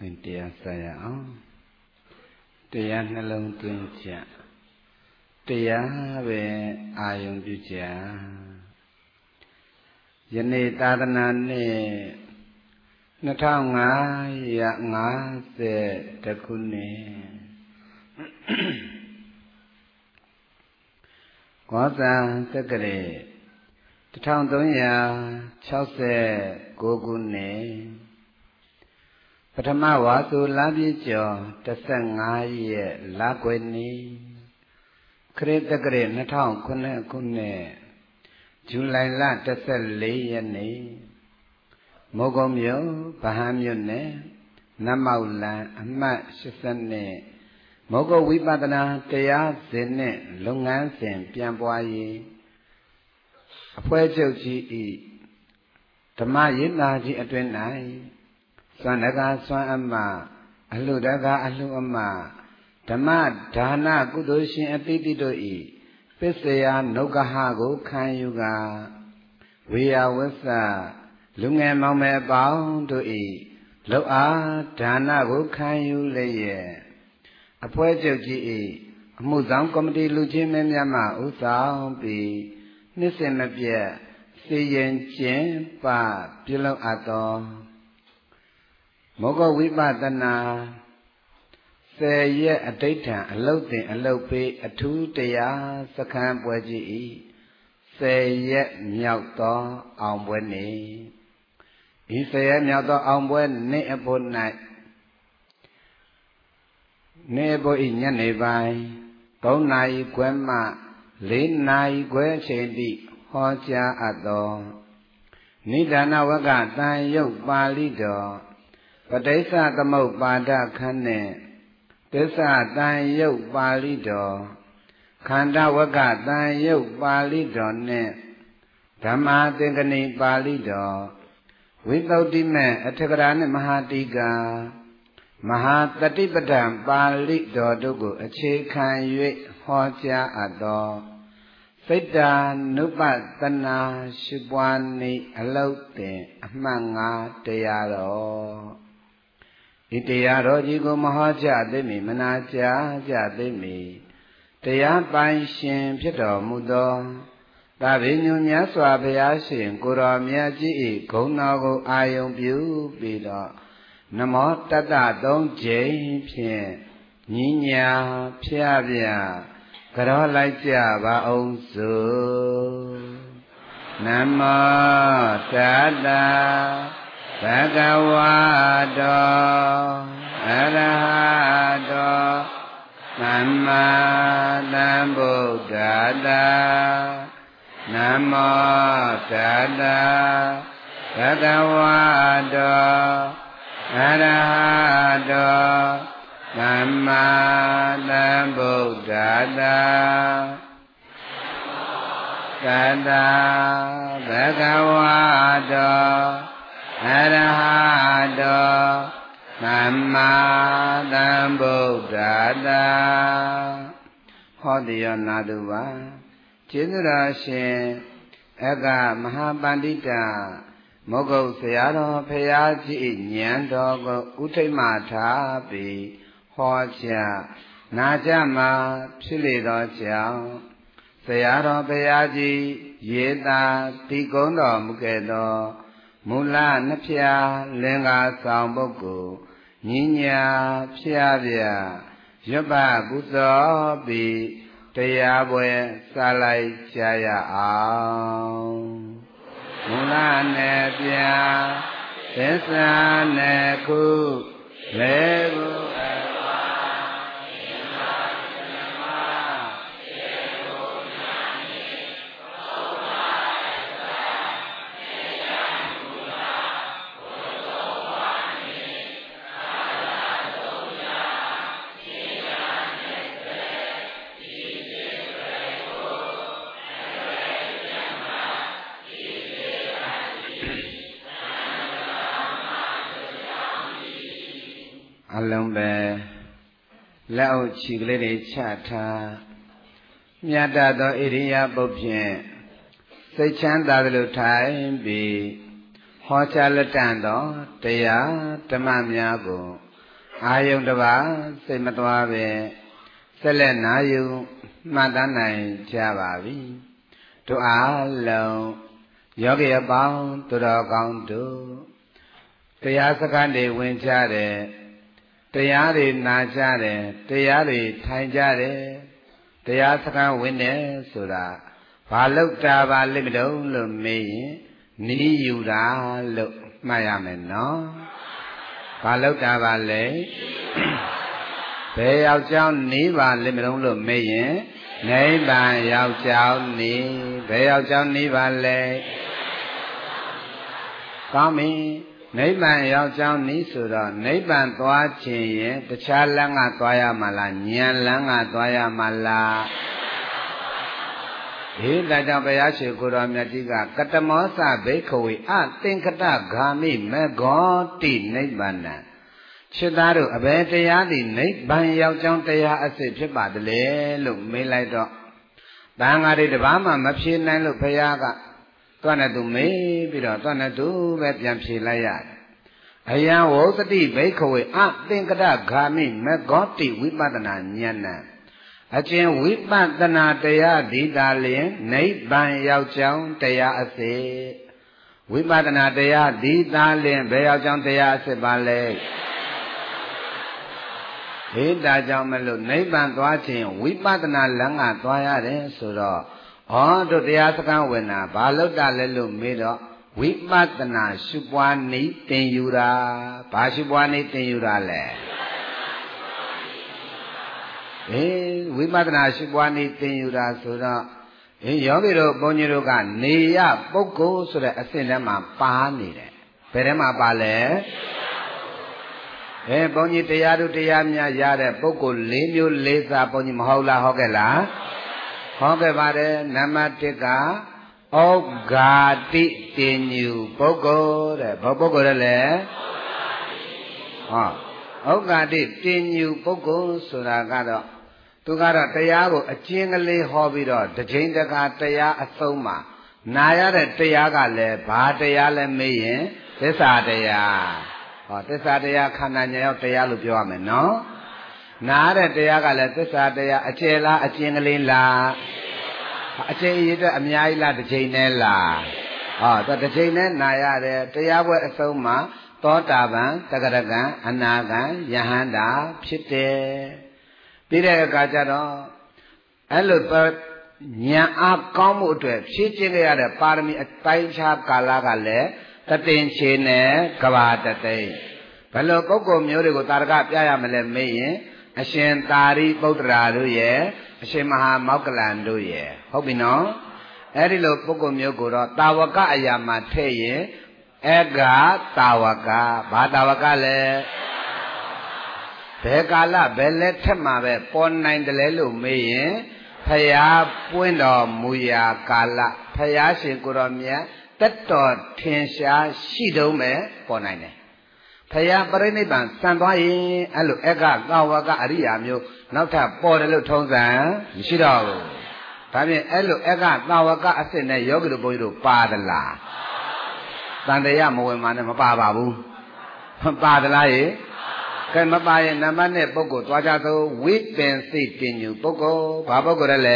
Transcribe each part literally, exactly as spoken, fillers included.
တရားဆက်ရအောင်တရားနှလုံးသွင်းကြတရားပဲအာယုံပြုကြယနေ့သာသနာနှစ်နှစ်ထောင်ငါးရာငါးဆယ်တခုနှစ်ကောဇာသက္ကရာတထောင်သုံးရာခြောက်ဆယ်ကိုးခုနှစ်ပထမဝါဆိုလပြည့်ကျော်တစ်ဆက်ငါးရက်လကွယ်နေ့ခရစ်တက္ကရာနှစ်ထောင်ခုနှစ်ခုနှစ်ဇူလိုင်လတစ်ဆက်လေးရက်နေ့မိုးကုံမြို့ဗဟန်းမြို့နယ်နတ်မောက်လန်အမှတ်ရှစ်ဆယ်နှစ်မိုးကုတ်ဝိပဿနာတရားစဉ်နဲ့လုပ်ငန်းစဉ်ပြန်ပွားရေးအဖွဲ့ချုပ်ကြီးဤဓမ္မရေးသားကြီးအတွင်၌စွမ်းတကားစွမ်းအမအလှတကားအလှအမဓမ္မဒါနကုသိုလ်ရှင်အတိတိတို့ဤပစ္စယနုဂဟကိုခံယူကာဝေယဝစ္စလူငယ်မောင်မယ်အပေါင်းတို့ဤလောက်အားဒါနကိုခံယူလျက်အဖွဲ့ချုပ်ကြီးဤအမှုဆောင်ကော်မတီလူချင်းမင်းများမှဥဆောင်ပြီးနှစ်စဉ်မပြတ်စီရင်ကျင့်ပပြုလုပ်အပ်သောမောဂဝိပဿနာဆယ်ရက်အဋိဋ္ဌံအလုတ်တင်အလုတ်ပေးအထူးတရားစခန်းပွဲကြီးဤဆယ်ရက်မြောက်သောအောင်ပွဲနေ့ဤဆယ်ရက်မြောက်သောအောင်ပွဲနေ့အဖို့၌နေ့ဘုဤညနေပိုင်းသုံးနာရီခွဲမှလေးနာရီခွဲအချိန်ထိဟောကြားအပ်သောနိဒာနဝကတန်ရုပ်ပါဠိတော်ပဋိစ္စသမုပ္ပါဒခန်းနှင့်သစ္စာတန်ရုပ်ပါဠိတော်ခန္ဓာဝကတန်ရုပ်ပါဠိတော်နှင့်ဓမ္မာသင်္ကနိပါဠိတော်ဝိသုဒ္ဓိမေအထကရာနှင့်မဟာတိကာမဟာတတိပဒံပါဠိတော်တို့ကိုအခြေခံ၍ဟောကြားအပ်သောစိတ္တာနုပတနာရှိပွားနေအလုတ်တင်အမှတ်ငါတရားတော်ဤတရားတော်ကြီးကိုမဟောကြားသိမ့်မနာကြားကြသိမ့်တရားပိုင်ရှင်ဖြစ်တော်မူသောသာဝိညုမြတ်စွာဘုရားရှင်ကိုရောမြတ်ကြီး၏ဂုဏ်တော်ကိုအာယုံပြုပြီးတော့နမောတတ္တသုံးကြိမ်ဖြင့်ညီညာဖျားပြကြောလိုက်ကြပါအောင်စို့နမောတတ္တဘဂဝါတောအရဟတောသမ္မာသမ္ဗုဒ္ဓတ္တနမောတတ္တဘဂဝါတောအရဟတောသမ္မာသမ္ဗုဒ္ဓတ္တသတ္တဘဂဝါတောအရဟတောသမ္မာသမ္ဗုဒ္ဓတ္တဟောတိယောနာတုပါကျေးဇူးတော်ရှင်အက္ခမဟာပန္တိတမောဂုတ်ဆရာတော်ဖရာကြီးဉာဏ်တော်ကိုဥထိတ်မှထားပြီးဟောကြားနာကြမှာဖြစ်လေသောကြောင့်ဆရာတော်ဘုရားကြီးရေသာတည်ကုန်းတော်မူခဲ့သောမူလနှစ်ဖြာလင်္ကာဆောင်ပုဂ္ဂိုလ်ညီညာဖျားပြရွတ်ပပူဇော်ပြီးတရားပွဲစလိုက်ကြရအောင်မူလနဲ့ပြသစ္စာနဲ့ခုလေးခုအလုံးပဲလက်အုပ်ချီကလေးတွေချထားမြတ်သောဣရိယာပုတ်ဖြင့်စိတ်ချမ်းသာသလိုထိုင်ပြီးဟောကြားလက်တန်သောတရားဓမ္မများကိုအာယုန်တစ်ပါးစိတ်မသွားပဲဆက်လက်နာယူမှတ်သားနိုင်ကြပါပြီတို့အားလုံးယောဂီအပေါင်းသူတော်ကောင်းတို့တရားစခန်းတွေဝင်ကြတယ်တရားတွေနာကြတယ်တရားတွေထိုင်ကြတယ်တရားစခန်းဝင်တယ်ဆိုတာဘာလို့တာပါလိမ့်မလို့လို့မေးရင်နီးယူတာလို့မှတ်ရမယ်နော်ဘာလို့တာပါလဲဘယ်ယောက်ျောင်းနီးပါလိမ့်မလို့လို့မေးရင်နိဗ္ဗာန်ယောက်ျောင်းနီးဘယ်ယောက်ျောင်းနီးပါလဲကောင်းပြီနိဗ္ဗာန်ယောက်ျောင်းနီးဆိုတော့နိဗ္ဗာန်သွားခြင်းရင်တခြားလမ်းကသွားရမှာလားဉာဏ်လမ်းကသွားရမှာလားဒီတကြောင့်ဘုရားရှင်ကိုတော်မြတ်ကြီးကကတမောစဘိက္ခဝေအသင်္ကတဂာမိမေဂောတိနိဗ္ဗာန်ခြေသားတို့အဘယ်တရားသည်နိဗ္ဗာန်ရောက်ကြောင်းတရားအစစ်ဖြစ်ပါတလေလို့မေးလိုက်တော့တန်ဃာတွေတပါးမှမဖြေနိုင်လို့ဘုရားကတွန်းနဲ့သူမေးပြီးတော့တွန်းနဲ့သူပဲပြန်ဖြေလိုက်ရတယ်အယံဝုသတိဘိက္ခဝေအသင်္ကတဂာမိမေဂောတိဝိပဿနာဉာဏ်အကျဉ်ဝိပဿနာတရားဒီသာလျင်နိဗ္ဗာန်ရောက်ကြောင်းတရားအစစ်ဝိပဿနာတရားဒီသာလျင်ဘယ်ရောက်ကြောင်းတရားအစစ်ပါလဲဒီတာကြောင့်မလို့နိဗ္ဗာန်သွားခြင်းဝိပဿနာလမ်းကသွားရတယ်ဆိုတော့ဩတို့တရားစခန်းဝင်တာဘာလို့တာလဲလို့မေးတော့ဝိပဿနာရှုပွားနည်းသင်ယူတာဘာရှုပွားနည်းသင်ယူတာလဲအေးဝိပဿနာရှုပွားနည်းသင်ယူတာဆိုတော့အေးယောဂီတို့ဘုန်းကြီးတို့ကနေရပုဂ္ဂိုလ်ဆိုတဲ့အဆင့်ထဲမှာပါနေတယ်ဘယ်ထဲမှာပါလဲအဲဘုန်းကြီးတရားတို့တရားများရတဲ့ပုဂ္ဂိုလ်၄မျိုး၄စားဘုန်းကြီးမဟုတ်လားဟုတ်ကဲ့လားဟုတ်ကဲ့ပါတယ်နံပါတ်၁ကဩဃာတိတင်ညူပုဂ္ဂိုလ်တဲ့ဘာပုဂ္ဂိုလ်လဲလဲဟောဩဃာတိတင်ညူပုဂ္ဂိုလ်ဆိုတာကတော့သူကတော့တရားကိုအကျဉ်းကလေးဟောပြီးတော့တစ်ချိန်တခါတရားအဆုံးမှာနာရတဲ့တရားကလည်းဘာတရားလဲမေးရင်သစ္စာတရားဟောသစ္စာတရားခန္ဓာညာရောက်တရားလို့ပြောရမယ်နော်နာရတဲ့တရားကလည်းသစ္စာတရားအကျယ်လားအကျဉ်းကလေးလားအကျဉ်းရည်အတွက်အများကြီးလားတစ်ချိန်နဲ့လားဟောတော့တစ်ချိန်နဲ့နာရတယ်တရားပွဲအဆုံးမှာသောတာပန်တဂရကံအနာကံယဟန္တာဖြစ်တယ်ပြီးတဲ့အခါကျတော့အဲ့လိုဉာဏ်အားကောင်းမှုအတွက်ဖြည့်ကျင့်ရတဲ့ပါရမီအတိုင်းခြားကာလကလည်းတတင်ချေနဲ့ကဘာတသိမ့်ဘယ်လိုပုဂ္ဂိုလ်မျိုးတွေကိုတာရကပြရမလဲမေးရင်အရှင်သာရိပုတ္တရာတို့ရဲ့အရှင်မဟာမောက္ကလန်တို့ရဲ့ဟုတ်ပြီနော်အဲ့ဒီလိုပုဂ္ဂိုလ်မျိုးကိုတော့တာဝကအရာမှာထည့်ရင်အက္ခတာဝကဘာတာဝကလဲဘယ်ကာလဘယ်လက်ထက်မှာပဲပေါ်နိုင်တယ်လဲလို့မေးရင်ဖရာပွင့်တော်မူရာကာလဖရာရှင်ကိုတော်မြတ်တက်တော်ထင်ရှားရှိတုံးပဲပေါ်နိုင်တယ်ဖရာပရိနိဗ္ဗာန်စံသွားရင်အဲ့လိုအက္ခကာဝကအရိယာမျိုးနောက်ထပ်ပေါ်တယ်လို့ထုံးစံမရှိတော့ဘူးဒါဖြင့်အဲ့လိုအက္ခကာဝကအစစ်နဲ့ယောဂီတို့ဘုန်းကြီးတို့ပါသလားတန်တရားမဝင်မှနဲ့မပါပါဘူးပါသလားရေကဲမပါရင်နံပါတ်နဲ့ပုဂ္ဂိုလ်သွားကြသောဝိပင်စိတ်တင်ညူပုဂ္ဂိုလ်ဘာပုဂ္ဂိုလ်လဲ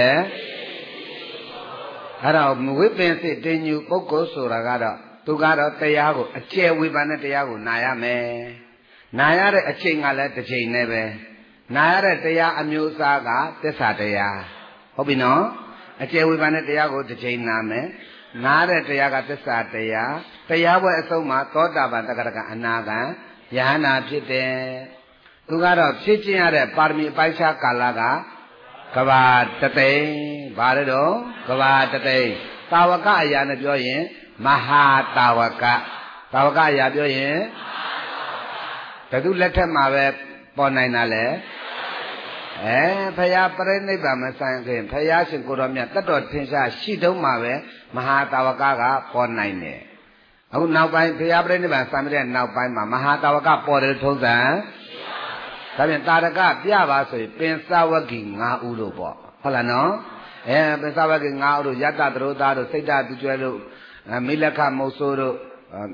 အဲ့တော့ဝိပင်စိတ်တင်ညူပုဂ္ဂိုလ်ဆိုတာကတော့သူကတော့တရားကိုအကျယ်ဝိပန်တဲ့တရားကိုနာရမယ်နာရတဲ့အချိန်ကလည်းတစ်ချိန်နဲ့ပဲနာရတဲ့တရားအမျိုးအစားကသစ္စာတရားဟုတ်ပြီနော်အကျယ်ဝိပန်တဲ့တရားကိုတစ်ချိန်နာမယ်နာတဲ့တရားကသစ္စာတရားတရားပွဲအဆုံးမှာသောတာပန်တဂရကအနာကံယဟနာဖြစ်တယ်သူကတော့ဖြစ်ခြင်းရတဲ့ပါရမီအပိုက်ခြားကာလကကဘာတသိမ့်ဘာလဲတော့ကဘာတသိမ့်တာဝကအရာနဲ့ပြောရင်မဟာတာဝကတာဝကအရာပြောရင်ဘယ်သူလက်ထက်မှာပဲပေါ်နိုင်တာလဲအဲဖရာပရိနိဗ္ဗာန်မဆိုင်ခင်ဖရာရှင်ကိုတော်မြတ်တတ်တော်ထင်ရှားရှိတုံးမှာပဲမဟာတာဝကကပေါ်နိုင်တယ်အခုနောက်ပိုင်းဘုရားပြိဋိဘံစံတဲ့နောက်ပိုင်းမှာမဟာတာဝကပေါ်တယ်ထုံးစံဒါပြန်တာရကပြပါဆိုရင်ပင်စဝဂီ၅ဦးလို့ပေါ့ဟုတ်လားနော်အဲပင်စဝဂီ၅ဦးတို့ယတ္တသရောသားတို့စိတ်တသူကျွဲတို့မိလက္ခမုတ်ဆိုးတို့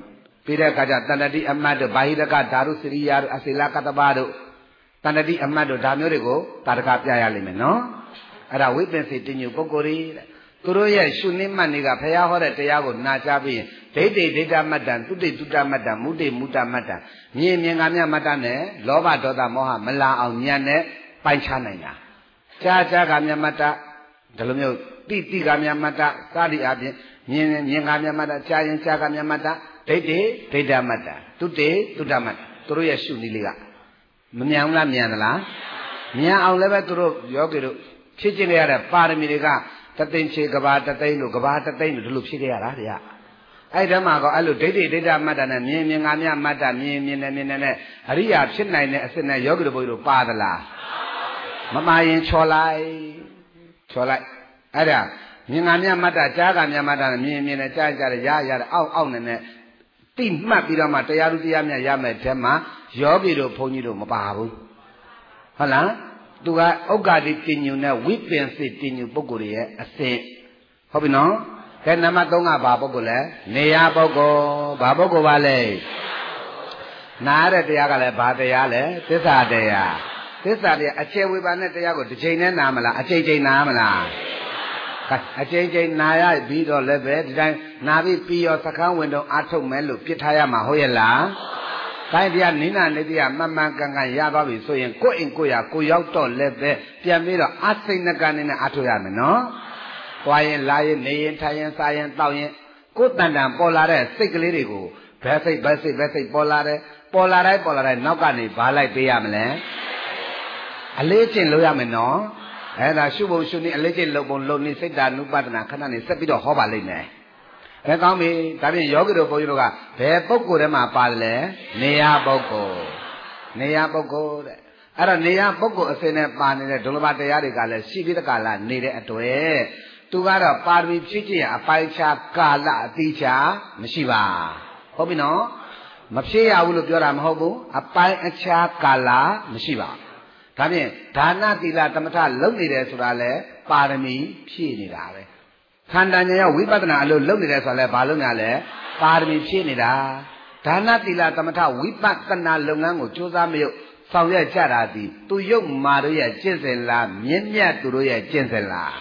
ပြီးတဲ့အခါကျတဏ္ဍတိအမတ်တို့ဘာဟိတကဓာရုစရိယာတို့အစိလကတ္တပါတို့တဏ္ဍတိအမတ်တို့ဒါမျိုးတွေကိုတာတကပြရလိမ့်မယ်နော်အဲ့ဒါဝိပ္ပင်စေတင်ညုပုဂ္ဂိုလ်တွေတဲ့သူတို့ရဲ့ရှုနည်းမှတ်တွေကဘုရားဟောတဲ့တရားကိုနာကြားပြီးဒိဋ္ဌိဒိဋ္ဌမတ္တံသုတိတုတ္တမတ္တံမုတိမုတ္တမတ္တံမြင်မြင်ကမြမတ္တနဲ့လောဘဒေါသမောဟမလာအောင်ဉာဏ်နဲ့ပိုင်ခြားနိုင်တာကြားကြားကမြမတ္တဒီလိုမျိုးတိတိကမြမတ္တစသည်အပြင်မြင်မြင်ကမြမတ္တကြားရင်ကြားကမြမတ္တဒိဋ္ဌိဒိဋ္ဌမတ္တသုတိတုတ္တမတ္တသူတို့ရဲ့ရှုနည်းလေးကမမြန်ဘူးလားမြန်သလားမြန်အောင်လည်းပဲသူတို့ယောဂီတို့ဖြစ်ကျင်ရတဲ့ပါရမီတွေကတသိန်းချေကဘာတသိန်းလို့ကဘာတသိန်းလို့ဒီလိုဖြစ်ကြရတာဗျာအဲ့ဒါမှကောအဲ့လိုဒိဋ္ဌိဒိဋ္ဌမတ္တနဲ့မြင်မြင်ငါမြမတ္တမြင်မြင်နဲ့မြင်နဲ့အရိယာဖြစ်နိုင်တဲ့အစစ်နဲ့ယောဂီတို့ဘုရားတို့ပါသလားမပါရင်ချော်လိုက်ချော်လိုက်အဲ့ဒါမြင်ငါမြမတ္တကြားကမြမတ္တနဲ့မြင်မြင်နဲ့ကြားကြတယ်ရရတဲ့အောက်အောက်နဲ့နဲ့တိမှတ်ပြီးတော့မှတရားသူတရားမြတ်ရမယ်တဲ့မှာယောဂီတို့ဘုန်းကြီးတို့မပါဘူးဟုတ်လားသူကဥက္ကာတိတင်ညုနဲ့ဝိပင်စေတင်ညုပုဂ္ဂိုလ်ရဲ့အစဉ်ဟုတ်ပြီနော်ကဲနံပါတ်သုံးကဘာပုဂ္ဂိုလ်လဲနေယပုဂ္ဂိုလ်ဘာပုဂ္ဂိုလ်ပါလဲနားတဲ့တရားကလည်းဘာတရားလဲသစ္စာတရားသစ္စာတရားအခြေဝေဘာနဲ့တရားကိုတစ်ချိန်နဲ့နားမလားအချိန်ချိန်နားမလားအချိန်ချိန်နာရပြီးတော့လည်းပဲဒီတိုင်းနာပြီးပြီးရောစကန်းဝင်တော့အထုတ်မယ်လို့ပြစ်ထားရမှာဟုတ်ရဲ့လားကိုင်းတရားနိနာနေတရားမှန်မှန်ကန်ကန်ရပါပြီဆိုရင်ကိုယ့်အိမ်ကိုယ့်ရာကိုရောက်တော့လည်းပဲပြန်ပြီးတော့အစိမ့်နှကနေနဲ့အထုတ်ရမယ်နော်။သွားရင်လာရင်နေရင်ထိုင်ရင်စားရင်တောက်ရင်ကိုယ်တန်တန်ပေါ်လာတဲ့စိတ်ကလေးတွေကိုဘယ်စိတ်ဘယ်စိတ်ဘယ်စိတ်ပေါ်လာတယ်ပေါ်လာတိုင်းပေါ်လာတိုင်းနောက်ကနေဘာလိုက်ပေးရမလဲ။အလေးကျင့်လို့ရမယ်နော်။အဲဒါရှုဖို့ရှုနေအလေးကျင့်လုပ်ပုံလုပ်နေစိတ်ဓာနုပဒနာခဏနေဆက်ပြီးတော့ဟောပါလိမ့်မယ်။အဲကောင်းပြီဒါဖြင့်ယောဂီတို့ဘုန်းကြီးတို့ကဘယ်ပုဂ္ဂိုလ်ထဲမှာပါတယ်လဲနေယပုဂ္ဂိုလ်နေယပုဂ္ဂိုလ်တဲ့အဲ့တော့နေယပုဂ္ဂိုလ်အစဉ်နဲ့ပါနေတဲ့ဒုလဘတရားတွေကလည်းရှိပြီးတကာလနေတဲ့အတွက်သူကတော့ပါရမီဖြည့်ကျင့်အပိုင်းခြားကာလအတိချာမရှိပါဟုတ်ပြီနော်မဖြည့်ရဘူးလို့ပြောတာမဟုတ်ဘူးအပိုင်းအခြားကာလမရှိပါဒါဖြင့်ဒါနသီလသမထလုပ်နေတယ်ဆိုတာလဲပါရမီဖြည့်နေတာပဲခန္ဓာဉာဏ်ရောက်ဝိပဿနာအလုပ်လုပ်နေတယ်ဆိုတော့လဲဘာလုပ်ညာလဲပါရမီဖြည့်နေတာဒါနသီလသမထဝိပဿနာလုပ်ငန်းကိုကြိုးစားမရုပ်ဆောင်ရွက်ကြတာဒီသူရုပ်မာတို့ရဲ့ကျင့်စဉ်လားမြင့်မြတ်သူတို့ရဲ့ကျင့်စဉ်လား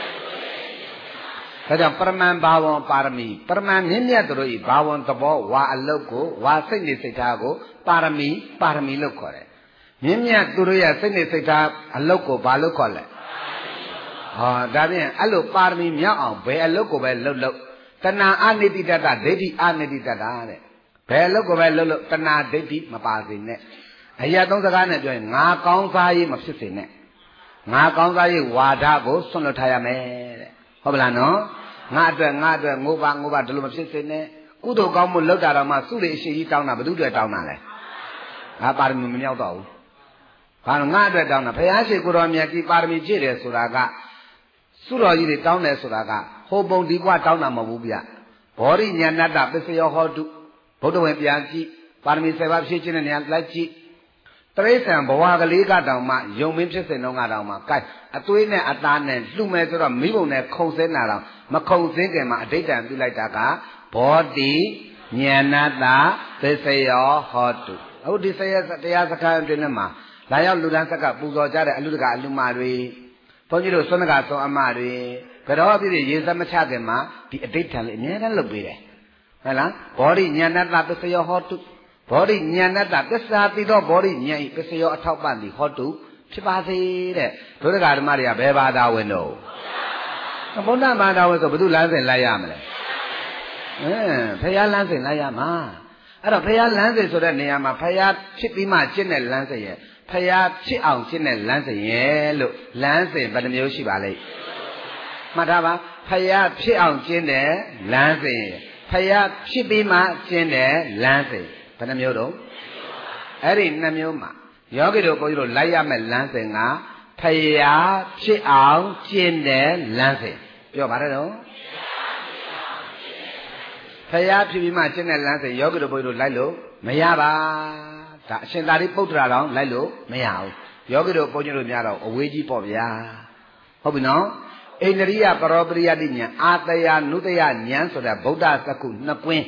ဒါကြောင့်ပရမန်ဘာဝံပါရမီပရမန်မြင့်မြတ်သူတို့ဤဘာဝံသဘောဝါအလုတ်ကိုဝါစိတ်နေစိတ်ထားကိုပါရမီပါရမီလို့ခေါ်တယ်မြင့်မြတ်သူတို့ရဲ့စိတ်နေစိတ်ထားအလုတ်ကိုဘာလို့ခေါ်လဲဟောဒါဖြင့်အဲ့လိုပါရမီမြောက်အောင်ဘယ်အလုတ်ကိုပဲလှုပ်လှုပ်တဏှာအနိတိတတဒိဋ္ဌိအနိတိတတတဲ့ဘယ်အလုတ်ကိုပဲလှုပ်လှုပ်တဏှာဒိဋ္ဌိမပါစေနဲ့အရာသုံးစကားနဲ့ပြောရင်ငါကောင်းစားရေးမဖြစ်စေနဲ့ငါကောင်းစားရေးဝါဒကိုဆွန့်လွတ်ထားရမယ်တဲ့ဟုတ်ပါလားနော်ငါအတွက်ငါအတွက်ငိုးပါငိုးပါဒီလိုမဖြစ်စေနဲ့ကုသိုလ်ကောင်းမှုလုပ်တာတော့မှစုလေအရှိကြီးတောင်းတာဘယ်သူတွေတောင်းတာလဲငါပါရမီမမြောက်တော့ဘူးဘာလို့ငါအတွက်တောင်းတာဘုရားရှိခိုးတော်မြတ်ကြီးပါရမီဖြည့်တယ်ဆိုတာကစုတော်ကြီးတွေတောင်းတယ်ဆိုတာကဟိုပုံဒီကွာတောင်းတာမဟုတ်ဘူးဗျဘောရိညာဏတ္တပစ္စယောဟောတုဘုဒ္ဓဝင်ပြန်ကြည့်ပါရမီဆယ်ပါးဖြည့်ခြင်းတဲ့နေရာလိုက်ကြည့်တရိစ္ဆာန်ဘဝကလေးကတောင်မှယုံမင်းဖြစ်စဉ်တော့ကတောင်မှကဲအသွေးနဲ့အသားနဲ့လှူမယ်ဆိုတော့မိဘုံနဲ့ခုံစဲနာတော့မခုံစင်းခင်မှာအဋိဋ္ဌံပြုလိုက်တာကဘောတိညာဏတ္တပစ္စယောဟောတုအခုဒီဆရာတရားစကားအတွင်းမှာလာရောက်လူလန်းဆက်ကပူဇော်ကြတဲ့အလူတကအလူမတွေဘုန်းကြီးတို့ဆွမ်းကဆုံးအမတွေဘယ်တော့ဖြစ်ဖြစ်ရေစမချခင်မှာဒီအဋိဋ္ဌံလေးအများနဲ့လုပ်ပေးတယ်ဟုတ်လားဘောဓိဉာဏတ္တပစ္စယောဟောတုဘောဓိဉာဏတ္တပစ္စာတိသောဘောဓိဉာဏ်ဤပစ္စယောအထောက်ပံ့သည်ဟောတုဖြစ်ပါစေတဲ့ဒုဒကာဓမ္မတွေကဘယ်ဘာသာဝင်တော့ဘုရားဘာသာဝင်ဆိုဘယ်သူလမ်းစဉ်လိုက်ရမလဲအင်းဖယားလမ်းစဉ်လိုက်ရမှာအဲ့တော့ဖယားလမ်းစဉ်ဆိုတဲ့နေရာမှာဖယားဖြစ်ပြီးမှကျင့်တဲ့လမ်းစဉ်ရဲ့ဖယားဖြစ်အောင်ကျင့်တဲ့လမ်းစဉ်ရဲ့လို့လမ်းစဉ်ဘယ်နှမျိုးရှိပါလိမ့်မှတ်ထားပါဖယားဖြစ်အောင်ကျင့်တဲ့လမ်းစဉ်ဖယားဖြစ်ပြီးမှကျင့်တဲ့လမ်းစဉ်ဘယ်နှမျိုးတော့အဲ့ဒီနှမျိုးမှာယောဂီတို့ဘုန်းကြီးတို့လိုက်ရမယ့်လမ်းစဉ်ကဖယားဖြစ်အောင်ကျင့်တဲ့လမ်းစဉ်ပြောပါရတော့ဖယားဖြစ်ပြီးမှကျင့်တဲ့လမ်းစဉ်ယောဂီတို့ဘုန်းကြီးတို့လိုက်လို့မရပါဒါအရှင်သာရိပုတ္တရာတော်လိုက်လို့မရဘူးယောဂီတို့ဘုန်းကြီးတို့များတော့အဝေးကြီးပေါ့ဗျာဟုတ်ပြီနော်ဣန္ဒြိယပရောပရိယတိဉာဏ်အာတယနုတယဉာဏ်ဆိုတဲ့ဗုဒ္ဓစက္ခုနှစ်ကွင်း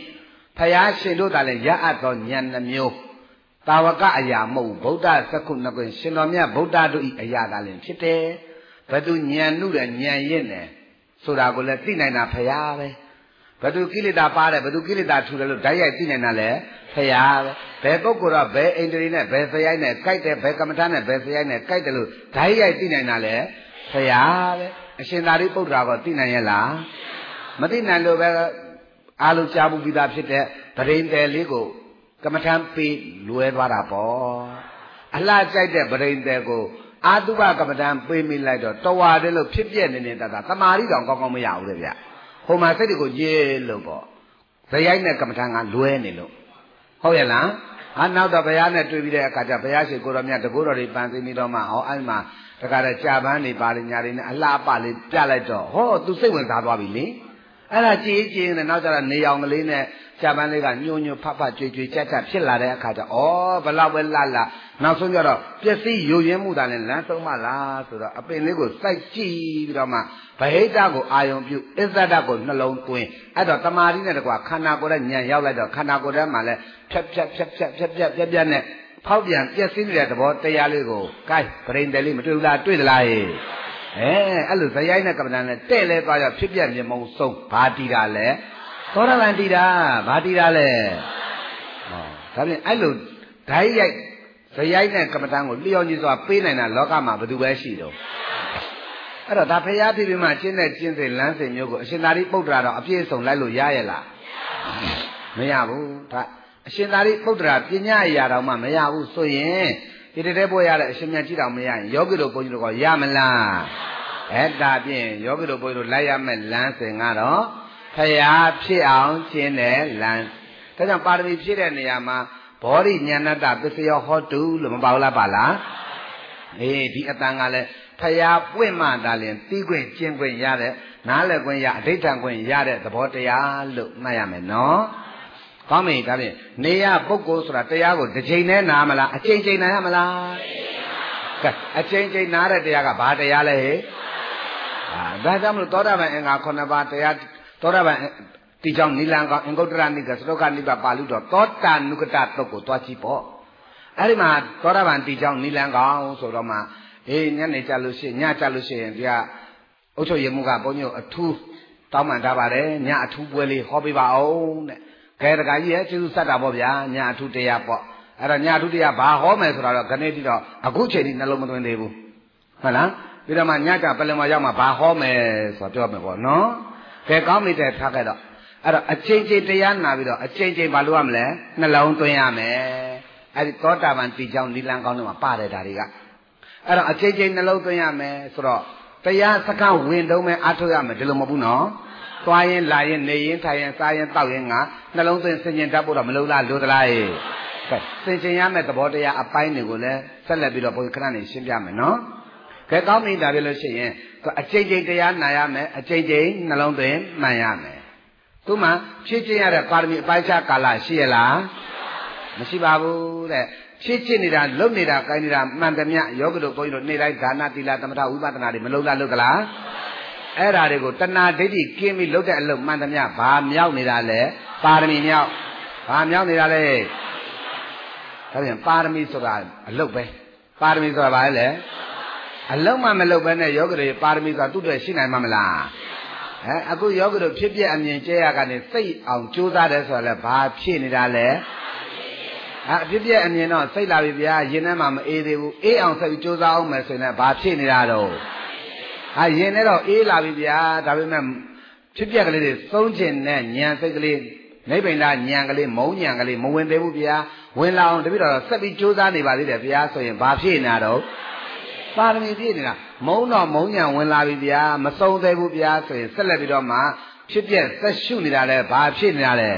ဖယားရှင်တို့သာလည်းရအပ်သောဉာဏ်နှမျိုးတာဝကအရာမဟုတ်ဗုဒ္ဓသက္ကုနှကွင်ရှင်တော်မြတ်ဗုဒ္ဓတို့ဤအရာသာလည်းဖြစ်တယ်ဘသူဉာဏ်နုတဲ့ဉာဏ်ရင့်တယ်ဆိုတာကိုလည်းသိနိုင်တာဖယားပဲဘသူကိလေသာပါတယ်ဘသူကိလေသာထူတယ်လို့ဓာတ်ရိုက်သိနိုင်တာလည်းဖယားပဲဘယ်ပုဂ္ဂိုလ်ကဘယ်အိန္ဒြေနဲ့ဘယ်စရိုက်နဲ့ကြိုက်တယ်ဘယ်ကမ္မထာနဲ့ဘယ်စရိုက်နဲ့ကြိုက်တယ်လို့ဓာတ်ရိုက်သိနိုင်တာလည်းဖယားပဲအရှင်သာရိပုတ္တရာကသိနိုင်ရဲ့လားမသိနိုင်လို့ပဲအားလုံးကြားဘူးပြီးသားဖြစ်တဲ့ဗရိန်တယ်လေးကိုကမ္မထာပေးလွဲသွားတာပေါ့အလှကြိုက်တဲ့ဗရိန်တယ်ကိုအာတုဘကမ္မထာပေးမိလိုက်တော့တော်ဝါတယ်လို့ဖြစ်ပြနေနေတာသမာဓိတောင်ကောင်းကောင်းမရဘူးလေဗျဟိုမှာစိတ်တွေကိုရေးလို့ပေါ့ဇယိုက်နဲ့ကမ္မထာကလွဲနေလို့ဟုတ်ရဲ့လားဟာနောက်တော့ဘုရားနဲ့တွေ့ပြီးတဲ့အခါကျဘုရားရှိခိုးတော်မြတ်တကူတော်တွေပန်သိပြီးတော့မှဟောအဲ့မှာတခါတည်းကြာပန်းနေပါလိညာတွေနဲ့အလှအပလေးပြလိုက်တော့ဟောသူစိတ်ဝင်စားသွားပြီလေအဲ့ဒါကြည်ကြည်နဲ့နောက်ကျတော့နေအောင်ကလေးနဲ့ကြာပန်းလေးကညှို့ညှို့ဖတ်ဖတ်ကြွေကြွေကြက်ကြက်ဖြစ်လာတဲ့အခါကျဩဘလောက်ပဲလှလှနောက်ဆုံးကျတော့ပျက်စီးယိုယွင်းမှုတာနဲ့လမ်းဆုံးမလားဆိုတော့အပင်လေးကိုစိုက်ကြည့်ပြီးတော့မှဗဟိတကိုအာယုံပြုအစ္ဆဒကိုနှလုံးသွင်းအဲ့တော့တမာတိနဲ့တကွာခန္ဓာကိုယ်ရဲ့ဉာဏ်ရောက်လိုက်တော့ခန္ဓာကိုယ်ထဲမှာလည်းဖြတ်ဖြတ်ဖြတ်ဖြတ်ဖြတ်ဖြတ်ဖြတ်ဖြတ်နဲ့ဖောက်ပြန်ပျက်စီးနေတဲ့သဘောတရားလေးကိုကဲပရိန်တယ်လေးမတွေ့ဘူးလားတွေ့သလားဟဲ့အဲအဲ့လိုဇယိုင်းနဲ့ကမ္မဋ္ဌာန်းနဲ့တဲ့လဲသွားရဖြစ်ပြမြေမုံဆုံးဘာတီတာလဲသောရဗန်တီတာဘာတီတာလဲဟောဒါဖြင့်အဲ့လိုဓာတ်ရိုက်ဇယိုင်းနဲ့ကမ္မဋ္ဌာန်းကိုလျော်ညီစွာပေးနိုင်တာလောကမှာဘယ်သူပဲရှိတော့အဲ့တော့ဒါဖရာပြပြမှကျင့်တဲ့ကျင့်စဉ်လမ်းစဉ်မျိုးကိုအရှင်သာရိပုတ္တရာတော့အပြည့်အစုံလိုက်လို့ရရဲ့လားမရဘူးဒါအရှင်သာရိပုတ္တရာပညာအရာတော်မှမရဘူးဆိုရင်ဒီတဲ့ပွဲရတဲ့အရှင်မြတ်ကြီးတော်မရရင်ယောဂီတို့ဘုန်းကြီးတို့ကရမလားအဲ့ဒါဖြင့်ယောဂီတို့ဘုန်းကြီးတို့လိုက်ရမယ့်လမ်းစဉ်ကတော့ဖရာဖြစ်အောင်ကျင့်တဲ့လမ်းဒါကြောင့်ပါရမီဖြည့်တဲ့နေရာမှာဘောရိညာဏတပစ္စယောဟောတုလို့မပါဘူးလားပါလားအေးဒီအတန်ကလည်းဖရာပွင့်မှသာလျှင်သိခွင့်ကျင့်ခွင့်ရတဲ့နားလည်ခွင့်ရအဋိဌံခွင့်ရတဲ့သဘောတရားလို့မှတ်ရမယ်နော်ကောင်းပြီဒါဖြင့်နေရပုဂ္ဂိုလ်ဆိုတာတရားကိုတစ်ချိန်နဲ့နားမလားအချိန်ချိန်နားရမလားကဲအချိန်ချိန်နားတဲ့တရားကဘာတရားလဲဟဲ့အာဒါကြောင့်မလို့သောတာပန်အင်္ဂါခုနှစ်ပါးတရားသောတာပန်ဒီကြောင့်နိလန်ကောင်အင်္ဂုတ္တရနိကသရုပ်ကနိဗ္ဗာန်ပါဠိတော်သောတာနုကတတုတ်ကိုတွားကြည့်ပေါ့အဲ့ဒီမှာသောတာပန်ဒီကြောင့်နိလန်ကောင်ဆိုတော့မှအေးညနေကြလို့ရှိရင်ညကြလို့ရှိရင်ဒီကအုတ်ချုပ်ရမှုကဘုန်းကြီးအထူးတောင်းပန်ထားပါတယ်ညအထူးပွဲလေးဟောပေးပါအောင်တဲ့ခဲတကကြီးရဲ့ကျေးဇူးဆက်တာပေါ့ဗျာညအထူးတရားပေါ့အဲ့တော့ညအထူးတရားဘာဟောမယ်ဆိုတော့ခဏတိတော့အခုချိန်ထိနှလုံးမသွင်းသေးဘူးဟုတ်လားပြီးတော့မှညကြပလင်မရောက်မှဘာဟောမယ်ဆိုတော့ပြောမယ်ပေါ့နော်ခဲကောင်းမိတဲ့ထားခဲ့တော့အဲ့တော့အချိန်ချင်းတရားနာပြီးတော့အချိန်ချင်းဘာလို့ရမလဲနှလုံးသွင်းရမယ်အဲ့ဒီသောတာပန်တိကြောင့်နိလန်ကောင်းတော့မှပါတယ်ဒါတွေကအဲ့တော့အချိန်ချင်းနှလုံးသွင်းရမယ်ဆိုတော့တရားစကားဝင်တုံးမဲ့အထုတ်ရမယ်ဒီလိုမဟုတ်ဘူးနော်သွားရင်လာရင်နေရင်ထိုင်ရင်စားရင်တောက်ရင်ငါနှလုံးသွင်းစင်ကျင်တတ်ဖို့တော့မလိုလားလိုသလားဟဲ့ကဲစင်ကျင်ရမယ့်သဘောတရားအပိုင်းတွေကိုလည်းဆက်လက်ပြီးတော့ဘုရားခဏနေရှင်းပြမယ်နော်ကဲကောင်းပြီဒါပြလို့ရှိရင်အချိန်ချင်းတရားနာရမယ်အချိန်ချင်းနှလုံးသွင်းမှန်ရမယ်သူမှဖြည့်ကျင့်ရတဲ့ပါရမီအပိုင်းခြားကာလရှိရလားမရှိပါဘူးတဲ့ဖြည့်ကျင့်နေတာလုံနေတာကိုင်းနေတာမှန်သမျှယောဂတို့ဘုန်းကြီးတို့နေ့တိုင်းဒါနသီလသမထဝိပဿနာတွေမလုံလားလုံသလားအဲ့ဓာတွေကိုတဏှာဒိဋ္ဌိကင်းပြီးလုပ်တဲ့အလုပ်မှန်သမျှဘာမြောက်နေတာလဲပါရမီမြောက်ဘာမြောက်နေတာလဲဒါပြန်ပါရမီဆိုတာအလုပ်ပဲပါရမီဆိုတာဘာလဲအလုံးမမလုပ်ဘဲနဲ့ယောဂတွေပါရမီဆိုတာသူ့အတွက်ရှိနိုင်မှာမလားဟဲ့အခုယောဂတို့ဖြစ်ပြအမြင်ကျဲရကနေစိတ်အောင်ကြိုးစားတယ်ဆိုတာလဲဘာဖြစ်နေတာလဲအဖြစ်ပြအမြင်တော့စိတ်လာပြီဗျာရင်ထဲမှာမအေးသေးဘူးအေးအောင်ဆက်ပြီးကြိုးစားအောင်မယ်ဆိုရင်လည်းဘာဖြစ်နေတာတော့ဟာရင်ထဲတော့အေးလာပြီဗျာဒါပေမဲ့ဖြစ်ပြကလေးတွေသုံးကျင်တဲ့ဉာဏ်စိတ်ကလေးနိဗ္ဗာန်ဉာဏ်ကလေးမုံဉာဏ်ကလေးမဝင်သေးဘူးဗျာဝင်လာအောင်တပိတော့ဆက်ပြီးကြိုးစားနေပါသေးတယ်ဗျာဆိုရင်ဘာဖြစ်နေတာတော့ပါရမီပြည့်နေတာမုံတော့မုံညာဝင်လာပြီဗျာမစုံသေးဘူးဗျာဆိုရင်ဆက်လက်ပြီးတော့မှဖြစ်ပြသက်ရှုနေတာလဲဘာဖြစ်နေတာလဲ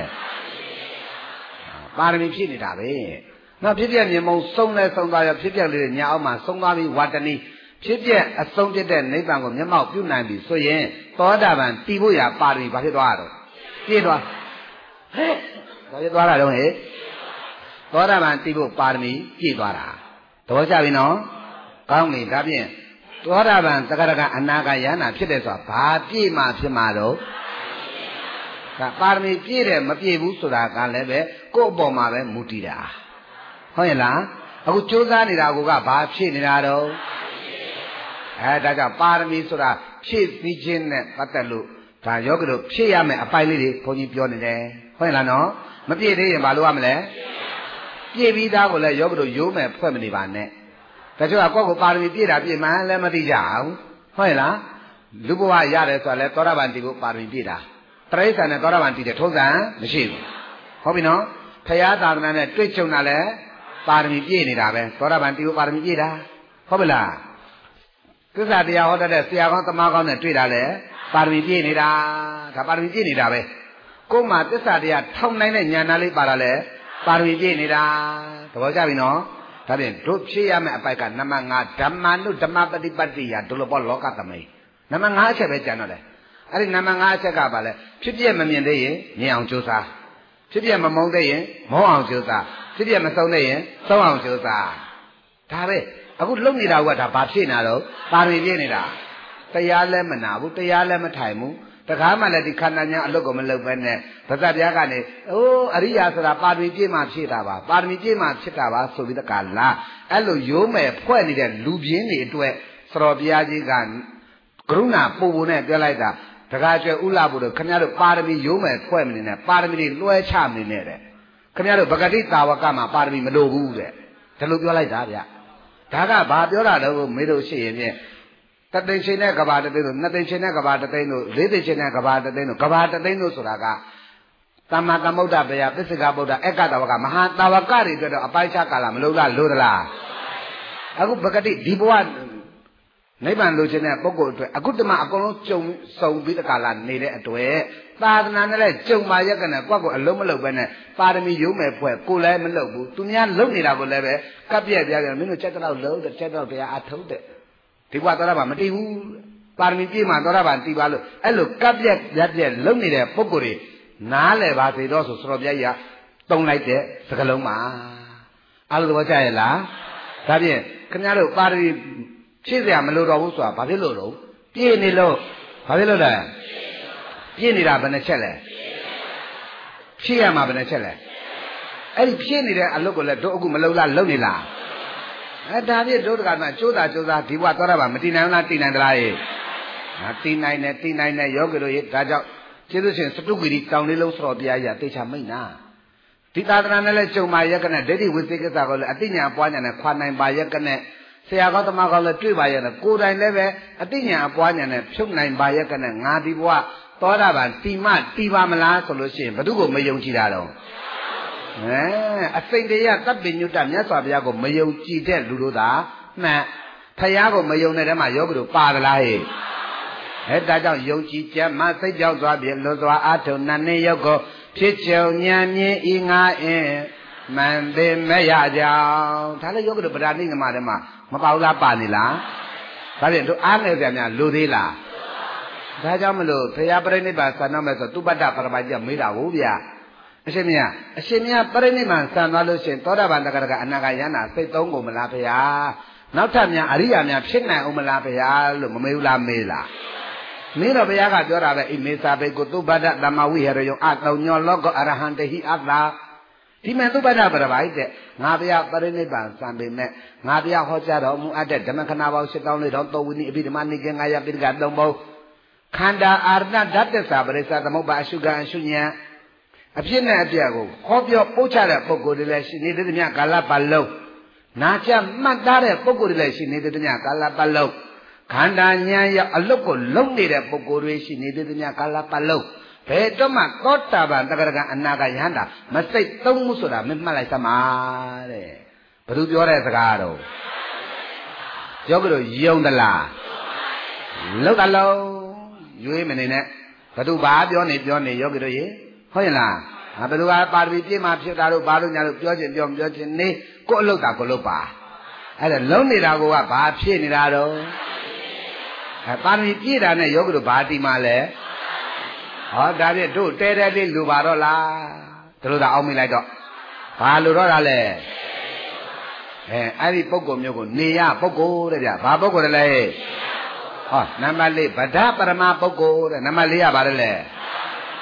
ပါရမီဖြစ်နေတာပဲနောက်ဖြစ်ပြမြေမုံစုံလဲစုံသွားရဖြစ်ပြလေးညာအောက်မှာစုံသွားပြီးဝတ္တနိဖြစ်ပြအဆုံးပြတဲ့နိဗ္ဗာန်ကိုမျက်မှောက်ပြုနိုင်ပြီဆိုရင်သောတာပန်တည်ဖို့ရပါရမီဘာဖြစ်သွားတော့ပြည့်သွားဟဲ့ဘာဖြစ်သွားတာတော့ဟဲ့သောတာပန်တည်ဖို့ပါရမီပြည့်သွားတာသဘောကျပြီနော်ကောင်းပြီဒါဖြင့်သောတာပန်သက္ကရကအနာဂယန္နာဖြစ်တယ်ဆိုတာဘာပြည့်မှဖြစ်မှာတော့ဟပါရမီပြည့်တယ်မပြည့်ဘူးဆိုတာကလည်းပဲကိုယ့်အပေါ်မှာပဲမူတည်တာဟုတ်ရဲ့လားအခုကြိုးစားနေတာကဘာဖြစ်နေတာတော့အဲဒါကြောင့်ပါရမီဆိုတာဖြည့်စည်းခြင်းနဲ့ပတ်သက်လို့ဒါယောဂီတို့ဖြည့်ရမယ်အပိုင်းလေးတွေဘုန်းကြီးပြောနေတယ်ဟုတ်ရဲ့လားနော်မပြည့်သေးရင်ဘာလုပ်ရမလဲပြည့်ပြီးသားကိုလည်းယောဂီတို့ရိုးမယ်ဖွဲ့မနေပါနဲ့ဒါကြောင့်ကိုယ့်ကိုပါရမီပြည့်တာပြည့်မှန်းလည်းမသိကြအောင်ဟုတ်ရဲ့လားလူဘဝရတယ်ဆိုတာလဲသောတာပန်တည်ဖို့ပါရမီပြည့်တာတရိစ္ဆာန်နဲ့သောတာပန်တည်တဲ့ထုံးစံမရှိဘူးဟုတ်ပြီနော်ဖရာသာသနာနဲ့တွေ့ကြုံတာလဲပါရမီပြည့်နေတာပဲသောတာပန်တည်ဖို့ပါရမီပြည့်တာဟုတ်ပြီလားသစ္စာတရားဟောတတ်တဲ့ဆရာကောင်းသမားကောင်းနဲ့တွေ့တာလဲပါရမီပြည့်နေတာဒါပါရမီပြည့်နေတာပဲကိုယ်မှာသစ္စာတရားထောက်နိုင်တဲ့ဉာဏ်သားလေးပါတာလဲပါရမီပြည့်နေတာသဘောကျပြီနော်ဒါဖြင့်တို့ဖြည့်ရမယ့်အပိုက်ကနံပါတ်ငါးဓမ္မနုဓမ္မပฏิပတ်တိယဒုလဘောလောကသမိန်နံပါတ်ငါးအချက်ပဲကျန်တော့တယ်အဲ့ဒီနံပါတ်ငါးအချက်ကပါလဲဖြစ်ပြမမြင်သေးရင်မြင်အောင်ကြိုးစားဖြစ်ပြမမုန်းသေးရင်မုန်းအောင်ကြိုးစားဖြစ်ပြမဆုံးသေးရင်ဆုံးအောင်ကြိုးစားဒါပဲအခုလုံနေတာကဒါဘာဖြစ်နေတော့ပါရမီပြည့်နေတာတရားလည်းမနာဘူးတရားလည်းမထိုင်ဘူးတခါမှလည်းဒီခန္ဓာညာအလုတ်ကိုမလုပ်ဘဲနဲ့ဗဇတ်ပြားကနေအိုးအရိယာဆိုတာပါရမီပြည့်မှဖြစ်တာပါပါရမီပြည့်မှဖြစ်တာပါဆိုပြီးတကလားအဲ့လိုရိုးမယ်ဖွဲ့နေတဲ့လူပြင်းတွေအတွက်စတော်ဘုရားကြီးကကရုဏာပူပူနဲ့ပြောလိုက်တာတခါကျွဲဥလာဘုတို့ခင်ဗျားတို့ပါရမီရိုးမယ်ဖွဲ့မနေနဲ့ပါရမီတွေလွှဲချမနေနဲ့တဲ့ခင်ဗျားတို့ဗဂတိတာဝကမှာပါရမီမလိုဘူးတဲ့ဒါလိုပြောလိုက်တာဗျဒါကဘာပြောတာတော့မေးလို့ရှိရင်ဖြင့်တသိန်းချင်းနဲ့ကဘာတသိန်းတို့နှစ်သိန်းချင်းနဲ့ကဘာတသိန်းတို့လေးသိန်းချင်းနဲ့ကဘာတသိန်းတို့ကဘာတသိန်းတို့ဆိုတာကသမ္မာသမ္ဗုဒ္ဓဘုရားပစ္စကဗုဒ္ဓအက္ခတဝကမဟာတာဝကတွေအတွက်တော့အပိုင်းခြားကာလမလို့လားလို့သလားအခုပဂတိဒီဘဝနိဗ္ဗာန်လိုချင်တဲ့ပုဂ္ဂိုလ်အတွက်အခုတမအကုန်လုံးကြုံစုံပြီးတကာလနေတဲ့အတွက်သာသနာနဲ့လည်းကြုံပါရက်ကနဲ့ကိုယ့်ကိုအလုံးမလုံးပဲနဲ့ပါရမီရိုးမယ်ဖွဲ့ကိုလည်းမလုပ်ဘူးသူများလုပ်နေတာကိုလည်းပဲကပ်ပြက်ပြပြမင်းတို့ချက်တော့လုံးတဲ့ချက်တော့တရားအထုတ်တဲ့ဒီဘဝသောတာပန်မတည်ဘူးပါရမီပြည့်မှသောတာပန်တည်ပါလို့အဲ့လိုကပ်ပြက်ပြက်ပြက်လုံးနေတဲ့ပုဂ္ဂိုလ်တွေနားလည်ပါစေတော့ဆိုစတော်ပြည့်ရတုံလိုက်တဲ့စကလုံးမှာအားလုံးသဘောကျရဲ့လားဒါဖြင့်ခင်ဗျားတို့ပါရမီဖြည့်စရာမလိုတော့ဘူးဆိုတာဘာဖြစ်လို့လဲပြည့်နေလို့ဘာဖြစ်လို့လဲပြည့်နေတာဘယ်နှချက်လဲဖြည့်ရမှာဘယ်နှချက်လဲအဲ့ဒီဖြည့်နေတဲ့အလုပ်ကိုလည်းတို့အခုမလုံလားလုံနေလားအဲဒါဖြင့်တို့တကမှကျိုးတာကျိုးတာဒီဘဝသောတာပန်မတည်နိုင်လားတည်နိုင်သလားရေဟာတည်နိုင်တယ်တည်နိုင်တယ်ယောဂီတို့ရေဒါကြောင့်ကျေးဇူးရှင်စတုဂီတောင်လေးလုံးဆိုတော်ဘုရားကြီးတေချာမိတ်နာဒီသာသနာနဲ့လည်းကြုံပါရက်ကနဲ့ဒိဋ္ဌိဝိသေကိစ္စကိုလည်းအတိညာပွားညာနဲ့ခွာနိုင်ပါရက်ကနဲ့ဆရာကောသမားကောလည်းတွေ့ပါရဲ့ကိုယ်တိုင်လည်းပဲအတိညာအပွားညာနဲ့ဖြုတ်နိုင်ပါရဲ့ကနဲ့ငါဒီဘဝသောတာပန်တိမတိပါမလားဆိုလို့ရှိရင်ဘု து ကိုမယုံကြည်တာတော့အဲအစိမ့်တရားတပ်ပညုတမြတ်စွာဘုရားကိုမယုံကြည်တဲ့လူတို့သာမှန်ဖယားကိုမယုံတဲ့တည်းမှာယောဂီတို့ပါသလားဟဲ့အဲဒါကြောင့်ယုံကြည်ချက်မှစိတ်ကြောက်သွားပြီလွတ်သွားအာထုံနတ်နေယောက်ကိုဖြစ်ချုံဉာဏ်မြင်ဤငါအင်းမန်သေးမရကြောင်ဒါလည်းယောဂီတို့ဗဒာနိငမထဲမှာမပါဘူးလားပါနေလားဒါဖြင့်တို့အားငယ်ကြများလူသေးလားဒါကြောင့်မလို့ဘုရားပြိဋိဘံဆံတော့မယ်ဆိုသူပတ္တပရမကြီးမေးတာဟုတ်ဗျာအရှင်မြတ်အရှင်မြတ်ပြိဋိဘံဆံသွားလို့ရှင်သောတာပန်တက္ကရာအနာဂယန္တာစိတ်သုံးကုန်မလားဘုရားနောက်ထပ်များအရိယာများဖြစ်နိုင်အောင်မလားဘုရားလို့မမေးဘူးလားမေးလားမေးတော့ဘုရားကပြောတာပဲဣမေသာဘိကုသုပတ္တသမ္မဝိဟရယောအတောညောလောကအရဟံတဟိအတ္တာဒီမဲ့သုပ္ပတ္တပရပိုက်တဲ့ငါဘုရားပရိနိဗ္ဗာန်စံပေမဲ့ငါဘုရားဟောကြားတော်မူအပ်တဲ့ဓမ္မခဏပေါင်းရှစ်တောင်းလေးတော်သုံးဝိနည်းအဘိဓမ္မာနိကေငါယပိဋကသုံးပုံခန္ဓာအာရဏဓာတ်တ္တပရိစ္ဆသမုပ္ပါအရှုခံအရှုဉဏ်အဖြစ်နဲ့အပြတ်ကိုဟောပြောပို့ချတဲ့ပုဂ္ဂိုလ်တွေလည်းရှိနေတဲ့မြတ်ကာလပတ်လုံးနာချမှတ်သားတဲ့ပုဂ္ဂိုလ်တွေလည်းရှိနေတဲ့မြတ်ကာလပတ်လုံးခန္ဓာဉာဏ်ရောက်အလုတ်ကိုလုံနေတဲ့ပုဂ္ဂိုလ်တွေရှိနေတဲ့မြတ်ကာလပတ်လုံးဘယ်တော့မှသောတာပန်တက္ကရာအနာဂယန္တာမစိတ်သုံးမှုဆိုတာမမှတ်လိုက်သမှာတဲ့ဘယ်သူပြောတဲ့စကားတော့ယောဂီတို့ယုံသလားလောက်တလုံးရွေးမနေနဲ့ဘယ်သူဘာပြောနေပြောနေယောဂီတို့ရေဟုတ်ရဲ့လားဘယ်သူကပါရမီပြည့်မှဖြစ်တာတို့ဘာလို့ညာလို့ပြောချင်ပြောပြောချင်နေကိုယ့်အလုပ်တာကိုလုပ်ပါအဲ့ဒါလုံးနေတာကဘာဖြစ်နေတာတော့အဲပါရမီပြည့်တာနဲ့ယောဂီတို့ဘာတီမှလဲဟောဒါဖြင့်တို့တဲတဲလေးလူပါတော့လားဒါလို့သာအောက်မိလိုက်တော့ဘာလူတော့တာလဲအဲအဲ့ဒီပုဂ္ဂိုလ်မျိုးကိုနေရပုဂ္ဂိုလ်တဲ့ဗျဘာပုဂ္ဂိုလ်လဲဟောနံပါတ်လေးဗဒ္ဓပရမပုဂ္ဂိုလ်တဲ့နံပါတ်လေးရပါတယ်လေဟ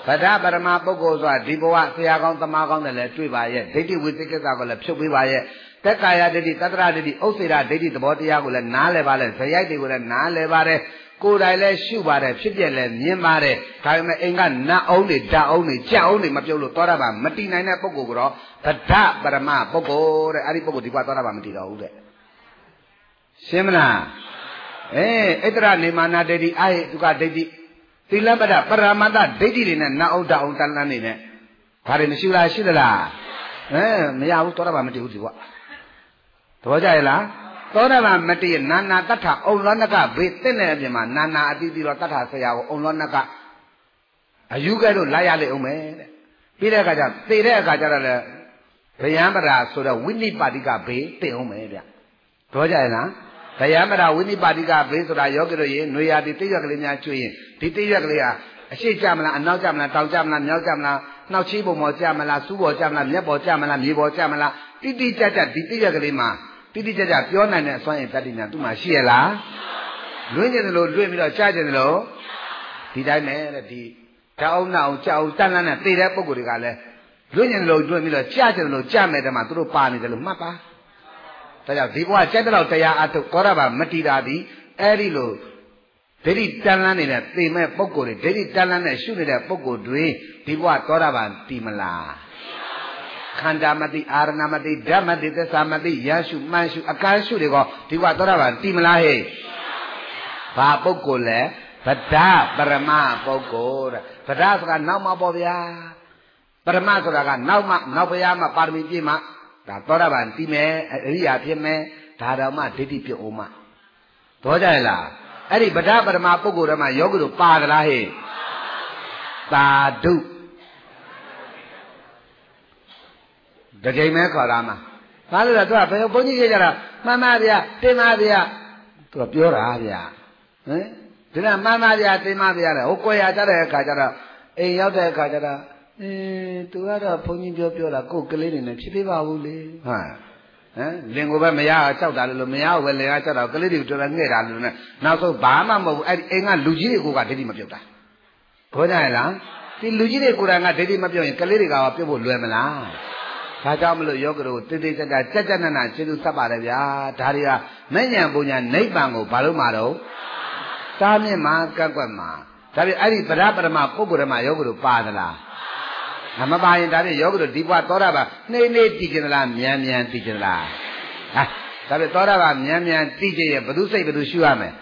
ဗဒပရမပုဂ္ဂိုလ်ဆိုတာဒီဘဝဆရာကောင်းသမားကောင်းတယ်လည်းတွေ့ပါရဲ့ဒိဋ္ဌိဝိသိကိစ္စကိုလည်းဖြုတ်ပေးပါရဲ့တက်ကာယဒိဋ္ဌိတတ္တရဒိဋ္ဌိဥစ္စေရဒိဋ္ဌိသဘောတရားကိုလည်းနားလည်ပါလေဇယိုက်တွေကိုလည်းနားလည်ပါတယ်ကိုယ်တိုင်လည်းရှုပါတယ်ဖြစ်ပြလည်းမြင်ပါတယ်ဒါပေမဲ့အိမ်ကနတ်အောင်တွေဓာတ်အောင်တွေကြက်အောင်တွေမပြုတ်လို့သောတာပန်မတည်နိုင်တဲ့ပုဂ္ဂိုလ်ကတော့ဗဒပရမပုဂ္ဂိုလ်တဲ့အဲ့ဒီပုဂ္ဂိုလ်ဒီဘဝသောတာပန်မတည်တော့ဘူးတဲ့ရှင်းမလားအေးဣတ္တရနေမာနာဒိဋ္ဌိအာဟိတုကဒိဋ္ဌိသီလပဒပရမတ္တဒိဋ္ဌိတွေနဲ့နတ်အောင်ဓာတ်အောင်တန်လန်းနေနဲ့ဒါတွေမရှိလားရှိသလားအဲမရဘူးသောတာပန်မတည်ဘူးဒီဘဝသဘောကျရဲ့လားသောတာပန်မတည်နာနာတ္ထအုံလောနကဘေးတဲ့တဲ့အပြင်မှာနာနာအတိတိတော့တ္ထဆရာကိုအုံလောနကအယူကဲလို့လိုက်ရလေအောင်မယ်တဲ့ပြီးတဲ့အခါကျသေတဲ့အခါကျတော့လေဗယံပရာဆိုတော့ဝိနိပါတိကဘေးတည်အောင်မယ်ဗျသဘောကျရဲ့လားဗယံပရာဝိနိပါတိကဘေးဆိုတာယောဂီတို့ရေနွေရာဒီတိရွက်ကလေးများကျွေးရင်ဒီတိရွက်ကလေးဟာအရှိကြမလားအနောက်ကြမလားတောင်ကြမလားမြောက်ကြမလားနှောက်ချီးပုံပေါ်ကြမလားစူးပေါ်ကြမလားမျက်ပေါ်ကြမလားမြေပေါ်ကြမလားတိတိကျကျဒီတိရွက်ကလေးမှာတိတိကျကျပြောနိုင်တဲ့အစွမ်းရည်တတ္တိညာသူ့မှာရှိရလားလွှင့်ကျင်တယ်လို့လွှင့်ပြီးတော့ကြားကျင်တယ်လို့ဒီတိုင်းနဲ့တဲ့ဒီတောင်းနာအောင်ကြောက်တန်လန်းနဲ့သေတဲ့ပုံကိုယ်တွေကလည်းလွှင့်ကျင်တယ်လို့လွှင့်ပြီးတော့ကြားကျင်တယ်လို့ကြားမယ်တဲ့မှာသူတို့ပါနေတယ်လို့မှတ်ပါဒါကြောင့်ဒီဘဝကြိုက်တဲ့လောက်တရားအထုတ်သောတာပန်မတည်တာဒီအဲ့ဒီလိုဒိဋ္ဌိတန်လန်းနေတဲ့သေမဲ့ပုံကိုယ်တွေဒိဋ္ဌိတန်လန်းနဲ့ရှုနေတဲ့ပုံကိုယ်တွေဒီဘဝသောတာပန်တည်မလားခန္ဓာမတိအာရဏမတိဓမ္မတိသစ္စာမတိရရှုမှန်ရှုအကန့်ရှုတွေကဒီဘဝသောတာပန်တည်မလားဟဲ့ဘာပုဂ္ဂိုလ်လဲဗဒပရမပုဂ္ဂိုလ်တဲ့ဗဒဆိုတာနောက်မှပေါ့ဗျာပရမဆိုတာကနောက်မှနောက်ဘုရားမှပါရမီပြည့်မှဒါသောတာပန်တည်မယ်အရိယာဖြစ်မယ်ဒါတော်မှဒိဋ္ဌိပြုတ်အောင်မှသောကြရလားအဲ့ဒီဗဒပရမပုဂ္ဂိုလ်တွေမှာယောဂီတို့ပါသလားဟဲ့သာဓုတကြိမ်မဲခေါ်တာမှာဘာလို့လဲသူကဘယ်ဘုန်းကြီးကြီးကြတာမှန်ပါဗျာတင်ပါဗျာသူကပြောတာဗျာဟမ်ဒီကမှန်ပါဗျာတင်ပါဗျာလေဟိုကိုရကြတဲ့အခါကျတော့အိမ်ရောက်တဲ့အခါကျတော့အင်းသူကတော့ဘုန်းကြီးပြောပြောတာကိုယ်ကလေးတွေနဲ့ဖြစ်ဖြစ်ပါဘူးလေဟာဟမ်လင်ကိုပဲမရအောင်ကြောက်တာလို့မရဘူးပဲလင်ကကြောက်တာကလေးတွေတော်တော်ငဲ့တာလို့နဲ့နောက်ဆုံးဘာမှမဟုတ်ဘူးအဲ့ဒီအိမ်ကလူကြီးတွေကဒိဋ္ဌိမပြုတ်တာဘောကြရလားဒီလူကြီးတွေကိုယ်တိုင်ကဒိဋ္ဌိမပြုတ်ရင်ကလေးတွေကပြုတ်ဖို့လွယ်မလားဒါကြောင့်မလို့ယောဂတို့တိတိကျကျကြက်ကြက်နနကျေးဇူးဆက်ပါတယ်ဗျာဒါတွေကမဉ္ဇဉ်ပူညာနိဗ္ဗာန်ကိုဘာလို့မှာတော့တားမြင့်မှာကက်ကွက်မှာဒါပြင်အဲ့ဒီဗဒပရမပုဂ္ဂိုလ်တွေမှာယောဂတို့ပါသလားမပါရင်ဒါပြင်ယောဂတို့ဒီဘဝသောတာပန်နှိမ့်နှိမ့်တည်ကြသလားမြန်မြန်တည်ကြသလားဟာဒါပြင်သောတာပန်မြန်မြန်တည်ကြရဲ့ဘု து စိတ်ဘု து ရှုရမယ်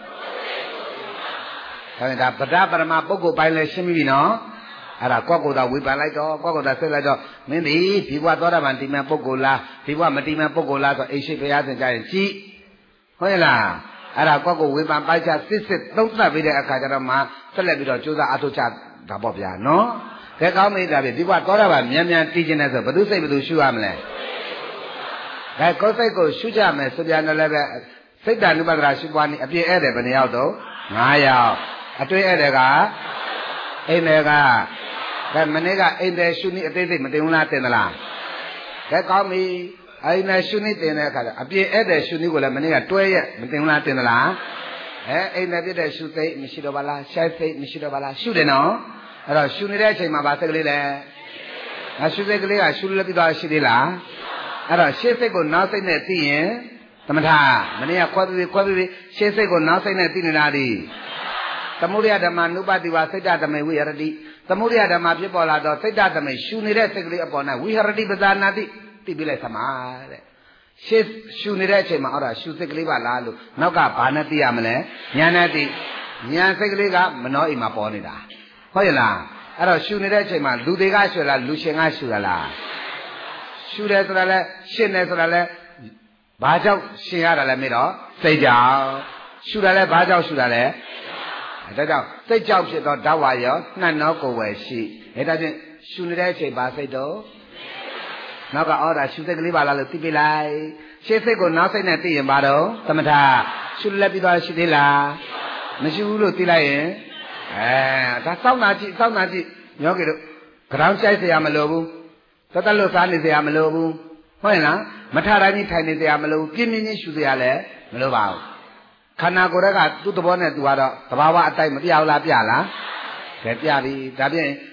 ဒါပြင်ဒါဗဒပရမပုဂ္ဂိုလ်ပိုင်းလဲရှင်းပြီနော်အဲ့ဒါကောက်ကိုယ်သာဝေဖန်လိုက်တော့ကောက်ကိုယ်သာဆက်လိုက်တော့မင်းဒီဒီဘဝသောတာပန်တည်မဲ့ပုဂ္ဂိုလ်လားဒီဘဝမတည်မဲ့ပုဂ္ဂိုလ်လားဆိုအိရှိဘုရားသင်ကြရင်ကြည့်ဟုတ်ရဲ့လားအဲ့ဒါကောက်ကိုဝေဖန်ပိုက်ချစစ်စစ်သုံးသပ်ပြီးတဲ့အခါကျတော့မှဆက်လက်ပြီးတော့ကြိုးစားအထောက်ချတာပေါ့ဗျာနော်ကဲကောင်းပြီဒါပြီဒီဘဝသောတာပန်မြန်မြန်တည်ခြင်းနဲ့ဆိုဘု து စိတ်ဘု து ရှုရမလဲကဲကိုယ်စိတ်ကိုရှုကြမယ်ဆိုပြန်တော့လည်းပဲစိတ်တ ानु ပဒရာရှုပွားနည်းအပြည့်ဧည့်တယ်ဘယ်နှယောက်တော့၅ယောက်အတွင်းဧည့်တယ်ကအိမ်တယ်ကကဲမနေ့ကအိမ်တယ်ရှုနည်းအသေးစိတ်မတင်ဘူးလားတင်သလားကဲကောင်းပြီအိမ်တယ်ရှုနည်းတင်တဲ့အခါကျအပြည့်ဧည့်တယ်ရှုနည်းကိုလည်းမနေ့ကတွဲရက်မတင်ဘူးလားတင်သလားအဲအိမ်တယ်ပြည့်တဲ့ရှုသိမရှိတော့ပါလားရှိုက်သိမရှိတော့ပါလားရှုတယ်နော်အဲ့တော့ရှုနေတဲ့အချိန်မှာဗာစိတ်ကလေးလဲငါရှုစိတ်ကလေးကရှုလို့ပြီးတော့ရှိသေးလားအဲ့တော့ရှေ့စိတ်ကိုနောက်စိတ်နဲ့သိရင်သမထမနေ့ကခွဲပြီးခွဲပြီးရှေ့စိတ်ကိုနောက်စိတ်နဲ့သိနေတာဒီသမုဒယဓမ္မနုပတိဝါစိတ်တသမေဝိဟရတိသမုဒယဓမ္မဖြစ်ပေါ်လာတော့စိတ်တသမေရှုနေတဲ့စိတ်ကလေးအပေါ်၌ဝိဟရတိပဇာနာတိသိပြီးလိုက်သမာတဲ့ရှေ့ရှုနေတဲ့အချိန်မှာအဲ့ဒါရှုစိတ်ကလေးပါလားလို့နောက်ကဘာနဲ့သိရမလဲညာနဲ့သိညာစိတ်ကလေးကမနှောအိမ်မှာပေါ်နေတာဟုတ်ရဲ့လားအဲ့တော့ရှုနေတဲ့အချိန်မှာလူတွေကရှုလားလူရှင်ကရှုရလားရှုတယ်ဆိုတာလဲရှင်းတယ်ဆိုတာလဲဘာကြောင့်ရှင်းရတာလဲမေးတော့စိတ်ကြောင့်ရှုတာလဲဘာကြောင့်ရှုတာလဲဒါကြောင့်စိတ်ကြောင့်ဖြစ်သောဓဝါရောနှံ့သောကိုယ်ဝယ်ရှိအဲဒါချင်းရှုနေတဲ့အချိန်ဘာစိတ်တော့နောက်ကအော်ဒါရှုစိတ်ကလေးပါလားလို့သိပြလိုက်ရှေ့စိတ်ကိုနောက်စိတ်နဲ့သိရင်ဘာတော့သမထရှုလက်ပြီးသွားရှိသေးလားမရှိဘူးလို့သိလိုက်ရင်အဲဒါစောင့်နာကြည့်စောင့်နာကြည့်ယောဂီတို့ကြောင်ကြိုက်เสียမလို့ဘူးတသက်လို့စားနေเสียမလို့ဘူးဟုတ်ရဲ့လားမထတိုင်းကြီးထိုင်နေเสียမလို့ပြင်းပြင်းချင်းရှုเสียလဲမလို့ပါဘူးခန္ဓာကိုယ်ကသူ့သဘောနဲ့သူကတော့သဘာဝအတိုင်းမပြဘူးလားပြလားကဲပြပြီဒါဖြင့်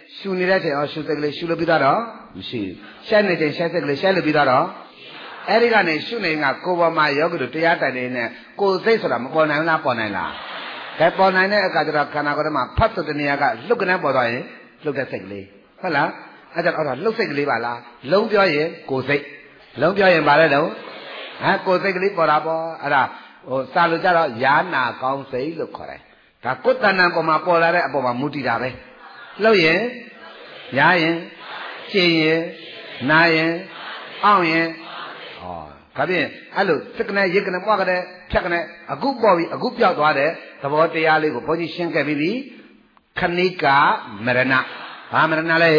ရှူနေတဲ့ချိန်အောင်ရှူစိတ်ကလေးရှူလို့ပြီးတော့မရှိရှက်နေချိန်ရှက်စိတ်ကလေးရှက်လို့ပြီးတော့အဲ့ဒီကနေရှုနေကကိုယ်ပေါ်မှာယောဂီတို့တရားတိုင်နေနဲ့ကိုယ်စိတ်ဆိုတာမပေါ်နိုင်လားပေါ်နိုင်လားကဲပေါ်နိုင်တဲ့အခါကျတော့ခန္ဓာကိုယ်ထဲမှာဖတ်တဲ့နေရာကလှုပ်ကနေပေါ်သွားရင်လှုပ်တဲ့စိတ်ကလေးဟုတ်လားအဲ့ဒါတော့လှုပ်စိတ်ကလေးပါလားလုံးပြောရင်ကိုယ်စိတ်လုံးပြောရင်ပါလဲတော့ဟမ်ကိုယ်စိတ်ကလေးပေါ်တာပေါ့အဲ့ဒါဟိုစာလို့ကြတော့ယာနာကောင်းစိတ်လို့ခေါ်တယ်ဒါကိုယ်တဏ္ဍာပေါ်မှာပေါ်လာတဲ့အပေါ်မှာမူတည်တာပဲလှုပ်ရင်ရားရင်ရှင်းရင်နာရင်အောင်ရင်ဩဒါဖြင့်အဲ့လိုစက္ကနဲ့ရစ်ကနဲ့ပွားကနဲ့ဖြတ်ကနဲ့အခုပေါ်ပြီးအခုပြောက်သွားတဲ့သဘောတရားလေးကိုဘုန်းကြီးရှင်းခဲ့ပြီးပြီခဏိကမရဏဘာမရဏလဲ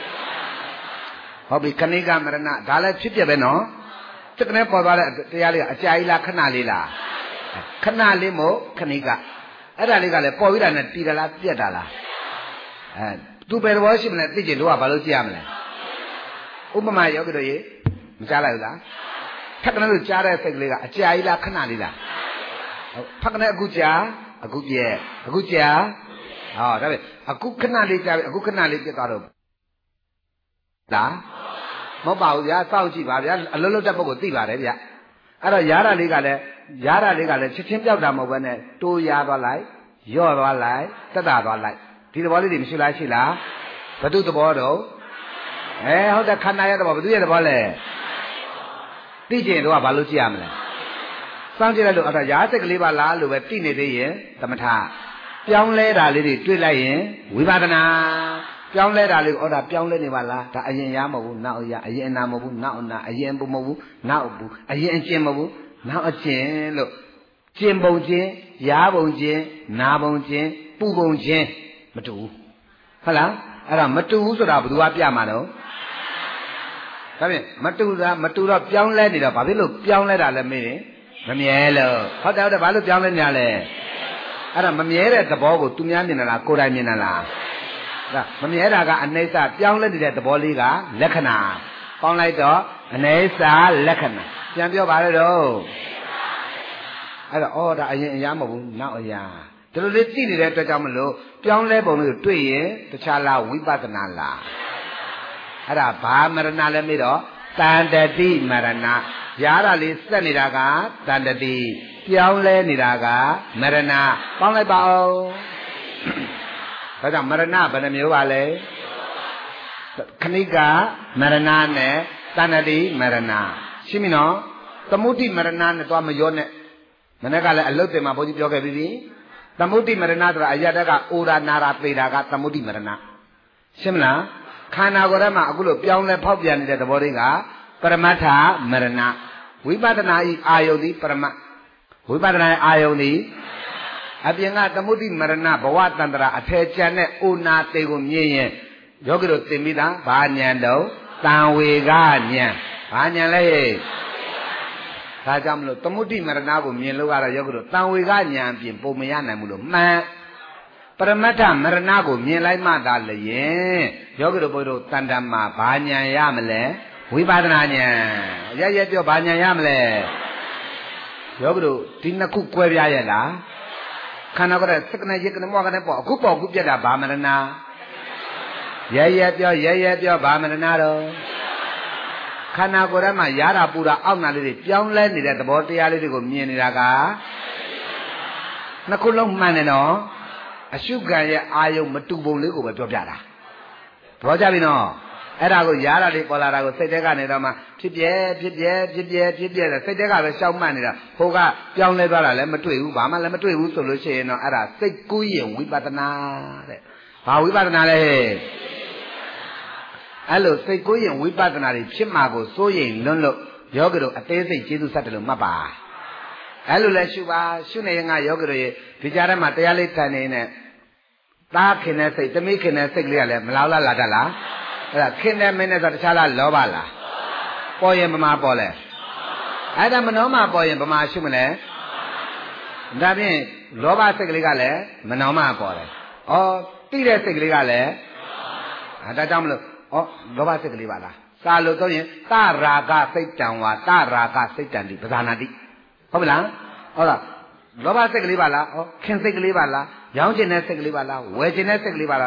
ဟုတ်ပြီခဏိကမရဏဒါလည်းဖြစ်ပြပဲနော်စက္ကနဲ့ပေါ်သွားတဲ့တရားလေးကအကြာကြီးလားခဏလေးလားခဏလေးမို့ခဏိကအဲ့ဒါလေးကလည်းပေါ်ပြီးတာနဲ့တည်တယ်လားပြတ်တာလားအဲသူပဲသဘောရှိမလဲသိချင်တို့ကဘာလို့ကြည့်ရမလဲဥပမာယောဂီတို့ရေမကြားလိုက်ဘူးလားဖက်ကနဲ့လို့ကြားတဲ့စိတ်ကလေးကအကြာကြီးလားခဏလေးလားဖက်ကနဲ့အခုကြားအခုပြည့်အခုကြားဟောဒါပဲအခုခဏလေးကြားပြီအခုခဏလေးပြတ်သွားတော့လားမဟုတ်ပါဘူးဗျာစောင့်ကြည့်ပါဗျာအလုံးလုံးတဲ့ပုဂ္ဂိုလ်သိပါတယ်ဗျာအဲ့တော့ရားတာလေးကလည်းရားတာလေးကလည်းချက်ချင်းပြောက်တာမဟုတ်ဘဲနဲ့တိုးရသွားလိုက်ရော့သွားလိုက်တက်တာသွားလိုက်ဒီသဘောလေးတွေမရှိလားရှိလားဘု து သဘောတော့အဲဟုတ်တယ်ခန္ဓာရဲ့သဘောဘု து ရဲ့သဘောလဲသိကျင်တော့ဘာလို့ကြည့်ရမလဲစောင့်ကြည့်လိုက်လို့အဲ့ဒါရာစိတ်ကလေးပါလားလို့ပဲသိနေသေးရင်သမထပြောင်းလဲတာလေးတွေတွေ့လိုက်ရင်ဝိပဿနာပြောင်းလဲတာလေးကိုအော်ဒါပြောင်းလဲနေပါလားဒါအရင်ရမဟုတ်ဘူးနောက်ရအရင်အနာမဟုတ်ဘူးနောက်အနာအရင်ဘုံမဟုတ်ဘူးနောက်ဘူးအရင်အကျင့်မဟုတ်ဘူးနောက်အကျင့်လို့ကျင့်ပုံချင်းရားပုံချင်းနာပုံချင်းပူပုံချင်းမတူဘူးဟုတ်လားအဲ့ဒါမတူဘူးဆိုတာဘယ်သူကပြမှာတော့ဒါဖြင့်မတူတာမတူတော့ပြောင်းလဲနေတော့ဘာဖြစ်လို့ပြောင်းလဲတာလဲမေးရင်မမြဲလို့ဟုတ်တယ်ဟုတ်တယ်ဘာလို့ပြောင်းလဲနေရလဲအဲ့ဒါမမြဲတဲ့သဘောကိုသူများမြင်လားကိုယ်တိုင်မြင်လားဒါမမြဲတာကအနိစ္စပြောင်းလဲနေတဲ့သဘောလေးကလက္ခဏာပေါင်းလိုက်တော့အနိစ္စလက္ခဏာပြန်ပြောပါလေတော့အဲ့တော့အော်ဒါအရင်အရာမဟုတ်ဘူးနောက်အရာဒီလိုလေးသိနေတဲ့အတွက်ကြောင့်မလို့ပြောင်းလဲပုံလေးကိုတွေ့ရင်တခြားလားဝိပဿနာလားအဲ့ဒါဘာမရဏလဲမေးတော့တန်တတိမရဏရားတာလေးစက်နေတာကတန်တတိပြောင်းလဲနေတာကမရဏပေါင်းလိုက်ပါဦးဒါကြောင့်မရဏဘယ်နှမျိုးပါလဲခဏိကမရဏနဲ့တန်တတိမရဏရှင်းပြီနော်သမုဒိမရဏနဲ့တော့မရောနဲ့မနေ့ကလည်းအလုတ်တင်မှာဘုန်းကြီးပြောခဲ့ပြီးပြီသမုဒိမရဏဆိုတာအရတကအိုရာနာရာပေတာကသမုဒိမရဏရှင်းမလားခန္ဓာကိုယ်ထဲမှာအခုလိုပြောင်းလဲဖောက်ပြန်နေတဲ့သဘောတွေကပရမတ္ထမရဏဝိပဿနာဤအာယုန်သည်ပရမတ်ဝိပဿနာအာယုန်သည်အပြင်ကသမုဒိမရဏဘဝတန္တရာအထေကျန်တဲ့အိုနာတေကိုမြင်ရင်ယောဂီတို့သင်ပြီးသားဘာဉာဏ်တော့တံဝေကဉာဏ်ဘာဉာဏ်လဲဒါကြောင့်မလို့သမုဒိမရဏကိုမြင်လို့ကတော့ယောဂီတို့တံဝေကဉာဏ်ပြင်ပုံမရနိုင်ဘူးလို့မှန်ပရမတ္ထမရဏကိုမြင်လိုက်မှသာလျင်ယောဂီတို့ဘုရားတို့တန်တမှာဘာဉာဏ်ရမလဲဝိပဿနာဉာဏ်ရရပြောဘာဉာဏ်ရမလဲယောဂီတို့ဒီနှစ်ခုကွဲပြားရဲ့လားခန္ဓာကိုယ်စက္ကနဲ့ရစ်ကနဲ့မောကနဲ့ပေါ့အခုပေါ့အခုပြတ်တာဘာမရဏရရပြောရရပြောဘာမရဏတော့ခန္ဓာကိုယ်ထဲမှာရတာပူတာအောက်နာလေးတွေပြောင်းလဲနေတဲ့သဘောတရားလေးတွေကိုမြင်နေတာကနှစ်ခုလုံးမှန်တယ်နော်အရှုခံရဲ့အာယုံမတူပုံလေးကိုပဲပြောပြတာဘောကြပြီနော်အဲ့ဒါကိုရတာလေးပေါ်လာတာကိုစိတ်ထဲကနေတော့မှဖြစ်ပြဲဖြစ်ပြဲဖြစ်ပြဲဖြစ်ပြဲတဲ့စိတ်ထဲကပဲရှောက်မှတ်နေတာဟိုကပြောင်းလဲသွားတာလည်းမတွေ့ဘူးဘာမှလည်းမတွေ့ဘူးဆိုလို့ရှိရင်တော့အဲ့ဒါစိတ်ကူးရင်ဝိပဿနာတဲ့ဘာဝိပဿနာလဲအဲ့လိုစိတ်ကူးရင်ဝိပဿနာတွေဖြစ်မှာကိုစိုးရိမ်လွန်းလို့ယောဂီတို့အသေးစိတ်ကျေးဇူးဆက်တယ်လို့မှတ်ပါအဲ့လိုလဲရှုပါရှုနေရင်ကယောဂီတို့ရဲ့ဒီကြားထဲမှာတရားလေးထိုင်နေနဲ့သားခင်တဲ့စိတ်သမီးခင်တဲ့စိတ်ကလေးကလည်းမလောက်လာလာတတ်လားအဲ့ဒါခင်တဲ့မင်းနဲ့ဆိုတခြားလားလောဘလားပေါ်ရင်ဗမာပေါ်လဲအဲ့ဒါမနှောမှပေါ်ရင်ဗမာရှုမလဲဒါဖြင့်လောဘစိတ်ကလေးကလည်းမနှောမှပေါ်တယ်ဩတိတဲ့စိတ်ကလေးကလည်းအဲဒါကြောင့်မလို့ဩလောဘစိတ်ကလေးပါလားစာလို့ဆိုရင်တရာဂစိတ်တံဝါတရာဂစိတ်တံတိပဇာနာတိဟုတ်ပြီလားဟုတ်လားလောဘစိတ်ကလေးပါလားဩခင်စိတ်ကလေးပါလားရောင်းကျင်တဲ့စိတ်ကလေးပါလားဝယ်ကျင်တဲ့စိတ်ကလေးပါလားလို့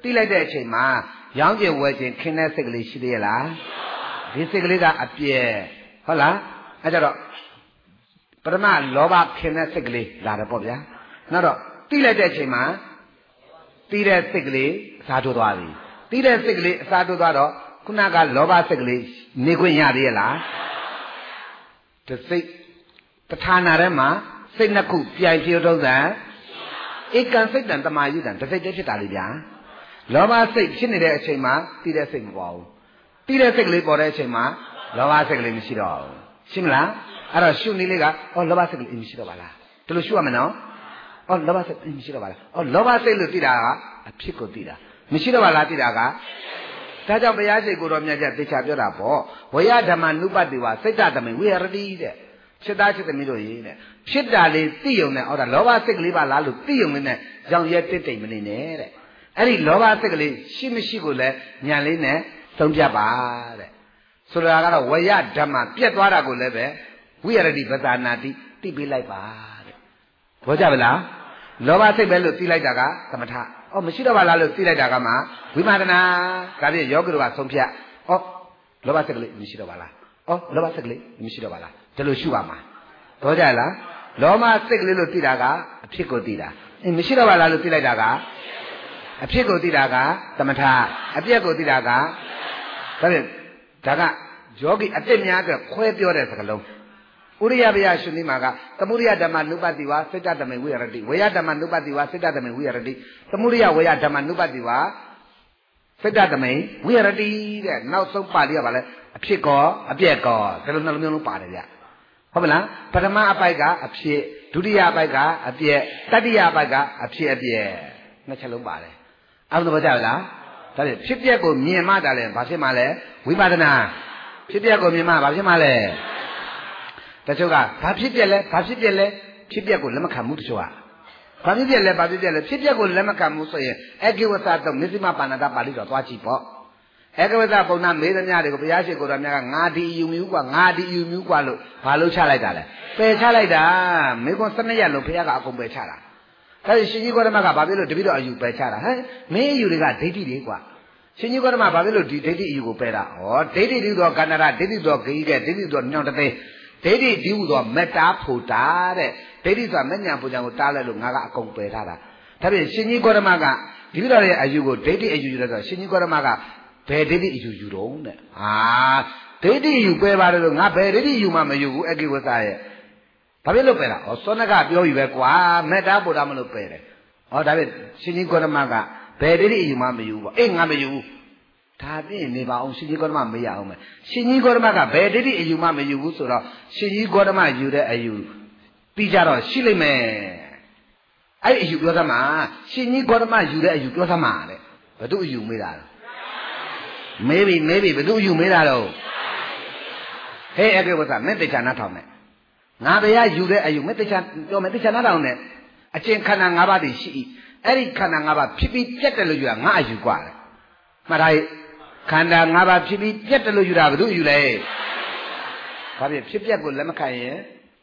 တိလိုက်တဲ့အချိန်မှာရောင်းကျင်ဝယ်ကျင်ခင်းတဲ့စိတ်ကလေးရှိသေးရဲ့လားဒီစိတ်ကလေးကအပြည့်ဟုတ်လားအဲကြတော့ပထမလောဘခင်းတဲ့စိတ်ကလေးလာတယ်ပေါ့ဗျာနောက်တော့တိလိုက်တဲ့အချိန်မှာတိတဲ့စိတ်ကလေးအစားထိုးသွားပြီတိတဲ့စိတ်ကလေးအစားထိုးသွားတော့ခုနကလောဘစိတ်ကလေးနေခွင့်ရသေးရဲ့လားတစိတ်တဌာနာထဲမှာစိတ်နှစ်ခုပြိုင်ပြတုံးစံဧကံစိတ်တံတမာယုတံတစိတ်တည်းဖြစ်တာလေဗျာလောဘစိတ်ဖြစ်နေတဲ့အချိန်မှာတိတဲ့စိတ်မပေါ်ဘူးတိတဲ့စိတ်ကလေးပေါ်တဲ့အချိန်မှာလောဘစိတ်ကလေးမရှိတော့ဘူးရှင်းမလားအဲ့တော့ရှုနေလေးကအော်လောဘစိတ်ကလေးမရှိတော့ပါလားဒီလိုရှုရမယ်နော်အော်လောဘစိတ်မရှိတော့ပါလားအော်လောဘစိတ်လို့တိတာကအဖြစ်ကိုတိတာမရှိတော့ပါလားတိတာကဒါကြောင့်ဘုရားရှိခိုးတော်မြတ်ကျသေချာပြောတာပေါ့ဝေယဓမ္မနုပတ္တိဝစိတ်တသမိဝိဟရတိတဲ့ဖြစ်သားဖြစ်သမီးတို့ရေးတဲ့ဖြစ်တာလေးသိယုံနဲ့အော်ဒါလောဘစိတ်ကလေးပါလားလို့သိယုံနဲ့ရောင်ရဲတစ်တိမ်မနေနဲ့တဲ့အဲ့ဒီလောဘစိတ်ကလေးရှိမရှိကိုလည်းညံလေးနဲ့သုံးပြပါတဲ့ဆိုတာကတော့ဝေယဓမ္မပြက်သွားတာကိုလည်းပဲဝိဟရတိပဇာနာတိသိပေးလိုက်ပါတဲ့ဘောကြပါလားလောဘစိတ်ပဲလို့သိလိုက်တာကသမထအော်မရှိတော့ပါလားလို့သိလိုက်တာကမှဝိပဿနာဒါဖြင့်ယောဂီတို့ကဆုံးဖြတ်အော်လောဘစိတ်ကလေးမရှိတော့ပါလားအော်လောဘစိတ်ကလေးမရှိတော့ပါလားဒီလိုရှုပါမှာဘောကြလားလောဘစိတ်ကလေးလို့သိတာကအဖြစ်ကိုသိတာအင်းမရှိတော့ပါလားလို့သိလိုက်တာကအဖြစ်ကိုသိတာကသမထအပြက်ကိုသိတာကဒါဖြင့်ဒါကယောဂီအစ်စ်များအတွက်ခွဲပြောတဲ့စကားလုံးဥရိယဗျာရှင်ဒီမှာကသမုဒိယဓမ္မနုပတ္တိဝစိတ္တသမေဝိဟရတိဝေယဓမ္မနုပတ္တိဝစိတ္တသမေဝိဟရတိသမုဒိယဝေယဓမ္မနုပတ္တိဝစိတ္တသမေဝိဟရတိတဲ့နောက်ဆုံးပါဠိကပါလဲအဖြစ်ကောအပြက်ကောဒီလိုနှလုံးမျိုးလုံးပါတယ်ဗျဟုတ်မလားပထမအပိုက်ကအဖြစ်ဒုတိယအပိုက်ကအပြက်တတိယအပိုက်ကအဖြစ်အပြက်နှစ်ချက်လုံးပါတယ်အဲ့လိုပြောကြလားဒါဖြင့်ဖြစ်ပျက်ကိုမြင်မှတာလဲဘာဖြစ်မှလဲဝိပဿနာဖြစ်ပျက်ကိုမြင်မှဘာဖြစ်မှလဲတချို့ကဘာဖြစ်ပျက်လဲဘာဖြစ်ပျက်လဲဖြစ်ပျက်ကိုလက်မခံဘူးတချို့ကဘာဖြစ်ပျက်လဲဘာဖြစ်ပျက်လဲဖြစ်ပျက်ကိုလက်မခံဘူးဆိုရင်အကိဝသတော့မစ္စည်းမပါဏတပါဠိတော်သွားကြည့်ပေါ့အကိဝသပုံနာမေးသမျှတွေကိုဘုရားရှိခိုးတော်များကငါဒီယူမြူးกว่าငါဒီယူမြူးกว่าလို့ဘာလို့ချလိုက်တာလဲပယ်ချလိုက်တာမေကွန်စနစ်ရလို့ဘုရားကအကုန်ပယ်ချတာဒါရှင်ကြီးကောဓမကဘာဖြစ်လို့တပည့်တော်အယူပယ်ချတာဟဲ့မင်းအယူတွေကဒိဋ္ဌိတွေကရှင်ကြီးကောဓမဘာဖြစ်လို့ဒီဒိဋ္ဌိအယူကိုပယ်တာဩဒိဋ္ဌိတိသောကန္နရဒိဋ္ဌိသောဂိကဒိဋ္ဌိသောညောင်တသိဒိဋ္ဌိဒီဟုသောမေတ္တာဖို့တာတဲ့ဒိဋ္ဌိဆိုတာမဉ္ဇဉ်ပူဇံကိုတားလိုက်လို့ငါကအကုန်ပယ်ထားတာဒါဖြင့်ရှင်ကြီးကောဓမကဒီလိုရဲ့အယူကိုဒိဋ္ဌိအယူယူတယ်ဆိုတော့ရှင်ကြီးကောဓမကဘယ်ဒိဋ္ဌိအယူယူတော့တဲ့ဟာဒိဋ္ဌိအယူပယ်ပါတယ်လို့ငါဘယ်ဒိဋ္ဌိအယူမှမယူဘူးအကိဝသရဲ့ဘာဖြစ်လို့ပယ်တာဩစောနကပြောယူပဲကွာမေတ္တာပို့တာမလို့ပယ်တယ်ဩဒါဖြင့်ရှင်ကြီးကောဓမကဘယ်ဒိဋ္ဌိအယူမှမယူဘူးပေါ့အေးငါမယူဘူးဒါဖြင့်နေပါအောင်ရှင်ကြီးကောဓမမေးရအောင်မယ်ရှင်ကြီးကောဓမကဘယ်ဒိဋ္ဌိအယူမှမယူဘူးဆိုတော့ရှင်ကြီးကောဓမယူတဲ့အယူပြီးကြတော့ရှိလိမ့်မယ်အဲ့အယူပြောသမှာရှင်ကြီးကောဓမယူတဲ့အယူပြောသမှာတဲ့ဘသူအယူမေးတာလဲမေးပြီမေးပြီဘသူအယူမေးတာတော့ဟဲ့အကေဝသမေတ္တချာနာထောင်နဲ့ငါတရားယူတဲ့အယူမေတ္တချာပြောမယ်တချာနာထောင်နဲ့အကျင့်ခန္ဓာ၅ပါးတည်ရှိ၏အဲ့ဒီခန္ဓာ၅ပါးဖြစ်ပြီးပြတ်တယ်လို့ယူတာငါအယူกว่าတယ်မှတ်ထားရဲ့ခန္ဓာ၅ပါးဖြစ်ပြီးပြတ်တယ်လို့ယူတာဘသူယူလဲဘာဖြစ်ဖြစ်ပြက်ကိုလက်မခံရင်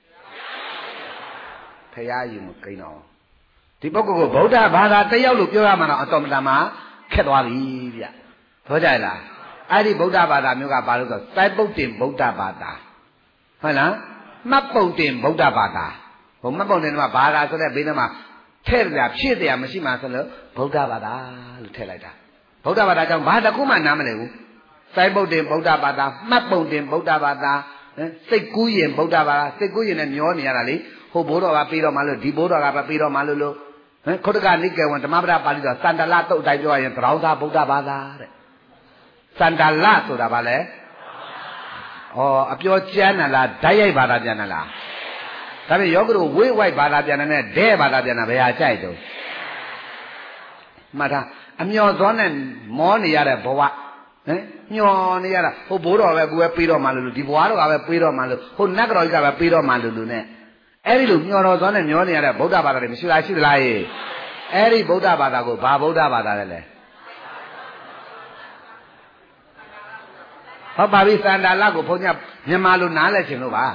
ဖရာယူမကိန်းတော့ဒီပုဂ္ဂိုလ်ကိုဗုဒ္ဓဘာသာတယောက်လို့ပြောရမှာတော့အတော်မတန်မှခက်သွားပြီဗျပြောကြလားအဲ့ဒီဗုဒ္ဓဘာသာမျိုးကဘာလို့ဆိုစိုက်ပုတ်တင်ဗုဒ္ဓဘာသာဟုတ်လားမှတ်ပုတ်တင်ဗုဒ္ဓဘာသာဟိုမှတ်ပုတ်တင်ကဘာသာဆိုတဲ့ဘေးထဲမှာထည့်ရဖြည့်တယ်မရှိမှဆိုလို့ဗုဒ္ဓဘာသာလို့ထည့်လိုက်တာဗုဒ္ဓဘာသာကြောင့်ဘာတစ်ခုမှနားမလည်ဘူးစိုက်ပုတ်တင်ဗုဒ္ဓဘာသာမှတ်ပုတ်တင်ဗုဒ္ဓဘာသာစိတ်ကူးရင်ဗုဒ္ဓဘာသာစိတ်ကူးရင်လည်းမျောနေရတာလေဟိုဘိုးတော်ကပြီးတော့မှလို့ဒီဘိုးတော်ကပဲပြီးတော့မှလို့လို့ဟမ်ခုတ္တကနိကေဝံဓမ္မပဒပါဠိတော်စန္ဒလတုတ်တိုင်းပြောရင်သရောင်းသားဗုဒ္ဓဘာသာတဲ့စန္ဒလဆိုတာဘာလဲဩအပြောကျမ်းလားဓာတ်ရိုက်ဘာသာပြန်လားဒါပေမဲ့ယောဂတို့ဝိဝိုက်ဘာသာပြန်တဲ့ဒဲဘာသာပြန်တာဘယ်ဟာကြိုက်တုံးမှတ်ထားအမျော်သောနဲ့မောနေရတဲ့ဘဝဟမ်ညော်နေရတာဟိုဘိုးတော်ပဲကိုယ်ပဲပြီးတော့မှလို့ဒီဘဝတော်ကပဲပြီးတော့မှလို့ဟိုနတ်ကတော်ကြီးကပဲပြီးတော့မှလို့လို့နဲ့အဲ့ဒီလိုမျော်တော်သောနဲ့မျောနေရတဲ့ဗုဒ္ဓဘာသာတွေမရှိလားရှိသလားယေအဲ့ဒီဗုဒ္ဓဘာသာကိုဘာဗုဒ္ဓဘာသာလဲလဲဟုတ်ပါပြီစန္ဒာလကိုဘုန်းကြီးမြန်မာလိုနားလဲချင်လို့ပါ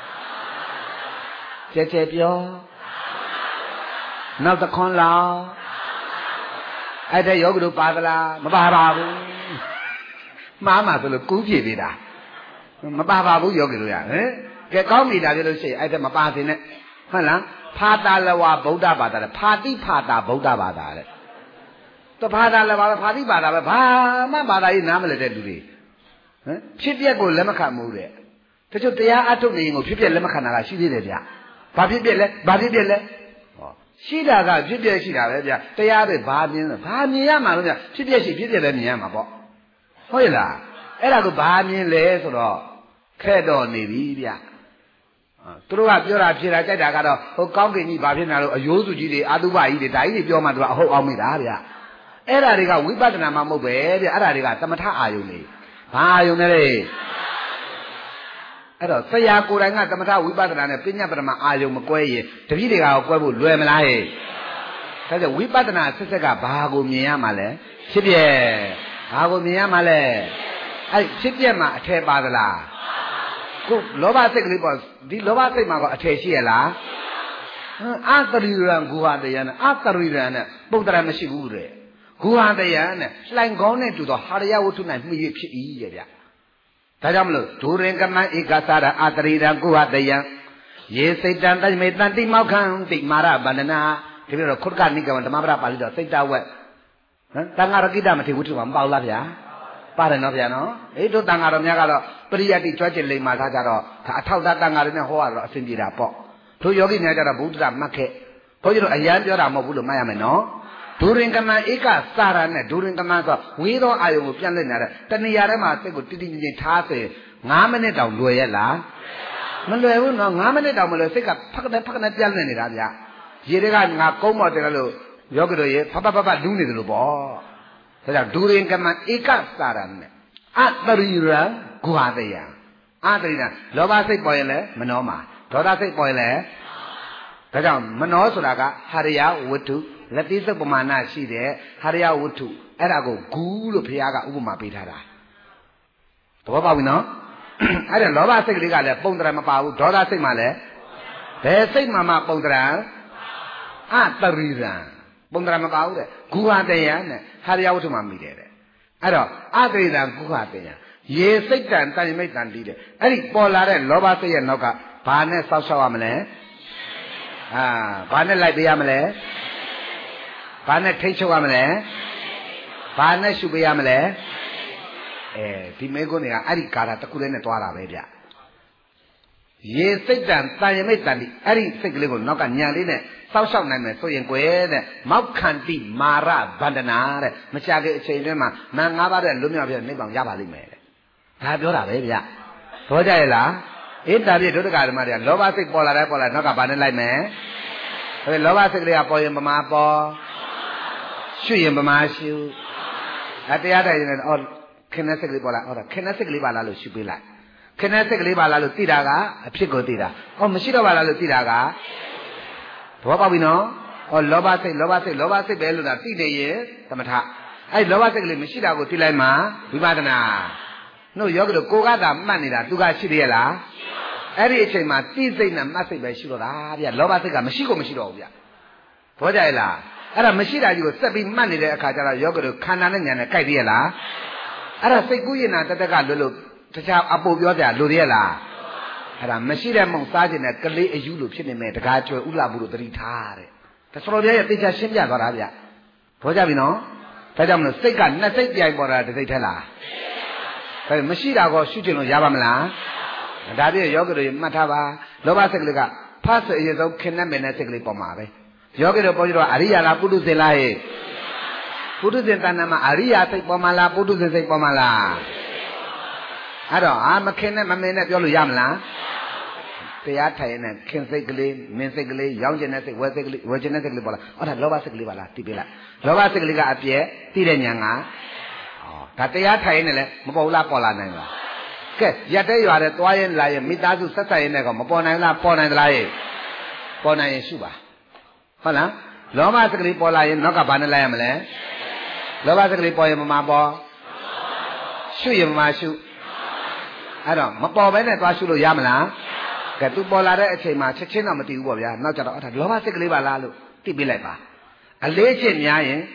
ကြဲကြဲပြောနောက်တစ်ခွန်းလောက်အဲ့ဒါယောဂတို့ပါသလားမပါပါဘူးမှားမှဆိုလို့ကူးပြေသေးတာမပါပါဘူးယောဂတို့ရဟင်ကဲကောင်းပြီဒါပြောလို့ရှိရင်အဲ့ဒါမပါသေးနဲ့ဟုတ်လားဖာတာလဝဗုဒ္ဓဘာသာတဲ့ဖာတိဖာတာဗုဒ္ဓဘာသာတဲ့တဖာတာလဝဖာတိဘာသာပဲဘာမှဘာသာရေးနားမလည်တဲ့လူတွေဟမ်ဖြစ်ပျက်ကိုလက်မခံဘူးတဲ့တချို့တရားအထုတ်နေရင်ကိုဖြစ်ပျက်လက်မခံတာကရှိသေးတယ်ဗျဘာဖြစ်ပျက်လဲဘာဖြစ်ပျက်လဲဟောရှိတာကဖြစ်ပျက်ရှိတာပဲဗျတရားပဲဘာမြင်ဘာမြင်ရမှာလို့ဗျဖြစ်ပျက်ရှိဖြစ်ပျက်ပဲမြင်ရမှာပေါ့ဟုတ်ရဲ့လားအဲ့ဒါကိုဘာမြင်လဲဆိုတော့ခဲ့တော့နေပြီဗျသူတို့ကပြောတာဖြစ်တာကြိုက်တာကတော့ဟိုကောင်းကင်ကြီးဘာဖြစ်နေလို့အယိုးစုကြီးတွေအာတုပကြီးတွေဒါကြီးတွေပြောမှသူကအဟုတ်အောင်မိတာဗျအဲ့ဒါတွေကဝိပဿနာမှမဟုတ်ပဲဗျအဲ့ဒါတွေကသမထအာယုန်တွေဘာအာယုန်လဲအဲ့တော့ဆရာကိုယ်တိုင်ကသမထဝိပဿနာနဲ့ပညာပရမအာယုန်မကွဲရင်တပည့်တွေကကွဲဖို့လွယ်မလားဟဲ့ဒါကြောင့်ဝိပဿနာဆက်ဆက်ကဘာကိုမြင်ရမှာလဲဖြစ်ပြဲဘာကိုမြင်ရမှာလဲအဲ့ဖြစ်ပြဲမှာအထယ်ပါသလားကိုလောဘစိတ်ကလေးပေါ့ဒီလောဘစိတ်မှာကအထယ်ရှိရလားအာတရိရံဂူဟာတယံအာတရိရံနဲ့ပုဒ္ဒရာမရှိဘူးတဲ့ဂူဟာတယံနဲ့လှိုင်ကောင်းနဲ့တူသောဟာရယဝတ္ထု၌မှီရဖြစ်၏တဲ့ဗျဒါကြောင့်မလို့ဒုရင်ကမံဧကသရအာတရိရံဂူဟာတယံယေစိတ်တံတမေတံတိမောက္ခံတိမာရဗန္ဒနာဒီလိုတော့ခုတ်ကနိကဝဓမ္မပဒပါဠိတော်စိတ်တဝက်ဟမ်တန်ဃာရကိတမထေဝတ္ထုမှာမပေါ့လားဗျာပါတယ်နော်ဗျာနော်အေးတို့တန်ဃာတော်များကတော့ပရိယတ်တိကြွကျင်လိမ္မာသားကြတော့ဒါအထောက်သားတန်ဃာတွေနဲ့ဟောရတော့အဆင်ပြေတာပေါ့တို့ယောဂီများကြတော့ဘုဒ္ဓတာမှတ်ခဲ့ဘုန်းကြီးတို့အရန်ပြောတာမဟုတ်ဘူးလို့မှတ်ရမယ်နော်ဒုရင်ကမံဧကစာရနဲ့ဒုရင်ကမံဆိုဝေးသောအာယုံကိုပြန်လက်နေတဲ့တဏှာထဲမှာစိတ်ကိုတိတိကျကျထားစေငါးမိနစ်တောင်လွယ်ရဲ့လားမလွယ်ဘူးနော်ငါးမိနစ်တောင်မလွယ်စိတ်ကဖက်ကနေဖက်ကနေပြန်လက်နေတာဗျာရေတွေကငါကုန်းမော်တယ်လို့ယောဂီတို့ရေဖဖဖဖလူးနေတယ်လို့ပေါ့ဒါကြောင့်ဒုရင်ကမံဧကစာရနဲ့အတရိရံဂုဟာတယံအတရိရံလောဘစိတ်ပေါ်ရင်လည်းမနှောမှာဒေါသစိတ်ပေါ်ရင်လည်းဒါကြောင့်မနှောဆိုတာကဟာရယဝတ္ထုလက်တိသုပမာဏရှိတဲ့ဟာရယဝတ္ထုအဲ့ဒါကိုဂူးလို့ဘုရားကဥပမာပေးထားတာသဘောပေါက်ပြီနော်အဲ့ဒါလောဘစိတ်ကလေးကလည်းပုံတရံမပါဘူးဒေါသစိတ်မှလည်းဘယ်စိတ်မှမပုံတရံအတရိရံပုံတရံမပါဘူးတဲ့ဂူဟာတယံနဲ့ဟာရယဝတ္ထုမှာမိတယ်တဲ့အဲ့တော့အတရိရံဂူဟာတယံရေစိတ်တန်တန်မိတ်တန်တီးတဲ့အဲ့ဒီပေါ်လာတဲ့လောဘစိတ်ရဲ့နောက်ကဘာနဲ့စောက်ရှောက်ရမလဲအာဘာနဲ့လိုက်ပေးရမလဲဘာနဲ့ထိတ်ချုပ်ရမလဲဘာနဲ့ရှုပေးရမလဲအဲဒီမဲကုန်းတွေကအဲ့ဒီကာရတစ်ခုလေးနဲ့တွားတာပဲဗျရေစိတ်တန်တန်ရမိတ်တန်တီးအဲ့ဒီစိတ်ကလေးကိုနောက်ကညံလေးနဲ့စောက်ရှောက်နိုင်မယ်ဆိုရင်ကွယ်တဲ့မောက်ခန္တိမာရဗန္ဒနာတဲ့မချခင်အချိန်တွင်းမှာမန်ငါးပါးတဲ့လွတ်မြောက်ပြနိဗ္ဗာန်ရပါလိမ့်မယ်တဲ့ဒါပြောတာပဲဗျသောကြရဲ့လားအေးတာပြည့်ဒုဒကဓမ္မတွေကလောဘစိတ်ပေါ်လာတဲ့ပေါ်လာနောက်ကဘာနဲ့လိုက်မယ်ဟဲ့လောဘစိတ်ကလေးကပေါ်ရင်ပမာပေါ်ရှုရင်ပမာရှုအတရားတိုင်းနဲ့အော်ခင်းတဲ့စိတ်ကလေးပေါ်လာဟောတာခင်းတဲ့စိတ်ကလေးပါလားလို့ရှုပေးလိုက်ခင်းတဲ့စိတ်ကလေးပါလားလို့သိတာကအဖြစ်ကိုသိတာအော်မရှိတော့ပါလားလို့သိတာကသဘောပေါက်ပြီနော်ဟောလောဘစိတ်လောဘစိတ်လောဘစိတ်ပဲလို့သာသိနေရင်သမထအဲ့လောဘစိတ်ကလေးမရှိတာကိုသိလိုက်မှဝိပဿနာတို့ယောဂီတို့ကိုကသာမှတ်နေတာသူကရှိသေးရဲ့လားအဲ့ဒီအချိန်မှာသိစိတ်နဲ့မှတ်စိတ်ပဲရှိတော့တာဗျလောဘစိတ်ကမရှိကိုမရှိတော့ဘူးဗျဘောကြရဲ့လားအဲ့ဒါမရှိတာကြီးကိုစက်ပြီးမှတ်နေတဲ့အခါကျတော့ယောဂီတို့ခန္ဓာနဲ့ဉာဏ်နဲ့ကြိုက်သေးရဲ့လားအဲ့ဒါစိတ်ကူးရင်နာတတက်ကလွတ်လို့တခြားအပူပြောကြလို့သေးရဲ့လားအဲ့ဒါမရှိတဲ့မုံစားခြင်းနဲ့ကလေးအယူလို့ဖြစ်နေမယ်တကားကျွဲဥလာဘူးလို့တတိထားတဲ့ဒါဆိုတော့ပြရဲ့သေချာရှင်းပြသွားတာဗျဘောကြပြီနော်ဒါကြောင့်မလို့စိတ်ကနှစ်စိတ်ပြိုင်ပေါ်တာတစ်စိတ်ထဲလားဒါမရှိတာကိုရှုချင်လို့ရပါမလားဒါပြည့်ယောဂီတို့မှတ်ထားပါလောဘစိတ်ကလေးကဖတ်ဆိုအရင်ဆုံးခင်နဲ့မင်းနဲ့စိတ်ကလေးပေါ်မှာပဲယောဂီတို့ပေါ်ကြတော့အရိယာလားပုထုဇဉ်လားဟဲ့ပုထုဇဉ်တဏ္ဍာမှာအရိယာစိတ်ပေါ်မှာလားပုထုဇဉ်စိတ်ပေါ်မှာလားအဲ့တော့အာမခင်နဲ့မမင်းနဲ့ပြောလို့ရမလားတရားထိုင်ရင်ခင်စိတ်ကလေးမင်းစိတ်ကလေးရောင်းကျင်တဲ့စိတ်ဝဲစိတ်ကလေးဝဲကျင်တဲ့စိတ်ကလေးပေါ်လာအဲ့ဒါလောဘစိတ်ကလေးပါလားသိပေးလိုက်လောဘစိတ်ကလေးကအပြည့်သိတဲ့ဉာဏ်ကဒါတရားထိုင်နေလဲမပေါ်လားပေါ်လာနိုင်လားကဲရက်တဲ့ရွာတဲ့သွားရင်လာရင်မိသားစုဆက်ဆက်ရင်လည်းကောမပေါ်နိုင်လားပေါ်နိုင်သလားရဲ့ပေါ်နိုင်ရင်ရှုပါဟုတ်လားလောဘစကလေးပေါ်လာရင်နောက်ကဘာနဲ့လိုက်ရမလဲလောဘစကလေးပေါ်ရင်မမပေါ်ရှုရင်မမရှုအဲ့တော့မပေါ်ဘဲနဲ့သွားရှုလို့ရမလားကဲသူပေါ်လာတဲ့အချိန်မှာချက်ချင်းတော့မတည်ဘူးပေါ့ဗျာနောက်ကြတော့အဲ့ဒါလောဘစကလေးပါလားလို့သိပေးလိုက်ပါအလေးချင်းများရင်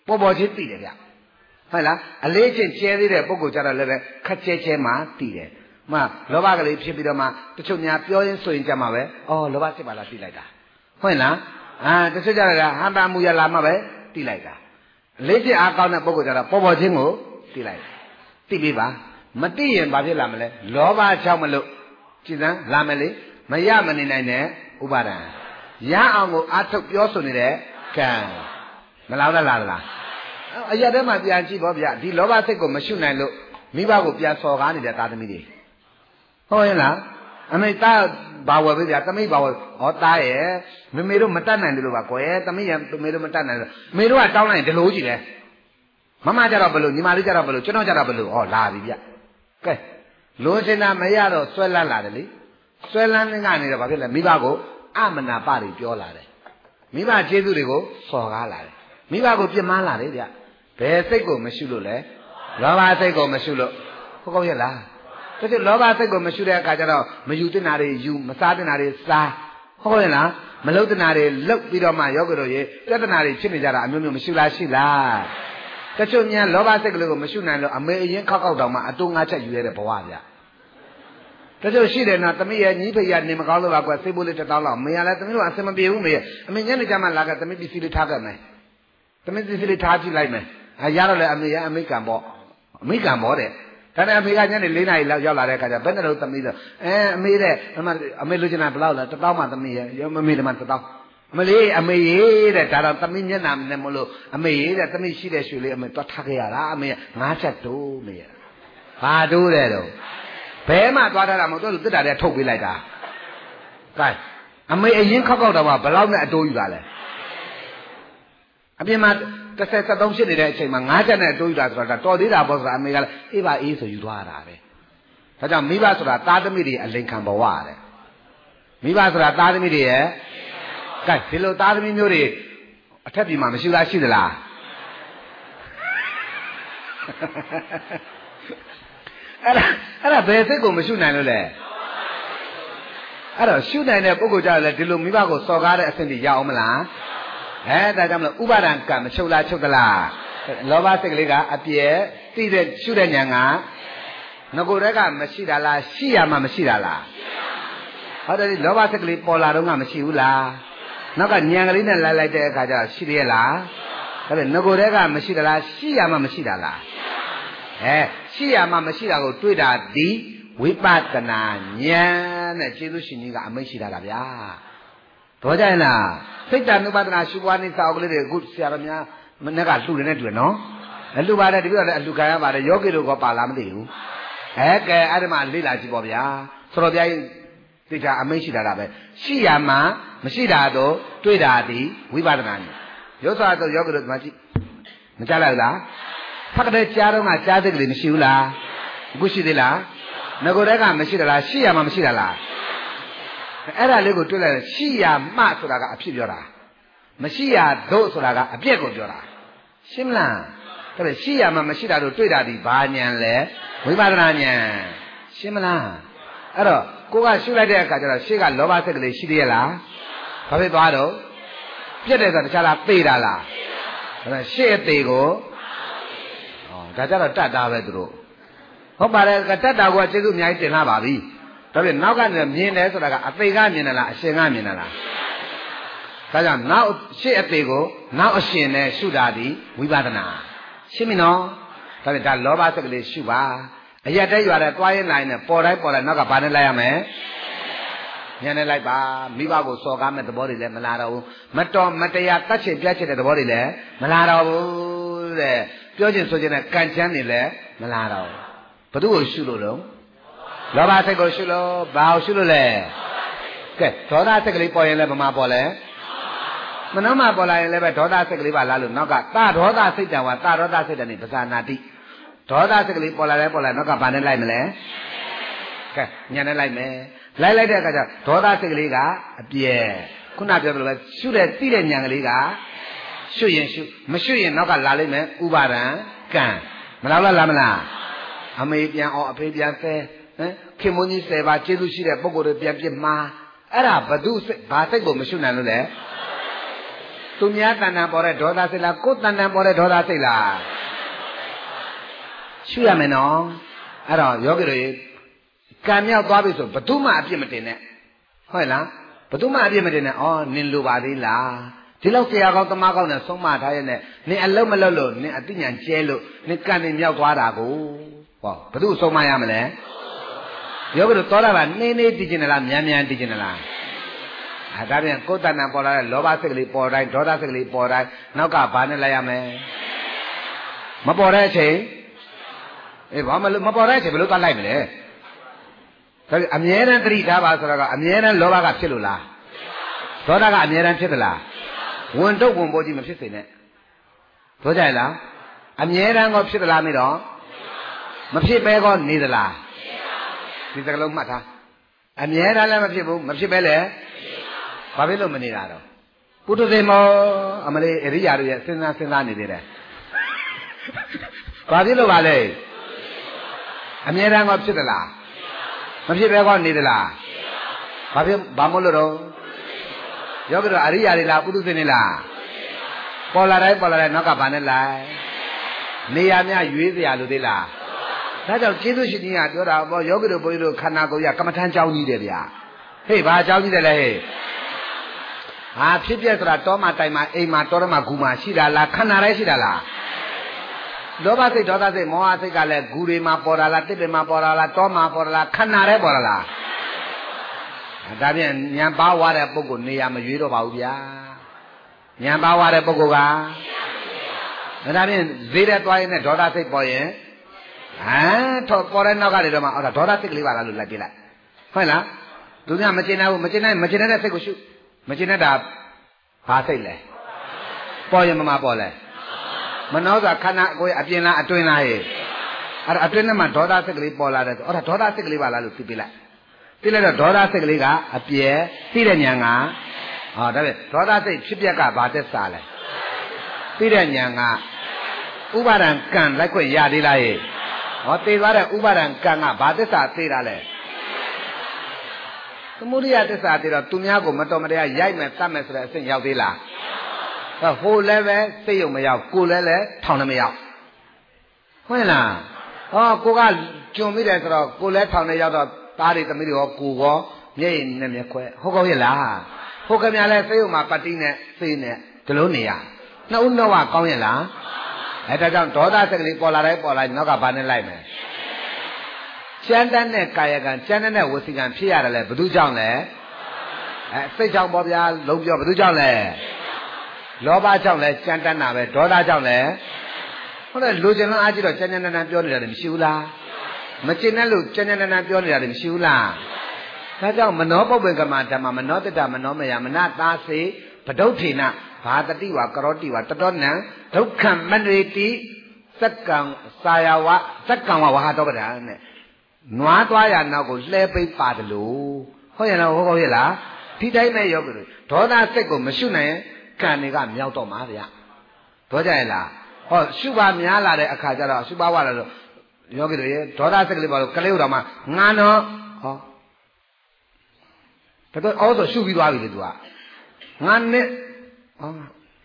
ပေါ်ပေါ်ချင်းသိတယ်ဗျဟုတ်လားအလေးချင်းကျဲသေးတဲ့ပုဂ္ဂိုလ်ကြတော့လည်းပဲခက်ကျဲကျဲမှသိတယ်မှလောဘကလေးဖြစ်ပြီးတော့မှတချို့များပြောရင်းဆိုရင်ကြမှာပဲအော်လောဘစိတ်ပါလားသိလိုက်တာဟုတ်လားအာတချို့ကြတော့ဟန်တာမူရလာမှပဲသိလိုက်တာအလေးချင်းအားကောင်းတဲ့ပုဂ္ဂိုလ်ကြတော့ပေါ်ပေါ်ချင်းကိုသိလိုက်သိပြီပါမသိရင်ဘာဖြစ်လာမလဲလောဘကြောင့်မလို့ကြည်စမ်းလာမယ်လေမရမနေနိုင်တဲ့ဥပါဒံရအောင်ကိုအထုတ်ပြောဆိုနေတဲ့ကံမလောက်လားလားအရာထဲမှာပြန်ကြည့်ပေါ့ဗျာဒီလောဘစိတ်ကိုမရှုနိုင်လို့မိဘကိုပြန်စော်ကားနေတဲ့သားသမီးတွေဟုတ်ရဲ့လားအမေသားဘာဝယ်ပဲဗျာသမီးဘာဝယ်ဟောသားရဲ့မမေတို့မတတ်နိုင်တယ်လို့ပါကွယ်သမီးရမေတို့မတတ်နိုင်လို့မေတို့ကတောင်းလိုက်ဒီလိုကြီးတယ်မမကြတော့ဘလို့ညီမလေးကြတော့ဘလို့ကျွန်တော်ကြတော့ဘလို့ဟောလာပြီဗျကဲလိုချင်တာမရတော့ဆွဲလန်းလာတယ်လေဆွဲလန်းကနေတော့ဘာဖြစ်လဲမိဘကိုအမနာပတွေပြောလာတယ်မိဘကျေးဇူးတွေကိုစော်ကားလာတယ်မိဘကိုပြစ်မှားလာတယ်ဗျဘယ်စိတ်ကိုမရှုလို့လဲလောဘစိတ်ကိုမရှုလို့ဟုတ်ကောရဲ့လားတချို့လောဘစိတ်ကိုမရှုတဲ့အခါကျတော့မယူတင်တာတွေယူမစားတင်တာတွေစားဟုတ်ရဲ့လားမလုတင်တာတွေလုတ်ပြီးတော့မှယောဂတို့ရေပြဿနာတွေဖြစ်နေကြတာအမျိုးမျိုးမရှုလားရှိလားတချို့များလောဘစိတ်ကလေးကိုမရှုနိုင်လို့အမေအရင်ခောက်ခောက်တောင်မှအတူငါချက်ယူရတဲ့ဘဝဗျတချို့ရှိတယ်နော်သမီးရဲ့ညီဖေရနေမကောင်းလို့ပါကွယ်စိတ်ပိုးလေးတစ်တောင်းလောက်မေရလဲသမီးတို့အစမပြေဘူးမေအမေညနေကျမှလာကသမီးပစ္စည်းလေးထားခဲ့မယ်သမီးပစ္စည်းလေးထားကြည့်လိုက်မယ်အဲရတော့လေအမေရအမေကံပေါ့အမေကံပေါ့တဲ့ဒါနဲ့အမေကညနေ၄နာရီလောက်ရောက်လာတဲ့အခါကျဘယ်နဲ့တော့သမီးတော့အဲအမေတဲ့အမအမေလူချင်တာဘယ်လောက်လဲတစ်တောင်းမှသမီးရဲ့မမေလည်းမှတစ်တောင်းအမလေးအမေရေးတဲ့ဒါတော့သမီးမျက်နှာနဲ့မလို့အမေရေးတဲ့သမီးရှိတဲ့ရွှေလေးအမေတွားထားခဲ့ရတာအမေငါးချက်တိုးမေရဘာတိုးတယ်တော့ဘဲမှသွားထားတာမဟုတ်တော့တစ်တာတည်းထုတ်ပေးလိုက်တာကဲအမေအရင်ခောက်ခောက်တော့မှဘယ်လောက်နဲ့အတိုးယူတာလဲအပြင်မှာတစ်ဆက်ဆက်သုံးဖြစ်နေတဲ့အချိန်မှာငါးချက်နဲ့အတိုးယူတာဆိုတော့တော်သေးတာပေါ့ဆိုတာအမေကလည်းအေးပါအေးဆိုယူသွားတာပဲဒါကြောင့်မိဘဆိုတာသားသမီးတွေအလိန်ခံဘဝတဲ့မိဘဆိုတာသားသမီးတွေရဲ့ကဲဒီလိုသားသမီးမျိုးတွေအထက်ပြည်မှာမရှိလားရှိသလားအဲ့ဒါအဲ့ဒါဘယ်စိတ်ကိုမရှုနိုင်လို့လဲအဲ့တော့ရှုနိုင်တဲ့ပုဂ္ဂိုလ်ကြတယ်ဒီလိုမိဘကိုစော်ကားတဲ့အဆင့်ကြီးရအောင်မလားအဲဒါကြောင့်မလို့ဥပါဒံကံမချုပ်လားချုပ်သလားလောဘစိတ်ကလေးကအပြည့်သိတဲ့ရှုတဲ့ဉာဏ်ကငကိုယ်တက်ကမရှိတာလားရှိရမှမရှိတာလားဟုတ်တယ်လောဘစိတ်ကလေးပေါ်လာတော့ကမရှိဘူးလားနောက်ကဉာဏ်ကလေးနဲ့လိုက်လိုက်တဲ့အခါကျရှိရလားဒါပေမဲ့ငကိုယ်တက်ကမရှိတာလားရှိရမှမရှိတာလားအဲရှိရမှမရှိတာကိုတွေ့တာဒီဝိပဿနာဉာဏ်နဲ့ကျေးဇူးရှင်ကြီးကအမိန့်ရှိတာဗျာတော်ကြရင်လားစိတ်တ ानु ပဒနာရှုပွားနေစာအုပ်ကလေးတွေအခုဆရာတော်များမနေ့ကလှူတယ်နဲ့တူတယ်နော်အလှူပါတယ်တပည့်တော်လည်းအလှူခံရပါတယ်ယောဂီတို့ကပါလားမသိဘူးအဲကဲအဲ့ဒီမှာလေ့လာကြည့်ပေါ့ဗျာဆိုတော့ဗျာသိတာအမိန့်ရှိတာပဲရှိရမှမရှိတာတော့တွေ့တာဒီဝိပဿနာဉာဏ်ရုပ်စွာဆိုယောဂီတို့ဒီမှာကြည့်မကြားလိုက်လားဖတ်တဲ့ကြားတော့ကကြားတဲ့ကလေးမရှိဘူးလားအခုရှိသေးလားငကိုယ်တက်ကမရှိသလားရှိရမှမရှိတာလားအဲ့ဒါလေးကိုတွေ့လိုက်ရှိရမှဆိုတာကအဖြစ်ပြောတာမရှိရတို့ဆိုတာကအပြက်ကိုပြောတာရှင်းမလားဒါပေမဲ့ရှိရမှမရှိတာတို့တွေ့တာဒီဘာဉာဏ်လဲဝိပဿနာဉာဏ်ရှင်းမလားအဲ့တော့ကိုကရှုလိုက်တဲ့အခါကျတော့ရှေ့ကလောဘစိတ်ကလေးရှိသေးရလားဘာဖြစ်သွားတော့ပြက်တယ်ဆိုတာတခြားလားပေတာလားဒါပေမဲ့ရှေ့အသေးကိုဩဒါကြတော့တတ်တာပဲသူတို့ဟုတ်ပါတယ်တတ်တာကကျေးဇူးအများကြီးတင်လာပါပြီဒါပြန်နောက်ကနေမြင်တယ်ဆိုတာကအသေးကမြင်တယ်လားအရှင်ကမြင်တယ်လားဒါကြောင့်နောက်ရှေ့အသေးကိုနောက်အရှင်နဲ့ရှုတာဒီဝိပဿနာရှင်းပြီနော်ဒါပြန်ဒါလောဘစိတ်ကလေးရှုပါအရက်တဲ့ရွာတဲ့တွားရင်လိုက်နဲ့ပေါ်တိုင်းပေါ်တိုင်းနောက်ကဘာနဲ့လိုက်ရမလဲညနေလိုက်ပါမိဘကိုစော်ကားမဲ့သဘောတွေလည်းမလာတော့ဘူးမတော်မတရားတတ်ချင်ပြတ်ချင်တဲ့သဘောတွေလည်းမလာတော့ဘူးတဲ့ပြောချင်ဆိုချင်တဲ့ကံချမ်းတွေလည်းမလာတော့ဘူးဘယ်သူ့ကိုရှုလို့တော့လောဘစိတ်ကိုရှုလို့ဘာကိုရှုလို့လဲကဲဒေါသစိတ်ကလေးပေါ်ရင်လည်းဗမာပေါ်လဲမနှောမပေါ်လာရင်လည်းပဲဒေါသစိတ်ကလေးပါလာလို့နောက်ကသာဒေါသစိတ်တံဝါသာဒေါသစိတ်တံနေပဇာနာတိဒေါသစိတ်ကလေးပေါ်လာလဲပေါ်လာနောက်ကဘာနဲ့လိုက်မလဲကဲညာနဲ့လိုက်မယ်လိုက်လိုက်တဲ့အခါကျဒေါသစိတ်ကလေးကအပြဲခုနပြောသလိုပဲရှုတဲ့သိတဲ့ဉာဏ်ကလေးကရှုရင်ရှုမရှုရင်နောက်ကလာလိမ့်မယ်ဥပါဒံကံမလားလားလားမလားအမေပြန်အောင်အဖေပြန်ဆဲဟမ်ခင်မွန်းကြီးဆယ်ပါကျေးဇူးရှိတဲ့ပုဂ္ဂိုလ်တွေပြန်ပြစ်မှာအဲ့ဒါဘသူစိတ်ဘာစိတ်ကိုမရှုနိုင်လို့လဲကသူများတဏ္ဍာပေါ်တဲ့ဒေါသစိတ်လားကိုယ်တဏ္ဍာပေါ်တဲ့ဒေါသစိတ်လားရှုရမယ်နော်အဲ့တော့ယောဂီတို့ကံမြောက်သွားပြီဆိုဘသူမှအပြစ်မတင်နဲ့ဟုတ်လားဘသူမှအပြစ်မတင်နဲ့ဩနင်လိုပါသေးလားဒီလောက်ဆရာကောင်းတမကောင်းနဲ့ဆုံးမထားရတဲ့နင်အလုံးမလုံးလို့နင်အတိညာကျဲလို့နင်ကံနေမြောက်သွားတာကိုဟောဘသူဆုံးမရမလဲယောဂီတို့သောတာပန်နှင်းနှင်းတည်ကျင်လားမြန်မြန်တည်ကျင်လားအဲဒါပြန်ကိုယ်တဏ္ဍာပေါ်လာတဲ့လောဘစိတ်ကလေးပေါ်တိုင်းဒေါသစိတ်ကလေးပေါ်တိုင်းနောက်ကဘာနဲ့လိုက်ရမလဲမပေါ်တဲ့အချိန်အေးဘာမလို့မပေါ်တဲ့အချိန်ဘယ်လိုသွားလိုက်မလဲဒါအမြဲတမ်းသတိထားပါဆိုတော့အမြဲတမ်းလောဘကဖြစ်လို့လားဒေါသကအမြဲတမ်းဖြစ်သလားဝင်တော့ဝင်ပေါ်ကြီးမဖြစ်စေနဲ့ပြောကြရလားအမြဲတမ်းကောဖြစ်သလားမေးတော့မဖြစ်ပဲကောနေသလားဒီစကလုံးမှတ်ထားအမြဲတမ်းလည်းမဖြစ်ဘူးမဖြစ်ပဲလေဘာဖြစ်လို့မနေတာတော့ပုထုဇဉ်မောအမလေးအရိယာတို့ရဲ့စဉ်းစားစဉ်းစားနေသေးတယ်ဘာဖြစ်လို့ပါလဲအမြဲတမ်းကောဖြစ်သလားမဖြစ်ပဲကောနေသလားဘာဖြစ်ဘာမို့လို့တော့ယောဂီတို့အရိယာတွေလားပုထုဇဉ်တွေလားပေါ်လာတိုင်းပေါ်လာတိုင်းနောက်ကဘာနဲ့လိုက်နေရာများရွေးစရာလို့သေးလားဒါကြောင့်ကျေးဇူးရှင်ကြီးကပြောတာပေါ့ယောဂီတို့ဘုန်းကြီးတို့ခန္ဓာကိုယ်ရကမ္မထမ်းကြောင်းကြီးတယ်ဗျာဟေ့ဘာကြောင်းကြီးတယ်လဲဟဲ့ဟာဖြစ်ပြဆိုတာတောမှာတိုင်မှာအိမ်မှာတောရမှာဂူမှာရှိတာလားခန္ဓာတိုင်းရှိတာလားလောဘစိတ်ဒေါသစိတ်မောဟစိတ်ကလည်းဂူတွေမှာပေါ်တာလားတစ်တွေမှာပေါ်တာလားတောမှာပေါ်တာလားခန္ဓာထဲပေါ်တာလားဒါပြန်ဉာဏ်ပါဝါတဲ့ပုဂ္ဂိုလ်နေရာမရွေးတော့ပါဘူးဗျာဉာဏ်ပါဝါတဲ့ပုဂ္ဂိုလ်ကဒါပြန်ဈေးတဲ့သွားရင်ဒေါသစိတ်ပေါ်ရင်ဟမ်ထော်ပေါ်တဲ့နောက်ကနေတော့မှအော်ဒါဒေါသစိတ်ကလေးပါလားလို့လိုက်ပြလိုက်ဟုတ်လားသူကမကျင်နိုင်ဘူးမကျင်နိုင်မကျင်တဲ့စိတ်ကိုရှုမကျင်တဲ့တာဘာစိတ်လဲပေါ်ရင်မမပေါ်လဲမနှောစွာခန္ဓာကိုယ်အပြင်လားအတွင်းလားဟဲ့အဲ့ဒါအတွင်းထဲမှာဒေါသစိတ်ကလေးပေါ်လာတယ်ဆိုအော်ဒါဒေါသစိတ်ကလေးပါလားလို့သိပြလိုက်သိလိုက်တော့ဒေါသစိတ်ကလေးကအပြဲသိတဲ့ဉာဏ်ကဟောဒါပဲဒေါသစိတ်ဖြစ်ပျက်ကဘာသက်စာလဲသိတဲ့ဉာဏ်ကဥပါဒံကံလိုက်ခွင့်ရသေးလားဟဲ့ဟောသိသွားတဲ့ဥပါဒံကံကဘာသက်စာသိတာလဲသမုဒိယသစ္စာသိတော့သူများကိုမတော်မတရားရိုက်မယ်တတ်မယ်ဆိုတဲ့အဆင့်ရောက်သေးလားဟိုလည်းပဲစိတ်ယုံမရောက်ကိုလည်းလည်းထောင်လည်းမရောက်ဟုတ်လားဟောကိုကကြုံမိတယ်ဆိုတော့ကိုလည်းထောင်လည်းရောက်တော့သားတွေသမီးတွေရောကိုရောမျက်ရည်နဲ့မျက်ခွဲဟုတ်ကောရဲ့လားဟုတ်ကမြလည်းစိတ်ယုံမှာပတိနဲ့စိတ်နဲ့ဒီလိုနေရနှစ်ဦးနှစ်ဝကောင်းရဲ့လားအဲဒါကြောင့်ဒေါသစိတ်ကလေးပေါ်လာတိုင်းပေါ်လာနောက်ကဘာနဲ့လိုက်မယ်ကျမ်းတတ်တဲ့ကာယကံကျမ်းတတ်တဲ့ဝစီကံဖြစ်ရတယ်လေဘယ်သူကြောင့်လဲအဲစိတ်ကြောင့်ပေါ့ဗျာလုံးပြောဘယ်သူကြောင့်လဲလောဘကြောင့်လဲကျမ်းတတ်တာပဲဒေါသကြောင့်လဲဟုတ်တယ်လူကျင်လန်းအားကြည့်တော့ကျမ်းကျမ်းတန်တန်ပြောနေတာလည်းမရှိဘူးလားမကျင်တဲ့လူကျမ်းကျမ်းတန်တန်ပြောနေတာလည်းမရှိဘူးလားဒါကြောင့်မနောပုပ္ပင်ကမဓမ္မမနောတတမနောမယမနသာစေပဒုဋ္ဌိနဘာတတိဝကရောတိဝတတောနံဒုက္ခမနရေတိစက္ကံစာယဝစက္ကံဝဝဟာတောပဒံနဲ့နွားသွားရနောက်ကိုလှဲပိတ်ပါတယ်လို့ဟုတ်ရလားဟုတ်ကောရဲ့လားဒီတိုင်းပဲယောဂီတို့ဒေါသစိတ်ကိုမရှုနိုင်ရင်ကံတွေကမြောက်တော့မှာဗျာဒေါကြရဲ့လားဟောရှုပါများလာတဲ့အခါကျတော့ရှုပါဝါလာတော့ယောဂီတို့ရေဒေါသစိတ်ကလေးပါလို့ကလေးတော်မှာငါတော့ဟောဒါတော့အော်ဆိုရှုပြီးသွားပြီလေသူကငါနဲ့ဟော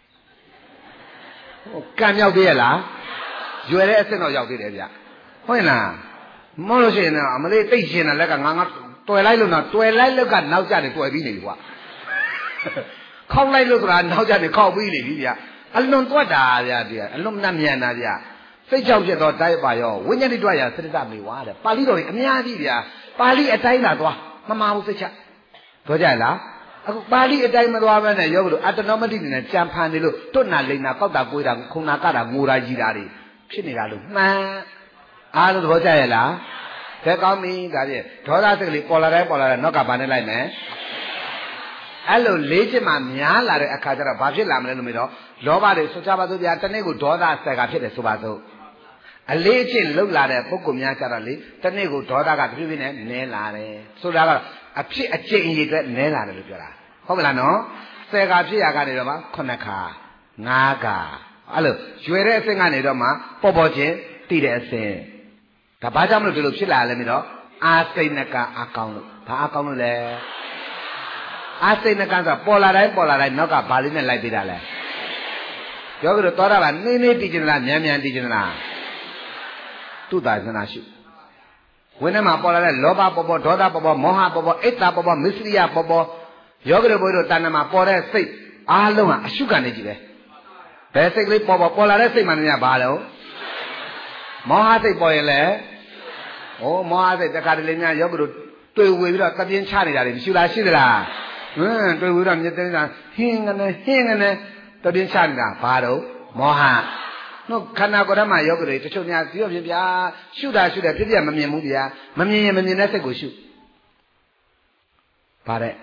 ကံမြောက်သေးရဲ့လားရွယ်တဲ့အဆင့်တော့ရောက်သေးတယ်ဗျာဟုတ်ရဲ့လားမဟုတ်လို့ရှိရင်တော့အမလေးတိတ်ရှင်တဲ့လက်ကငါငါတွယ်လိုက်လို့တော့တွယ်လိုက်လို့ကနောက်ကျတယ်တွယ်ပြီးနေပြီကွာခောက်လိုက်လို့ဆိုတာနောက်ကျတယ်ခောက်ပြီးနေပြီဗျအလွန်တွက်တာဗျာဒီအလွန်နှံ့မြန်တာဗျစိတ်ကြောင့်ဖြစ်တော့တိုက်ပါရောဝိညာဉ်တိတွက်ရစရတမေဝါတဲ့ပါဠိတော်ကြီးအများကြီးဗျာပါဠိအတိုင်းလာသွားမမှားဘူးစိတ်ချပြောကြလားအခုပါဠိအတိုင်းမသွားဘဲနဲ့ယောဂလို့အတ္တနောမတိနေနဲ့ကြံဖန်နေလို့တွတ်နာလိန်နာကောက်တာကိုးတာခုံနာကတာငိုတာကြီးတာတွေဖြစ်နေတာလို့မှန်အားလုံးသဘောကျရဲ့လားကဲကောင်းပြီဒါဖြင့်ဒေါသစိတ်ကလေးပေါ်လာတိုင်းပေါ်လာတိုင်းနောက်ကဘာနဲ့လိုက်မယ်အဲ့လိုလေးချက်မှများလာတဲ့အခါကျတော့ဘာဖြစ်လာမလဲလို့မေးတော့လောဘတွေဆိုကြပါစို့ဗျာတနေ့ကိုဒေါသဆက်ကဖြစ်တယ်ဆိုပါစို့အလေးအကျင့်လှုပ်လာတဲ့ပုဂ္ဂိုလ်များကြတော့လေတနေ့ကိုဒေါသကတဖြည်းဖြည်းနဲ့နည်းလာတယ်ဆိုတာကအဖြစ်အကျင့်အရေးအတွက်နည်းလာတယ်လို့ပြောတာဟုတ်မလားနော်ဆယ်ခါဖြစ်ရကနေတော့မှခုနှစ်ခါငါးခါအဲ့လိုရွယ်တဲ့အဆင့်ကနေတော့မှပေါ်ပေါ်ချင်းတည်တဲ့အဆင့်ဒါဘာကြောင့်မလို့ဒီလိုဖြစ်လာလဲမင်းတော့အာစိတ်နကအာကောင်းလို့ဘာအာကောင်းလို့လဲအာစိတ်နကဆိုပေါ်လာတိုင်းပေါ်လာတိုင်းနောက်ကဘာလေးနဲ့လိုက်ပေးတာလဲယောဂီတို့သောတာပန်နှင်းနှင်းတည်ကျင်လားမြန်မြန်တည်ကျင်လားသူ့သာသနာရှိဝိနည်းမှာပေါ်လာတဲ့လောဘပေါ်ပေါ်ဒေါသပေါ်ပေါ်မောဟပေါ်ပေါ်အိတ်တာပေါ်ပေါ်မစ္စရိယပေါ်ပေါ်ယောဂီတို့ဘုရားတို့တဏ္ဍမှာပေါ်တဲ့စိတ်အားလုံးဟာအရှုခံနေကြည့်ပဲဘယ်စိတ်ကလေးပေါ်ပေါ်ပေါ်လာတဲ့စိတ်မှန်များဘာလဲမောဟစိတ်ပေါ်ရင်လည်းဩမောဟစိတ်တခါတလေများယောဂီတို့တွေ့ဝေပြီးတော့သပြင်းချနေတာတွေမရှိလားရှိသလားဟင်းတွေ့ဝေတော့မြတ်တဲ့ကဟင်းငနဲ့ဟင်းငနဲ့သပြင်းချနေတာဘာတော့မောဟနော်ခန္ဓာကိုယ်ထဲမှာယောဂီတွေတချို့များဒီတော့ပြင်ဗျာရှုတာရှုတယ်ဖြစ်ပြမမြင်ဘူးဗျာမမြင်ရင်မမြင်တဲ့စိတ်ကိုရှုဗါတဲ့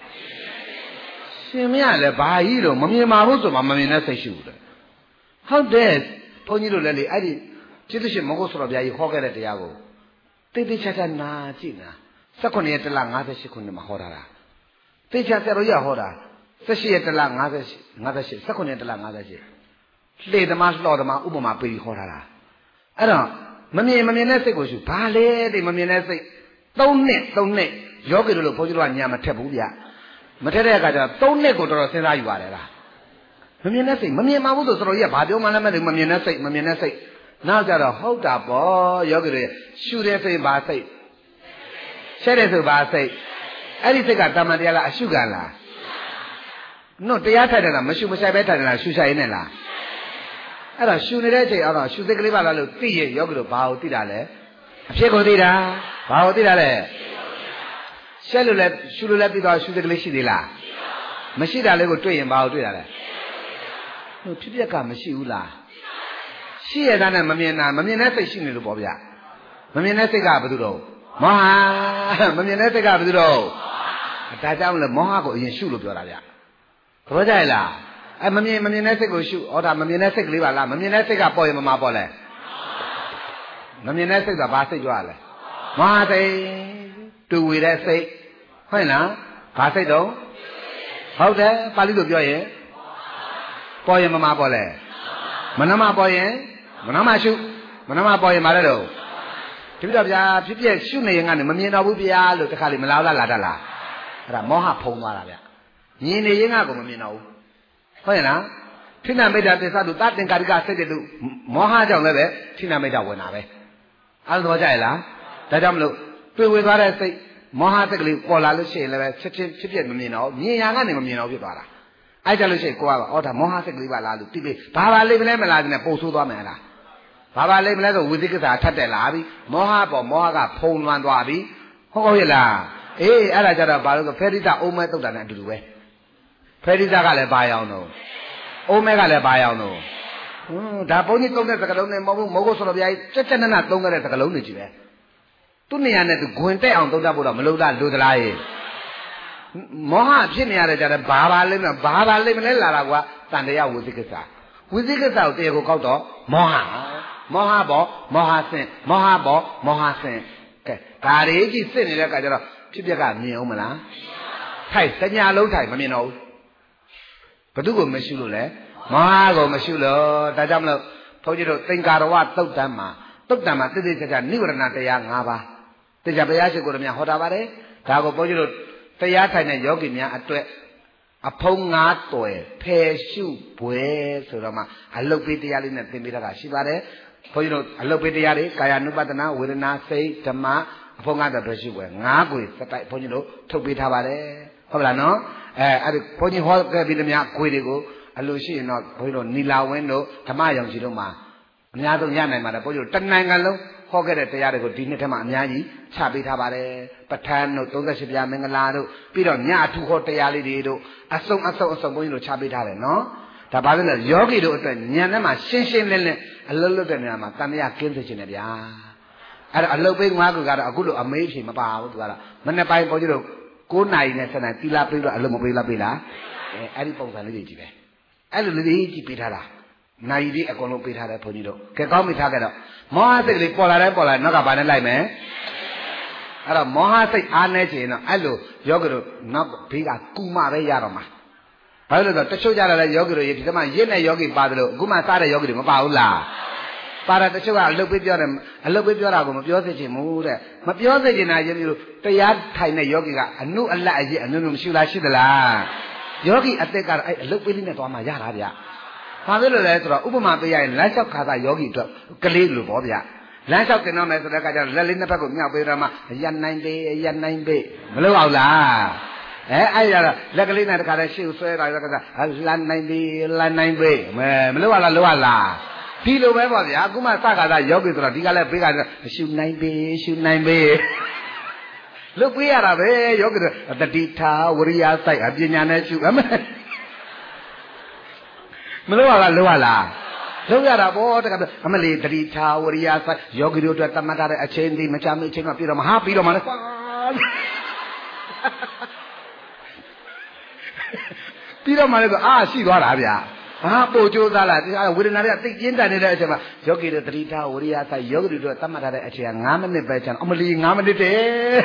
ရှင်မရလည်းဘာကြီးတော့မမြင်ပါဘူးဆိုမှမမြင်တဲ့စိတ်ရှုတယ်ဟုတ်တယ်ဘုန်းကြီးတို့လည်းလေအဲ့ဒီကျေးဇူးရှင်မဟုတ်ဆိုတော့ဗျာကြီးဟောခဲ့တဲ့တရားကိုတိတ်တိတ်ချာချာနာကြည့်နာ၁၈ရက်တလ၅၈ခုနှစ်မှာဟောတာလားတိတ်ချာဆရာတော်ကြီးဟောတာ၁၈ရက်တလ၅၈ ၅၈ ၁၈ရက်တလ၅၈လေသမားလှော်သမားဥပမာပေးပြီးဟောထားတာအဲ့တော့မမြင်မမြင်တဲ့စိတ်ကိုရှုဘာလဲတိတ်မမြင်တဲ့စိတ်၃နှစ်၃နှစ်ယောဂီတို့လို့ဘုန်းကြီးတို့ကညာမထက်ဘူးဗျမထက်တဲ့အခါကျတော့၃နှစ်ကိုတော်တော်စဉ်းစားယူပါတယ်လားမမြင်တဲ့စိတ်မမြင်ပါဘူးဆိုတော်ကြီးကဘာပြောမှလည်းမသိဘူးမမြင်တဲ့စိတ်မမြင်တဲ့စိတ်နောက်ကြတော့ဟုတ်တာပေါ့ယောဂီတွေရှုတဲ့စိတ်ဘာစိတ်ရှက်တဲ့စိတ်ဘာစိတ်အဲ့ဒီစိတ်ကတမန်တရားကအရှုခံလားနော်တရားထိုင်တယ်လားမရှုမဆိုင်ပဲထိုင်တယ်လားရှုဆိုင်နေလားအဲ့တော့ရှုနေတဲ့အချိန်အော်တော့ရှုစိတ်ကလေးပါလားလို့သိရင်ယောဂီတို့ဘာကိုသိတာလဲအဖြစ်ကိုသိတာဘာကိုသိတာလဲရှက်လို့လဲရှုလို့လဲပြီးတော့ရှုစိတ်ကလေးရှိသေးလားမရှိတာလေးကိုတွေ့ရင်ဘာကိုတွေ့တာလဲဟုတ်ဖြစ်ပြက်ကမရှိဘူးလားရှိရတဲ့နဲ့မမြင်တာမမြင်တဲ့စိတ်ရှိနေလို့ပေါ့ဗျမမြင်တဲ့စိတ်ကဘာလို့တော့မောဟမမြင်တဲ့စိတ်ကဘာလို့တော့ဒါကြောင့်မလို့မောဟကိုအရင်ရှုလို့ပြောတာဗျသဘောကျလားအဲမမြင်မမြင်တဲ့စိတ်ကိုရှုဩဒါမမြင်တဲ့စိတ်ကလေးပါလားမမြင်တဲ့စိတ်ကပေါ်ရင်မမပေါ်လဲမမြင်တဲ့စိတ်ကဘာစိတ်ကြွားလဲမောဟစိတ်တူဝေတဲ့စိတ်ဟုတ်လားဘာစိတ်တော့ဟုတ်တယ်ပါဠိလိုပြောရင်ပေါ်ရင်မမပေါ်လဲမနမပေါ်ရင်မနမရှုမနမပေါ်ရင်မလဲတော့ဒီပြတော့ဗျာဖြစ်ဖြစ်ရှုနေရင်ကနေမမြင်တော့ဘူးဗျာလို့တခါလေမလာလားလာတတ်လားအဲ့ဒါမောဟဖုံးသွားတာဗျမြင်နေရင်ကကိုမမြင်တော့ဘူးဟုတ်ရဲ့လားထိဏမိတ်တာသစ္စာတို့တတင်္ကာရိကစိတ်တွေတို့မောဟကြောင့်လည်းပဲထိဏမိတ်တာဝင်တာပဲအဲ့လိုတော့ကြရလားဒါကြောင့်မလို့တွေ့ဝေသွားတဲ့စိတ်မောဟစိတ်ကလေးပေါ်လာလို့ရှိရင်လည်းပဲချက်ချင်းဖြစ်ဖြစ်မမြင်တော့မြင်ရကနေမမြင်တော့ဖြစ်သွားတာအဲ့ကြလို့ရှိရင်ကိုကပါဩဒါမောဟစိတ်ကလေးပါလားလို့တိပိဘာပါလိမ့်မလဲမလားနဲ့ပုံဆိုးသွားမယ်လားဘာပါလိမ့်မလဲဆိုဝိသိကိစ္စထပ်တက်လာပြီမောဟပေါ်မောဟကဖုံလွှမ်းသွားပြီဟုတ်ဟုတ်ရဲ့လားအေးအဲ့ဒါကြတော့ဘာလို့ဆိုဖေရိတအုံးမဲတုတ်တာနဲ့အတူတူပဲဖေရိတကလည်းဘာရောက်တော့အုံးမဲကလည်းဘာရောက်တော့ဟွန်းဒါဘုန်းကြီးသုံးတဲ့စကားလုံးနဲ့မဟုတ်ဘူးမဟုတ်ဆိုတော့ဗျာကြက်ကြက်နနသုံးခဲ့တဲ့စကားလုံးတွေကြီးပဲသူ့နေရာနဲ့သူဂွင်တက်အောင်သုံးတတ်ဖို့တော့မလုပ်တာလိုသလားရေမောဟဖြစ်နေရတဲ့ကြတဲ့ဘာပါလိမ့်မလဲဘာပါလိမ့်မလဲလာတာကွာတန်တရားဝိသိကိစ္စဝိသိကိစ္စကိုတရားကိုကောက်တော့မောဟမောဟပေါ်မောဟဆင့်မောဟပေါ်မောဟဆင့်ကဲဒါတွေကြီးစစ်နေတဲ့အခါကျတော့ဖြစ်ပျက်ကမြင်အောင်မလားထိုက်တညာလုံးထိုက်မမြင်တော့ဘူးဘသူကိုမရှိလို့လဲမောဟကိုမရှိလို့ဒါကြောင့်မလို့ဘုန်းကြီးတို့သင်္ကာရဝသုတ်တံမှာသုတ်တံမှာတိတိကျကျနိဝရဏတရား၅ပါးတရားဘုရားရှိခိုးတော်များဟောတာပါတယ်ဒါကိုဘုန်းကြီးတို့တရားထိုင်တဲ့ယောဂီများအတွက်အဖုံးငါးတွယ်ဖယ်ရှုဘွယ်ဆိုတော့မှအလုတ်ပေးတရားလေးနဲ့သင်ပေးတာကရှိပါတယ်ဘုန်းကြီးတို့အလုတ်ပေးတရားတွေကာယ ानु ပတနာဝေဒနာစိတ်ဓမ္မအဖုံးငါးတွယ်ဖယ်ရှုဘွယ်ငါးကိုစတိုက်ဘုန်းကြီးတို့ထုတ်ပေးထားပါတယ်ဟုတ်လားနော်အဲအဲ့ဒီဘုန်းကြီးဟောခဲ့ပြီးတည်းများအခွေတွေကိုအလိုရှိရင်တော့ဘုန်းကြီးတို့နီလာဝင်းတို့ဓမ္မယောင်ကြီးတို့မှာအများဆုံးရနိုင်ပါတယ်ဘုန်းကြီးတို့တနိုင်ငံလုံးဟောခဲ့တဲ့တရားတွေကိုဒီနှစ်ထဲမှာအများကြီးချပေးထားပါတယ်ပဋ္ဌာန်းတို့သုံး၈ပြားမင်္ဂလာတို့ပြီးတော့ညအထူးဟောတရားလေးတွေတို့အစုံအစုံအစုံဘုန်းကြီးတို့ချပေးထားတယ်နော်ဒါပါလို့လဲယောဂီတို့အတွက်ဉာဏ်ထဲမှာရှင်းရှင်းလင်းလင်းအလုံးလုံးတဲ့နေရာမှာတန်မြတ်ကင်းစေခြင်းနဲ့ဗျာအဲ့တော့အလုတ်ပိန်းငါးခုကတော့အခုလိုအမေးဖြေမပါဘူးသူကတော့မနေ့ပိုင်းဘုန်းကြီးတို့၉နာရီနဲ့၁၀နာရီတီလာပေးတော့အလုတ်မပေးလားပေးလားအဲအဲ့ဒီပုံစံလေးကြီးပဲအဲ့လိုလေးကြီးပေးထားတာနိုင်ပြီးအကုန်လုံးပေးထားတယ်ဘုန်းကြီးတို့ကဲကောင်းပြီထားခဲ့တော့မောဟစိတ်ကလေးပေါ်လာတိုင်းပေါ်လာနောက်ကဘာနဲ့လိုက်မယ်အဲ့တော့မောဟစိတ်အားနေချင်တော့အဲ့လိုယောဂီတို့နောက်ဘေးကကူမပဲရတော့မှာဘာလို့လဲဆိုတော့တချို့ကြတယ်လေယောဂီတို့ဒီကမှရစ်နဲ့ယောဂီပါတယ်လို့အခုမှစားတဲ့ယောဂီတွေမပါဘူးလားပါတာတချို့ကအလုတ်ပေးပြောတယ်အလုတ်ပေးပြောတာကိုမပြောစေချင်ဘူးတဲ့မပြောစေချင်တာရင်းပြီးလို့တရားထိုင်တဲ့ယောဂီကအနုအလတ်အရေးအနုနုမရှိလားရှိသလားယောဂီအသက်ကတော့အဲ့အလုတ်ပေးလေးနဲ့သွားမှရတာဗျဘာဖြစ်လို့လဲဆိုတော့ဥပမာပေးရရင်လမ်းလျှောက်ခါသာယောဂီအတွက်ကလေးလိုပေါ့ဗျာလမ်းလျှောက်တင်တော့မယ်ဆိုတဲ့အခါကျတော့လက်လေးနှစ်ဖက်ကိုမြောက်ပေးတော့မှရနိုင်ပေးရနိုင်ပေးမလုပ်အောင်လားအဲအဲ့ရတော့လက်ကလေးနဲ့တခါတည်းရှေ့ကိုဆွဲတာရကစားလမ်းနိုင်ပေးလမ်းနိုင်ပေးမလုပ်ရလားလုပ်ရလားဒီလိုပဲပေါ့ဗျာအခုမှစကားသာယောဂီဆိုတော့ဒီကလည်းပေးကရှုနိုင်ပေးရှုနိုင်ပေးလုတ်ပေးရတာပဲယောဂီတို့တတိထာဝရိယစိုက်အပညာနဲ့ရှုအမေမလုပ်ရလားလုပ်ရလားလုပ်ရတာပေါ့တကအမလီတတိထာဝရိယစိုက်ယောဂီတို့အတွက်တမတ်တဲ့အချိန်ဒီမချမ်းအချိန်ကပြတော့မဟာပြီးတော့မှလည်းပြီးတော့မှလည်းအာရှိသွားတာဗျာဟာပို့ကြိုးစားလာဝေဒနာတွေကသိကျင်းတန်နေတဲ့အချိန်မှာယောဂီတို့တတိထာဝရိယစိုက်ယောဂီတို့တမတ်တဲ့အချိန်က၅မိနစ်ပဲချမ်းအမလီ၅မိနစ်တည်း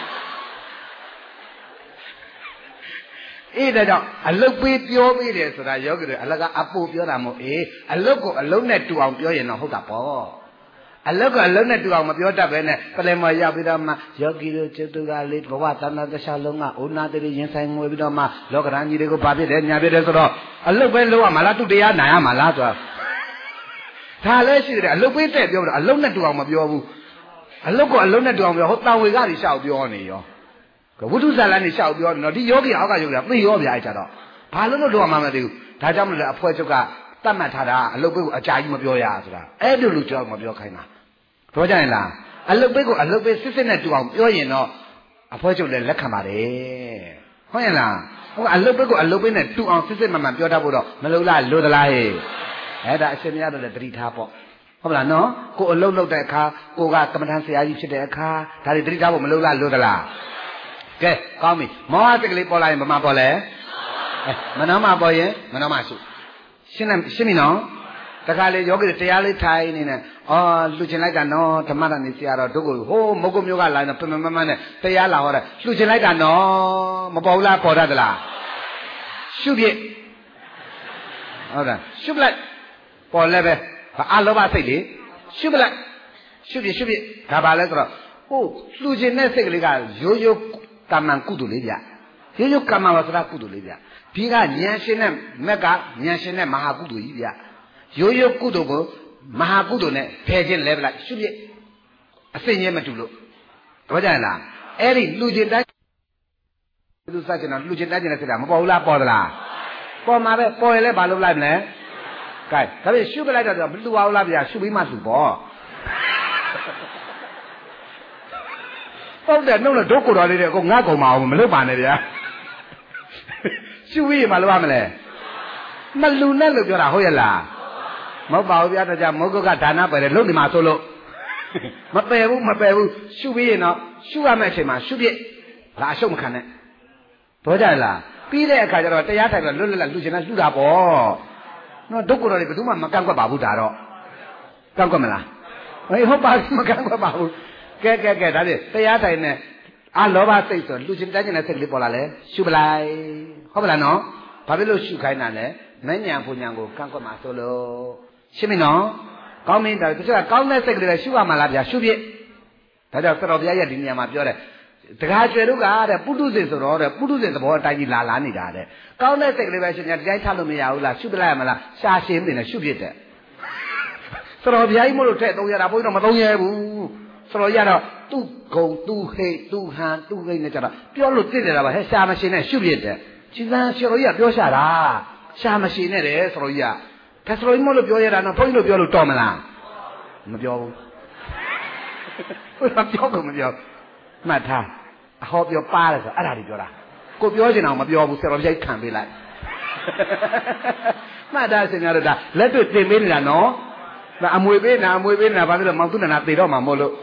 အေးဒါကြောင့်အလုတ်ပေးပြောပေးတယ်ဆိုတာယောဂီတွေအလကအပို့ပြောတာမဟုတ်အေးအလုတ်ကိုအလုတ်နဲ့တူအောင်ပြောရင်တော့ဟုတ်တာပေါ့အလုတ်ကအလုတ်နဲ့တူအောင်မပြောတတ်ပဲနဲ့ပလင်မော်ရောက်ပြီးတော့မှယောဂီတို့ကျတုကလေးဘဝသန္တာတခြားလုံးကဩနာတိရင်ဆိုင်ငွေပြီးတော့မှလောကရန်ကြီးတွေကိုဘာဖြစ်တယ်ညာဖြစ်တယ်ဆိုတော့အလုတ်ပဲလုံးဝမလားသူတရားနိုင်ရမှာလားဆိုတော့ဒါလည်းရှိတယ်အလုတ်ပေးတဲ့ပြောတော့အလုတ်နဲ့တူအောင်မပြောဘူးအလုတ်ကိုအလုတ်နဲ့တူအောင်ပြောဟိုတာဝေကတွေရှောက်ပြောနေရောဝိတုဇာလန်နေရှောက်ပြောနေတော့ဒီယောဂီအောက်ကယောဂီကသိရောဗျာအဲ့ကြတော့ဘာလို့လို့တော့မှမသိဘူးဒါကြောင့်မလို့လေအဖွဲချုပ်ကတတ်မှတ်ထားတာအလုတ်ပေးကိုအကြာကြီးမပြောရဆိုတာအဲ့လိုလူကြောက်မပြောခိုင်းတာပြောကြရင်လားအလုတ်ပေးကိုအလုတ်ပေးစစ်စစ်နဲ့တူအောင်ပြောရင်တော့အဖွဲချုပ်လည်းလက်ခံပါတယ်ဟုတ်ရဲ့လားဟုတ်အလုတ်ပေးကိုအလုတ်ပေးနဲ့တူအောင်စစ်စစ်မှန်မှန်ပြောတတ်ဖို့တော့မလို့လားလို့သလားဟဲ့အဲ့ဒါအရှင်မရတော့လည်းတတိထားပေါ့ဟုတ်လားနော်ကိုအလုတ်လုပ်တဲ့အခါကိုကကမ္မထန်ဆရာကြီးဖြစ်တဲ့အခါဒါတွေတတိထားဖို့မလို့လားလို့သလားကဲကောင်းပြီမောဟစိတ်ကလေးပေါ်လာရင်ဘာမှပေါ်လဲမနောမှပေါ်ရင်မနောမှရှုရှင်းနေရှင်းပြီနော်တခါလေယောဂီတရားလေးထိုင်နေနေအော်လှူချင်လိုက်တာနော်ဓမ္မတန်နေဆရာတော်တို့ကိုဟိုးမုတ်ကုမျိုးကလာနေပမမမနဲ့တရားလာဟောတယ်လှူချင်လိုက်တာနော်မပေါ်ဘူးလားပေါ်တတ်သလားရှုပြည့်ဟုတ်တယ်ရှုပလိုက်ပေါ်လဲပဲအလောဘစိတ်လေရှုပလိုက်ရှုပြည့်ရှုပြည့်ဒါပါလဲဆိုတော့ဟိုလှူချင်တဲ့စိတ်ကလေးကရိုးရိုးကမ္မကုသိုလ်လေးဗျရိုးရိုးကမ္မဝဆရာကုသိုလ်လေးဗျဒီကဉာဏ်ရှင်နဲ့မက်ကဉာဏ်ရှင်နဲ့မဟာကုသိုလ်ကြီးဗျရိုးရိုးကုသိုလ်ကိုမဟာကုသိုလ်နဲ့ဖယ်ခြင်းလဲပလိုက်ရှုပြည့်အစိမ့်ရဲမတူလို့တော့ကြလားအဲ့ဒီလူကျင်တိုင်းလူစကြင်တော့လူကျင်တိုင်းကျင်တဲ့စိတ်ကမပေါ်ဘူးလားပေါ်သလားပေါ်မှာပဲပေါ်ရင်လည်းဘာလုပ်လိုက်မလဲကဲဒါပေမဲ့ရှုပလိုက်တော့လူအောင်လားဗျရှုပြီးမှလူပေါ့ဟုတ်တယ်နှုတ်နဲ့ဒုက္ခတော်လေးတွေကိုငတ်ကုန်ပါအောင်မလုပ်ပါနဲ့ဗျာရှုပြီးမှလုပ်ရမလဲမလူနဲ့လို့ပြောတာဟုတ်ရဲ့လားမဟုတ်ပါဘူးဗျာတော့ကြမုတ်ကုတ်ကဒါနပယ်တယ်လုပ်နေမှာဆိုလို့မပယ်ဘူးမပယ်ဘူးရှုပြီးရင်တော့ရှုရမယ့်အချိန်မှာရှုပြစ်ဒါအရှုံးမခံနဲ့တော့ကြလားပြီးတဲ့အခါကျတော့တရားထိုင်တော့လွတ်လပ်လပ်လူချင်တာလှူတာပေါ့နော်ဒုက္ခတော်တွေဘယ်သူမှမကန့်ကွက်ပါဘူးဒါတော့ကန့်ကွက်မလားဟေးဟုတ်ပါမကန့်ကွက်ပါဘူးကဲကဲကဲဒါဖြင့်တရားထိုင်နဲ့အာလောဘစိတ်ဆိုလူချင်းတန်းကျင်တဲ့စိတ်လေးပေါ်လာလဲရှုပလိုက်ဟုတ်ပလားနော်ဘာဖြစ်လို့ရှုခိုင်းတာလဲမဉ္ဇဏ်ပူညာကိုကန့်ကွက်မှာဆိုလို့ရှင်းပြီနော်ကောင်းပြီဒါတချို့ကကောင်းတဲ့စိတ်ကလေးပဲရှုရမှာလားဗျာရှုပြစ်ဒါကြောင့်သတော်ဘုရားရဲ့ဒီနေရာမှာပြောတယ်တခါကျွယ်တို့ကတဲ့ပုထုဇဉ်ဆိုတော့တဲ့ပုထုဇဉ်သဘောအတိုင်းကြီးလာလာနေတာတဲ့ကောင်းတဲ့စိတ်ကလေးပဲရှုညာတရားထားလို့မရဘူးလားရှုပလိုက်ရမလားရှာရှင်းနေတယ်ရှုပြစ်တဲ့သတော်ဘုရားကြီးမို့လို့တဲ့သုံးရတာဘုန်းကြီးတော့မသုံးရဘူးဆိုတော့ရတော့သူ့ဂုံသူ့ဟိတ်သူ့ဟန်သူ့ဟိတ်နဲ့ကြတော့ပြောလို့သိတယ်လားဗျဟဲ့ရှာမရှိနဲ့ရှုပြစ်တယ်ခြေစမ်းဆရာတော်ကြီးကပြောရှာတာရှာမရှိနဲ့တယ်ဆရာတော်ကြီးကဒါဆရာတော်ကြီးမို့လို့ပြောရတာနော်ဘုန်းကြီးတို့ပြောလို့တော်မလားမပြောဘူးဘုရားပြောကုန်မပြောမှတ်ထားအဟောပြောပါတယ်ဆိုအဲ့ဒါတွေပြောတာကိုပြောချင်အောင်မပြောဘူးဆရာတော်ကြီးခံပေးလိုက်မှတ်ထားစင်များတို့ဒါလက်တွေ့တင်ပေးနေတာနော်အမွေပေးနာအမွေပေးနာဘာဖြစ်လို့မောင်သူနာသေတော့မှာမို့လို့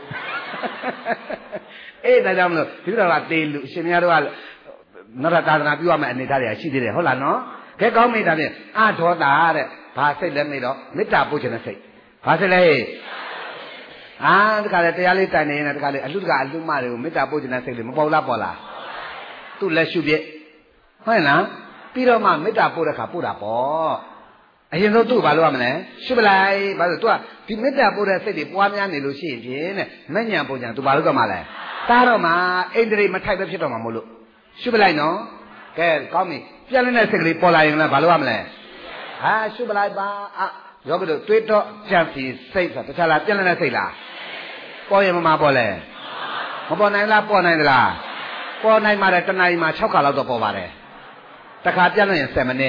အေးဒါကြောင့်မလို့ဒီတော့ကသေလူအရှင်များတို့ကနရသာသနာပြုရမယ့်အနေထားတွေရှိသေးတယ်ဟုတ်လားနော်ကဲကောင်းပြီဒါဖြင့်အဒေါတာတဲ့ဘာစိတ်လဲမေးတော့မေတ္တာပို့ခြင်းတဲ့စိတ်ဘာစိတ်လဲအာတခါလေတရားလေးတိုင်နေရင်တခါလေအလှတကအလှမတွေကိုမေတ္တာပို့ခြင်းတဲ့စိတ်လေးမပေါ်လားပေါ်လားသူ့လက်ရှုပြည့်ဟုတ်လားပြီးတော့မှမေတ္တာပို့တဲ့ခါပို့တာပေါ့အရင်ဆုံးသူ့ဘာလုပ်ရမလဲရှုပလိုက်ဘာလို့ तू ကဒီမေတ္တာပို့တဲ့စိတ်တွေပွားများနေလို့ရှိရင်ဖြင့်တဲ့မညံပုံညာ तू ဘာလုပ်တော့မှလဲတားတော့မှအိန္ဒြေမထိုက်ပဲဖြစ်တော့မှာမို့လို့ရှုပလိုက်နော်ကဲကောင်းပြီပြန်နေတဲ့စိတ်ကလေးပေါ်လာရင်လည်းဘာလုပ်ရမလဲဟာရှုပလိုက်ပါယောဂီတို့တွေးတော့ကြံစီစိတ်ဆိုတခြားလားပြက်လက်နဲ့စိတ်လားပေါ်ရင်မမပေါ်လဲမပေါ်နိုင်လားပေါ်နိုင်သလားပေါ်နိုင်ပါတယ်တဏှာကြီးမှာ၆ခါလောက်တော့ပေါ်ပါတယ်တခါပြက်လို့ရင်ဆယ်မိနစ်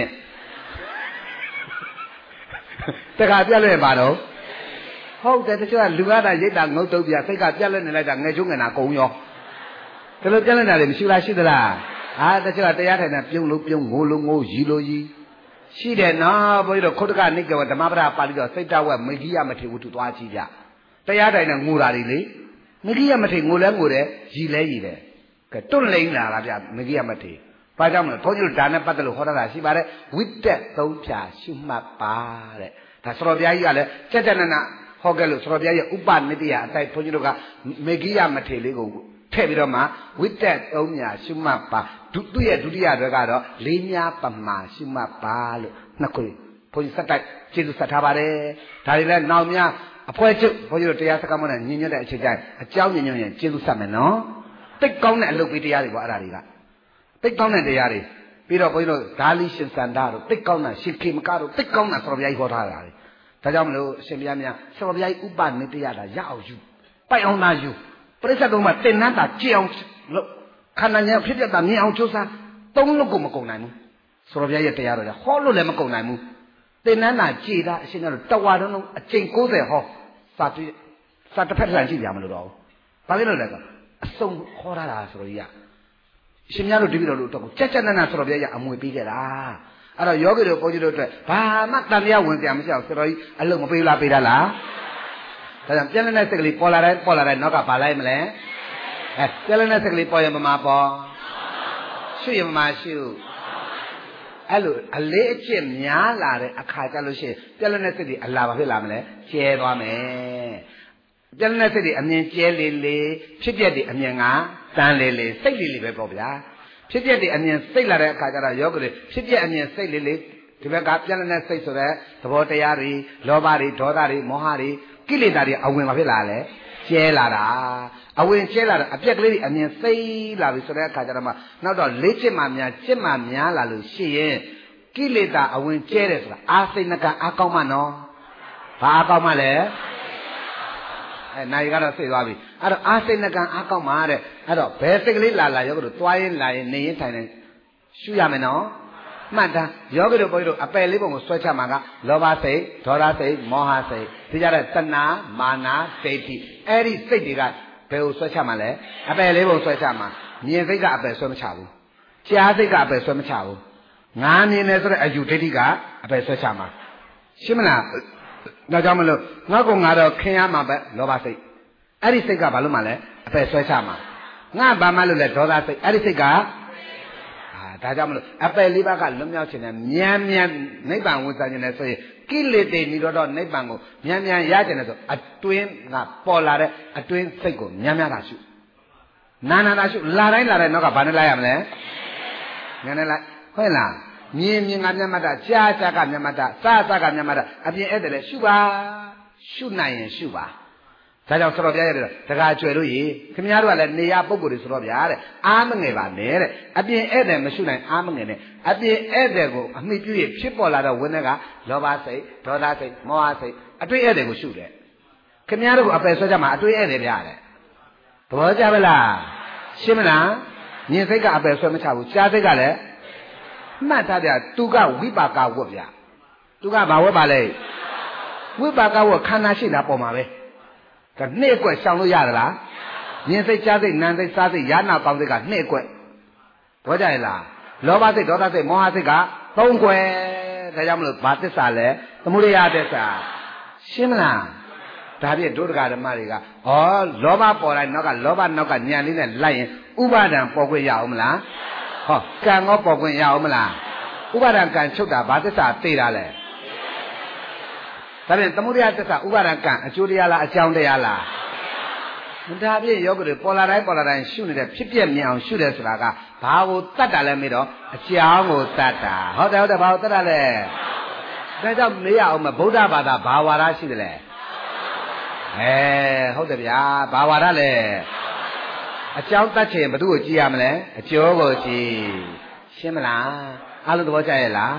တခါပြက်လို့ရင်ပါတော့ဟုတ်တယ်တချို့ကလူရတာရိတ်တာငုတ်တုပ်ပြစိတ်ကပြက်လက်နေလိုက်တာငယ်ချိုးငယ်နာကုံရောဒါလိုပြက်လက်တာတွေမရှိလားရှိသလားဟာတချို့ကတရားထိုင်တာပြုံးလို့ပြုံးငိုလို့ငိုရီလို့ရီရှိတယ်နော်ဘုန်းကြီးတို့ခုတ်တကနိကေဝဓမ္မပဒပါဠိတော်စိတ်တဝက်မေဂိယမထေဝတ္ထုသွားကြည့်ကြတရားထိုင်နဲ့ငိုတာတွေလေမေဂိယမထေငိုလဲငိုတယ်ရီလဲရီတယ်ကဲတွန့်လိမ့်လာတာဗျမေဂိယမထေဘာကြောင့်မလဲဘုန်းကြီးတို့ဒါနဲ့ပတ်သက်လို့ဟောတာရှိပါတယ်ဝိတက်သုံးဖြာရှုမှတ်ပါတဲ့ဒါစတော်ဘုရားကြီးကလည်းစက်တနနာဟောခဲ့လို့စတော်ဘုရားရဲ့ဥပနိတ္တယအတိုက်ဘုန်းကြီးတို့ကမေဂိယမထေလေးကိုထည့်ပြီးတော့မှဝိတက်သုံးဖြာရှုမှတ်ပါသူ့ရဲ့ဒုတိယတွေကတော့လေးများပမာရှုမှတ်ပါလို့နှစ်ခုဘုန်းကြီးစက်တိုက်ကျေးဇူးဆက်ထားပါတယ်ဒါတွေလည်းနောက်များအဖွဲချုပ်ဘုန်းကြီးတို့တရားစကားမနဲ့ညင်ညွတ်တဲ့အချိန်ကျရင်အကြောင်းညင်ညွတ်ရင်ကျေးဇူးဆက်မယ်နော်တိတ်ကောင်းတဲ့အလုပ်ပေးတရားတွေပေါ့အဲ့ဒါတွေကတိတ်ကောင်းတဲ့တရားတွေပြီးတော့ဘုန်းကြီးတို့ဓာလီရှင်စန္ဒာတို့တိတ်ကောင်းတာရှင်ခေမကတို့တိတ်ကောင်းတာဆော်ဘုရားကြီးဟောထားတာလေဒါကြောင့်မလို့အရှင်ဘုရားများဆော်ဘုရားကြီးဥပနိတ္တယတာရအောင်ယူပိုက်အောင်သာယူပရိစ္ဆေသုံးပါတင်နှန်းတာကြည်အောင်လို့ခန္ဓာဉာဏ်ဖြစ်ပြတာမြင်အောင်ကြိုးစားသုံးလို့ကိုမကုန်နိုင်ဘူးဆော်ဘုရားရဲ့တရားတော်ကဟောလို့လည်းမကုန်နိုင်ဘူးတင်နှန်းတာကြည်တာအရှင်တို့တဝါတုံးလုံးအကျင့်၉၀ဟောစာတွေ့စာတစ်ဖက်တစ်လမ်းကြည့်ကြမလို့တော့ဘာဖြစ်လို့လဲကအစုံခေါ်ရတာဆိုတော့ကြီးကအရှင်များတို့တပည့်တော်တို့တော့ကြက်ကြက်နနဆော်ဘုရားကအမွေပေးခဲ့တာအဲ့တော့ယောဂီတို့ဘုန်းကြီးတို့အတွက်ဘာမှတန်တရားဝင်ကြမရှိအောင်ဆိုတော့ကြီးအလုံးမပေးလားပေးတာလားဒါကြောင့်ပြက်လက်တဲ့စိတ်ကလေးပေါ်လာတိုင်းပေါ်လာတိုင်းနောက်ကဘာလိုက်မလဲအဲပြက်လက်တဲ့စိတ်ကလေးပေါ်ရင်မမပေါ်ရှုရင်မမရှိဘူးအဲ့လိုအလေးအကျင့်များလာတဲ့အခါကျလို့ရှိရင်ပြက်လက်တဲ့စိတ်တွေအလားဘာဖြစ်လာမလဲကျဲသွားမယ်ပြက်လက်တဲ့စိတ်တွေအမြင်ကျဲလေလေဖြစ်ပျက်တွေအမြင်ကတန်းလေလေစိတ်လေလေပဲပေါ့ဗျာဖြစ်ပျက်တွေအမြင်စိတ်လာတဲ့အခါကျတော့ယောဂတွေဖြစ်ပျက်အမြင်စိတ်လေလေဒီဘက်ကပြက်လက်တဲ့စိတ်ဆိုတဲ့သဘောတရားတွေလောဘတွေဒေါသတွေမောဟတွေကိလေသာတွေအဝင်ဘာဖြစ်လာလဲကျဲလာတာအဝင်ကျဲလာတာအပြက်ကလေးတွေအမြင်စိတ်လာပြီဆိုတဲ့အခါကျတော့မှနောက်တော့လေးချက်မှများချက်မှများလာလို့ရှိရင်ကိလေသာအဝင်ကျဲတယ်ဆိုတာအာစိတ်နကအာကောင်းမှနော်ဘာအာကောင်းမှလဲအဲနိုင်ကတော့စိတ်သွားပြီအဲ့တော့အာစိတ်နကအာကောင်းမှတဲ့အဲ့တော့ဘယ်စိတ်ကလေးလာလာရောကတော့သွားရင်လာရင်နေရင်ထိုင်နေရှုရမယ်နော်မှတ်တာယောဂီတို့ဘုန်းကြီးတို့အပယ်လေးပုံကိုဆွဲချမှာကလောဘစိတ်ဒေါသစိတ်မောဟစိတ်ဒီကြတဲ့တဏှာမာနဒိဋ္ဌိအဲ့ဒီစိတ်တွေကဘယ်ကိုဆွဲချမှာလဲအပယ်လေးပုံဆွဲချမှာမြင်စိတ်ကအပယ်ဆွဲမချဘူးကြားစိတ်ကအပယ်ဆွဲမချဘူးငါမြင်တယ်ဆိုတဲ့အယူဒိဋ္ဌိကအပယ်ဆွဲချမှာရှင်းမလားဒါကြောင့်မလို့ငါကငါတော့ခင်ရမှာပဲလောဘစိတ်အဲ့ဒီစိတ်ကဘာလို့မှလဲအပယ်ဆွဲချမှာငါဘာမှလို့လဲဒေါသစိတ်အဲ့ဒီစိတ်ကဒါကြောင့်မလို့အပယ်လေးပါးကလွတ်မြောက်ခြင်းနဲ့မြန်မြန်နိဗ္ဗာန်ဝင်စားခြင်းနဲ့ဆိုရင်ကိလေသာនិရောဓနိဗ္ဗာန်ကိုမြန်မြန်ရခြင်းနဲ့ဆိုအတွင်းကပေါ်လာတဲ့အတွင်းစိတ်ကိုမြန်မြန်သာရှုနာနာသာရှုလာတိုင်းလာတိုင်းနောက်ကဘာနဲ့လိုက်ရမလဲမြန်နဲ့လိုက်ဟုတ်လားမြင်မြင်ကမျက်မှတ်တာကြားကြားကမျက်မှတ်တာစားစားကမျက်မှတ်တာအပြင်ဧည့်တယ်လေရှုပါရှုနိုင်ရင်ရှုပါဒါကြောင့်ဆိုတော့ဘုရားရတယ်တခါကျွယ်လို့ရေခင်ဗျားတို့ကလည်းနေရပုံကိုယ်တွေဆိုတော့ဗျာတဲ့အားမငယ်ပါနဲ့တဲ့အပြင်ဧည့်သည်မရှုနိုင်အားမငယ်နဲ့အပြင်ဧည့်သည်ကိုအမိပြုရဖြစ်ပေါ်လာတော့ဝိနည်းကလောဘစိတ်ဒေါသစိတ်မောဟစိတ်အတွေ့ဧည့်သည်ကိုရှုတယ်ခင်ဗျားတို့ကအပယ်ဆွဲကြမှာအတွေ့ဧည့်သည်ဗျာတဲ့သဘောကျပါလားရှင်းမလားမြင်စိတ်ကအပယ်ဆွဲမချဘူးကြားစိတ်ကလည်းမှတ်ထားဗျာသူကဝိပါကဝတ်ဗျာသူကဘာဝတ်ပါလဲဝိပါကဝတ်ခန္ဓာရှိတာပေါ်မှာပဲကနှစ်အကွက်ရှောင်လို့ရသလားမြင်စိတ်ကြားစိတ်နာမ်စိတ်စားစိတ်ယာနာပေါင်းစိတ်ကနှစ်အကွက်တော့ကြရလားလောဘစိတ်ဒေါသစိတ်မောဟစိတ်ကသုံးကွယ်ဒါကြောင့်မလို့ဘာသစ္စာလဲသမုဒိယသစ္စာရှင်းမလားဒါဖြင့်ဒုဒကဓမ္မတွေကဩလောဘပေါ်တိုင်းနောက်ကလောဘနောက်ကညံလေးနဲ့လိုက်ရင်ဥပါဒံပေါ်ခွင့်ရအောင်မလားဟောကံရောပေါ်ခွင့်ရအောင်မလားဥပါဒံကံချုပ်တာဘာသစ္စာသိတာလဲဒါဖြင့်သမုဒယသစ္စာဥပါဒကံအကျိုးတရားလားအကြောင်းတရားလားဒါဖြင့်ယောဂတွေပေါ်လာတိုင်းပေါ်လာတိုင်းရှုနေတဲ့ဖြစ်ပြမြင်အောင်ရှုတယ်ဆိုတာကဘာကိုတတ်တာလဲမေးတော့အကြောင်းကိုတတ်တာဟုတ်တယ်ဟုတ်တယ်ဘာကိုတတ်တာလဲဒါကြောင့်မေးရအောင်မဗုဒ္ဓဘာသာဘာဝါဒရှိတယ်လဲအဲဟုတ်တယ်ဗျာဘာဝါဒလဲအကြောင်းတတ်ချင်ဘယ်သူကိုကြည့်ရမလဲအကျိုးကိုကြည့်ရှင်းမလားအားလုံးသဘောကျရဲ့လား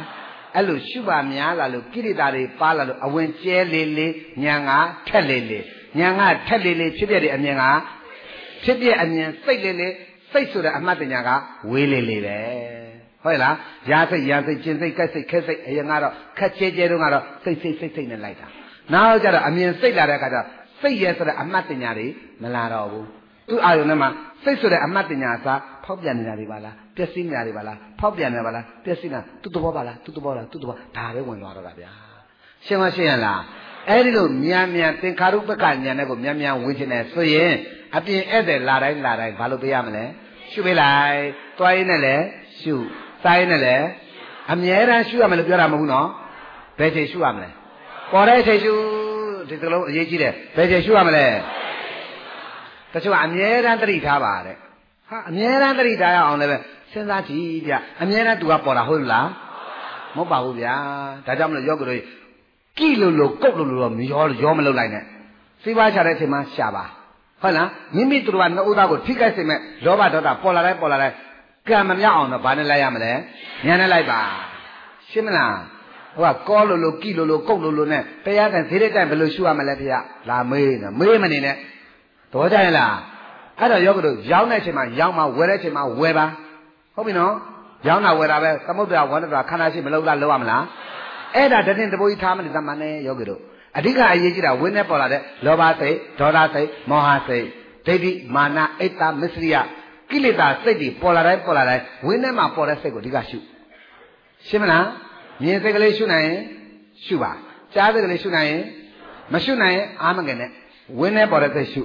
အဲ့လိုရှုပါများလာလို့ကိလေသာတွေပါလာလို့အဝင်ကျဲလေးလေးညာငါထက်လေးလေးညာငါထက်လေးလေးဖြစ်ပြတဲ့အမြင်ကဖြစ်ပြအမြင်စိတ်လေးလေးစိတ်ဆိုတဲ့အမှတ်တညာကဝေးလေးလေးပဲဟုတ်လားရာစိတ်ရာစိတ်ကျင်စိတ်ကက်စိတ်ခက်စိတ်အရင်ကတော့ခက်ချဲချဲတုန်းကတော့စိတ်စိတ်စိတ်စိတ်နဲ့လိုက်တာနောက်ကျတော့အမြင်စိတ်လာတဲ့အခါကျတော့စိတ်ရဲဆိုတဲ့အမှတ်တညာတွေမလာတော့ဘူးသူ့အာယုံထဲမှာစိတ်ဆိုတဲ့အမှတ်တညာအစားဖောက်ပြန်နေတာတွေပါလားပျက်စီးနေတာတွေပါလားဖောက်ပြန်နေပါလားပျက်စီးနေတာသူ့သဘောပါလားသူ့သဘောလားသူ့သဘောဒါပဲဝင်သွားတော့တာဗျာရှင်းမရှင်းရလားအဲ့ဒီလိုမြန်မြန်သင်္ခါရုပ္ပကဉာဏ်နဲ့ကိုမြန်မြန်ဝင်ချင်တယ်ဆိုရင်အပြင်ဧည့်သည်လာတိုင်းလာတိုင်းဘာလို့ပေးရမလဲရှုပေးလိုက်တွားရင်းနဲ့လည်းရှုစားရင်းနဲ့လည်းအမြဲတမ်းရှုရမယ်လို့ပြောတာမဟုတ်ဘူးနော်ဘယ်ချိန်ရှုရမလဲပေါ်တဲ့အချိန်ရှုဒီစလုံးအရေးကြီးတယ်ဘယ်ချိန်ရှုရမလဲတချို့ကအမြဲတမ်းသတိထားပါတဲ့ဟာအမြဲတမ်းသတိထားရအောင်လည်းပဲစဉ်းစားကြည့်ဗျအမြဲတမ်းသူကပေါ်တာဟုတ်လားမဟုတ်ပါဘူးဗျာဒါကြောင့်မလို့ယောဂီတို့ကိလို့လို့ကုတ်လို့လို့မရောရောမလုပ်လိုက်နဲ့စိပါချတဲ့အချိန်မှာရှာပါဟုတ်လားမိမိတို့ကနှုတ်သားကိုထိခိုက်စေမဲ့လောဘဒေါသပေါ်လာတိုင်းပေါ်လာတိုင်းကံမမြောက်အောင်တော့ဘာနဲ့လိုက်ရမလဲဉာဏ်နဲ့လိုက်ပါရှင်းမလားဟိုကကောလို့လို့ကိလို့လို့ကုတ်လို့လို့နဲ့တရားတဲ့ဈေးတဲ့တိုင်ဘယ်လိုရှုရမလဲဖေ။လာမေးနေမေးမနေနဲ့တော်ကြရဲ့လားအဲ့တော့ယောဂီတို့ရောင်းတဲ့အချိန်မှာရောင်းမှာဝယ်တဲ့အချိန်မှာဝယ်ပါဟုတ်ပြီနော်ရောင်းတာဝယ်တာပဲသမုဒ္ဒရာဝန္တရာခန္ဓာရှိမလို့လားလောက်ရမလားအဲ့ဒါတည်းတပိုးကြီးထားမနေသမန်နဲ့ယောဂီတို့အဓိကအရေးကြီးတာဝိနည်းပေါ်လာတဲ့လောဘစိတ်ဒေါသစိတ်မောဟစိတ်ဒိဋ္ဌိမာနအိတ်တာမစ္စရိယကိလေသာစိတ်တွေပေါ်လာတိုင်းပေါ်လာတိုင်းဝိနည်းမှာပေါ်တဲ့စိတ်ကိုအဓိကရှုရှင်းမလားမြင်စိတ်ကလေးရှုနိုင်ရင်ရှုပါကြားစိတ်ကလေးရှုနိုင်ရင်မရှုနိုင်ရင်အာမငယ်နဲ့ဝိနည်းပေါ်တဲ့စိတ်ရှု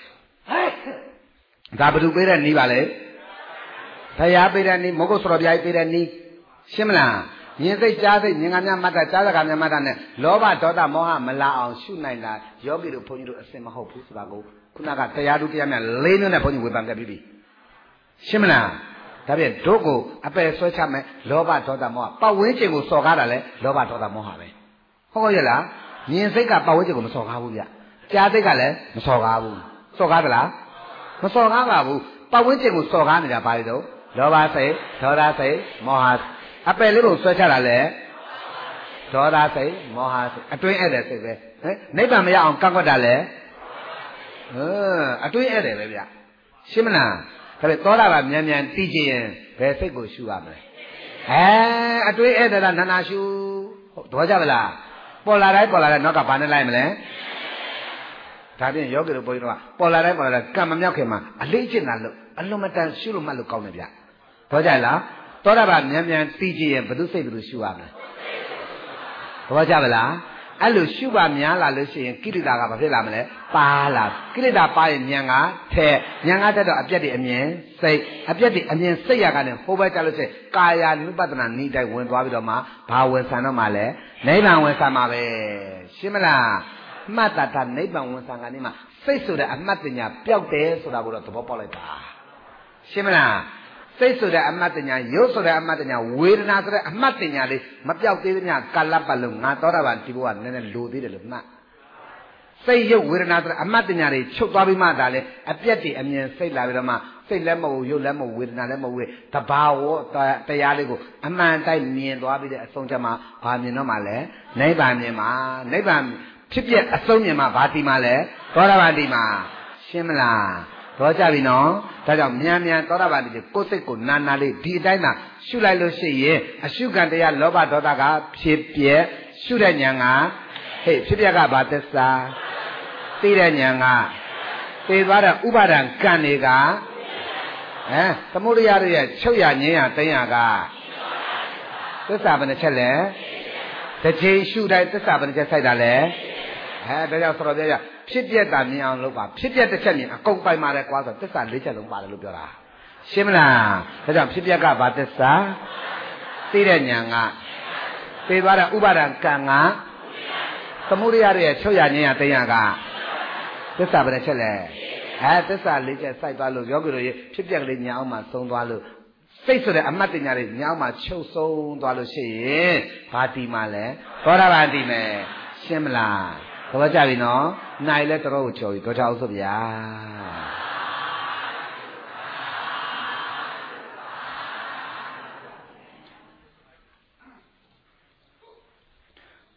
ဒါဘယ်သူပေးတဲ့နည်းပါလဲဘုရားပေးတဲ့နည်းမဟုတ်ဆိုတော့ဘုရားပေးတဲ့နည်းရှင်းမလားမြင်စိတ်ကြားစိတ်မြင်ကများမှတ်တာကြားစကားများမှတ်တာနဲ့လောဘဒေါသမောဟမလာအောင်ရှုနိုင်တာယောဂီတို့ဘုန်းကြီးတို့အစင်မဟုတ်ဘူးဆိုတာကိုခုနကတရားသူတရားများလေးမျိုးနဲ့ဘုန်းကြီးဝေဖန်ခဲ့ပြီးပြီရှင်းမလားဒါပြန်တို့ကိုအပယ်ဆွဲချမယ်လောဘဒေါသမောဟပတ်ဝန်းကျင်ကိုစော်ကားတာလဲလောဘဒေါသမောဟပဲဟုတ်ရဲ့လားမြင်စိတ်ကပတ်ဝန်းကျင်ကိုမစော်ကားဘူးဗျကြားစိတ်ကလည်းမစော်ကားဘူးစော်ကားသလားမစော်ကားပါဘူးပတ်ဝန်းကျင်ကိုစော်ကားနေတာဘာလဲတော့လောဘစိတ်ဒေါသစိတ်မောဟအပယ်လေးကိုဆွဲချတာလဲဒေါသစိတ်မောဟစိတ်အတွင်းဧည့်တဲ့စိတ်ပဲဟင်နိဗ္ဗာန်မရအောင်ကန့်ကွက်တာလဲဟမ်အတွင်းဧည့်တယ်ပဲဗျရှင်းမလားဒါပေမဲ့သောတာပန်မြန်မြန်တည်ကြရင်ဘယ်စိတ်ကိုရှုရမလဲအဲအတွင်းဧည့်တယ်လားနာနာရှုတော့ကြမလားပေါ်လာတိုင်းပေါ်လာတိုင်းနောက်ကဘာနဲ့လိုက်မလဲဒါဖြင့်ယောဂီတို့ဘုန်းကြီးတို့ကပေါ်လာတိုင်းပေါ်လာတိုင်းကံမမြောက်ခင်မှာအလေးကျင့်တာလို့အလွန်မတန်ရှုလို့မှတ်လို့ကောင်းတယ်ဗျတော့ကြလားသောတာပန်မြန်မြန်သိကြရင်ဘယ်သူစိတ်ဘယ်သူရှုရမလဲဘောကြပါလားအဲ့လိုရှုပါများလာလို့ရှိရင်ကိလေသာကဘာဖြစ်လာမလဲပါလာကိလေသာပါရင်ဉာဏ်ကထဲဉာဏ်ကတက်တော့အပြက်တွေအမြင်စိတ်အပြက်တွေအမြင်စိတ်ရကနေဟိုဘက်ကြလို့ရှိရင်ကာယ ानु ပတနာနိတိုင်းဝင်သွားပြီးတော့မှဘာဝင်ဆံတော့မှလဲနိဗ္ဗာန်ဝင်ဆံမှာပဲရှင်းမလားမှတ်တာတာနိဗ္ဗာန်ဝင်ဆံကနေမှစိတ်ဆိုတဲ့အမှတ်ပညာပျောက်တယ်ဆိုတာကိုတော့သဘောပေါက်လိုက်တာရှင်းမလားစိတ်ဆိုတဲ့အမှတ်တညာရုပ်ဆိုတဲ့အမှတ်တညာဝေဒနာဆိုတဲ့အမှတ်တညာလေးမပြောက်သေးသမျှကာလပတ်လုံးငါသောတာပန်ဒီဘဝနည်းနည်းလိုသေးတယ်လို့မှတ်စိတ်ရုပ်ဝေဒနာဆိုတဲ့အမှတ်တညာတွေချုပ်သွားပြီးမှသာလေအပြက်တွေအမြင်စိတ်လာပြီးတော့မှစိတ်လည်းမဟုတ်ရုပ်လည်းမဟုတ်ဝေဒနာလည်းမဟုတ်တဘာဝတရားလေးကိုအမှန်တိုင်းမြင်သွားပြီးတဲ့အဆုံးချက်မှာဘာမြင်တော့မှလဲနိဗ္ဗာန်မြင်မှာနိဗ္ဗာန်ဖြစ်ပြအဆုံးမြင်မှာဘာတည်မှာလဲသောတာပန်တည်မှာရှင်းမလားတော့ကြပြီနော်ဒါကြောင့်မြန်မြန်သောတာပန်တည်းကိုယ်စိတ်ကိုနာနာလေးဒီအတိုင်းသာရှုလိုက်လို့ရှိရင်အရှုခံတရားလောဘဒေါသကဖြစ်ပြရှုတဲ့ဉာဏ်ကဟေ့ဖြစ်ပြကဘာသစ္စာသိတဲ့ဉာဏ်ကသိသွားတဲ့ဥပါဒံကံတွေကအဲသမုဒယရဲ့ချုပ်ရငြင်းရသိရကသစ္စာဘယ်နှချက်လဲတစ်ချိန်ရှုတိုင်းသစ္စာဘယ်နှချက်စိုက်တာလဲအဲဒါကြောင့်ဆိုတော့ပြရဖြစ်ပြတာမြင်အောင်လုပ်ပါဖြစ်ပြတစ်ချက်မြင်အကုန်ပိုင်ပါတယ်ကွာဆိုသစ္စာလေးချက်လုံးပါတယ်လို့ပြောတာရှင်းမလားဒါကြောင့်ဖြစ်ပြကဘာသစ္စာသိတဲ့ဉာဏ်ကသိသွားတဲ့ဥပါဒံကံကသမုဒယရဲ့ချုပ်ရငြင်းရသိရကသစ္စာဘယ်နှချက်လဲအဲသစ္စာလေးချက်စိုက်သွားလို့ယောဂီတို့ဖြစ်ပြကလေးညာအောင်မှသုံးသွားလို့စိတ်ဆိုတဲ့အမှတ်ပညာတွေညာအောင်မှချုပ်ဆုံးသွားလို့ရှိရင်ဘာတီမှလဲသောတာပန်တီမယ်ရှင်းမလားတော့ကြပြီနော်နိုင်လဲတော်ကိုချော်ပြီတော့ချအောင်ဆိုဗျာ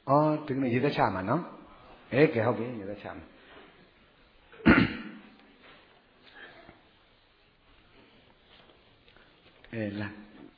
哦，这个呢，有点差嘛，喏。哎，给好给，有点差嘛。哎，来。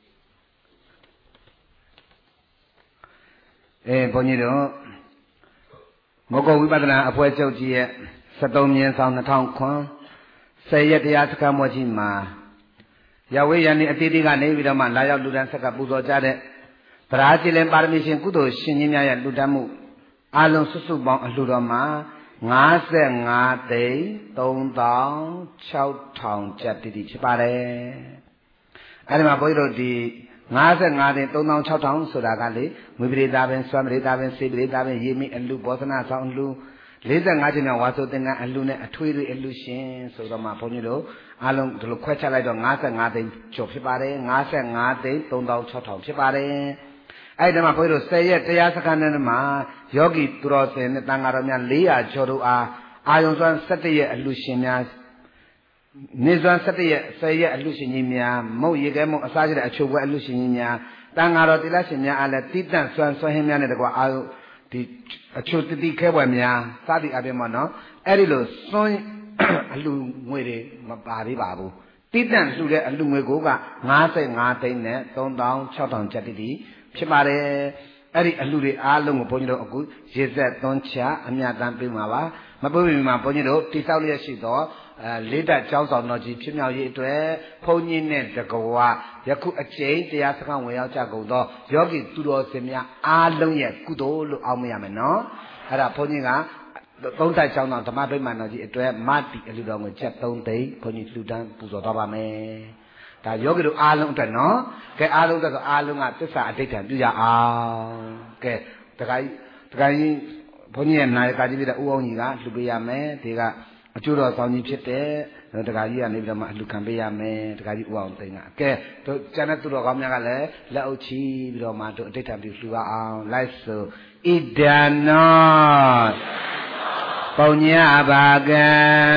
哎，朋友တို့မောကဝိပဿနာအဖွဲ့ချုပ်ကြီးရဲ့စက်သုံးမြင်းဆောင်၂၀၀၀ဆယ်ရက်တရားစခန်းမွေးကြီးမှာရဝေးရန်ဒီအတိအတိကနေပြီးတော့မှလာရောက်လူတန်းဆက်ကပူဇော်ကြတဲ့ဗရာဇီလင်ပါရမီရှင်ကုသိုလ်ရှင်ကြီးများရဲ့လူတန်းမှုအလုံးစုစုပေါင်းအလှူတော်မှာ၅၅သိန်းသုံးသောင်း၆ထောင်ကျပ်တိတိဖြစ်ပါတယ်အဲဒီမှာဘုန်းကြီးတို့ဒီ၅၅သိန်းသုံးသောင်း၆ထောင်ဆိုတာကလေဝိပရိသပင်စွမ်းပရိသပင်စေပရိသပင်ရေမိအလှဘောဓနာဆောင်အလှလေး၅ချိန်မြောက်ဝါဆိုသင်္ကန်းအလှနဲ့အထွေထွေအလှရှင်ဆိုတော့မှဘုန်းကြီးတို့အားလုံးဒီလိုခွဲခြားလိုက်တော့၅၅သိန်းကျော်ဖြစ်ပါတယ်၅၅သိန်းသုံးသောင်း၆ထောင်ဖြစ်ပါတယ်အဲ့ဒီမှာဘုန်းကြီးတို့ဆယ်ရက်တရားစခန်းထဲမှာယောဂီသူတော်စင်နဲ့တန်ဃာတော်များ၄ရာကျော်တို့အားအာယုံစွမ်း၁၁ရက်အလှရှင်များနေစွမ်း၁၁ရက်ဆယ်ရက်အလှရှင်ကြီးများမုတ်ရေခဲမုတ်အစားရှိတဲ့အချို့ဘွဲအလှရှင်ကြီးများတန်ဃာတော်တိလရှင်များအားလည်းတိတန့်စွမ်းစွမ်းဟင်းများနဲ့တကွာအာယုဒီအချို့တတိခဲပွဲများစသည်အပြင်ပေါ့နော်အဲ့ဒီလိုစွန့်အလှငွေတွေမပါသေးပါဘူးတိတန့်လှူတဲ့အလှငွေကိုက၅၅သိန်းနဲ့သုံးသောင်း၆ထောင်ကျပ်တိတိဖြစ်ပါတယ်အဲ့ဒီအလှတွေအားလုံးကိုဘုန်းကြီးတို့အခုရေဆက်သွန်းချအမြတ်တမ်းပေးမှာပါမပေးပြီမှာဘုန်းကြီးတို့တိဆောက်လျက်ရှိသောအဲလေးတက်ကျောင်းဆောင်တော်ကြီးဖြစ်မြောက်ရေးအတွက်ဘုန်းကြီးနဲ့တကွာယခုအကျိန်တရားစခန်းဝင်ရောက်ကြကုန်သောယောဂီသူတော်စင်များအားလုံးရဲ့ကုသိုလ်လို့အောက်မရမယ်နော်အဲ့ဒါဘုန်းကြီးကသုံးတက်ကျောင်းတော်ဓမ္မဗိမာန်တော်ကြီးအတွက်မတိအလှတော်ကိုချက်သုံးသိန်းဘုန်းကြီးလှူဒန်းပူဇော်သွားပါမယ်ဒါယောဂီတို့အားလုံးအတွက်နော်ကဲအားလုံးအတွက်ဆိုအားလုံးကသစ္စာအဋ္ဌံပြုရအောင်ကဲတခါကြီးတခါကြီးဘုန်းကြီးရဲ့နာယကကြီးပြတဲ့ဦးအောင်ကြီးကလှူပေးရမယ်ဒီကအကျိုးတော်ဆောင်ကြီးဖြစ်တဲ့တခါကြီးကနေပြီးတော့မှအလှူခံပေးရမယ်တခါကြီးဦးအောင်သိန်းကကဲတို့ကျန်တဲ့သူတော်ကောင်းများကလည်းလက်အုပ်ချီပြီးတော့မှတို့အဋ္ဌံပြုလှူရအောင်လိုက်ဆိုဣဒံနောပုညဘာကံ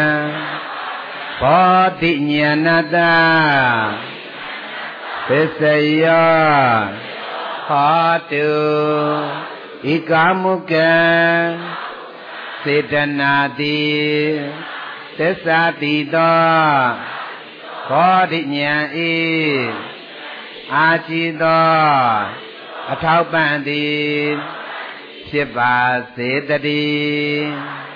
ဘောတိညာဏတသစ္စယောဟောတုဣကာမုကံစေတနာတိသစ္စာတိတောဘောတိညာဤအာจิတောအထောက်ပံ့သည်ဖြစ်ပါစေတည်း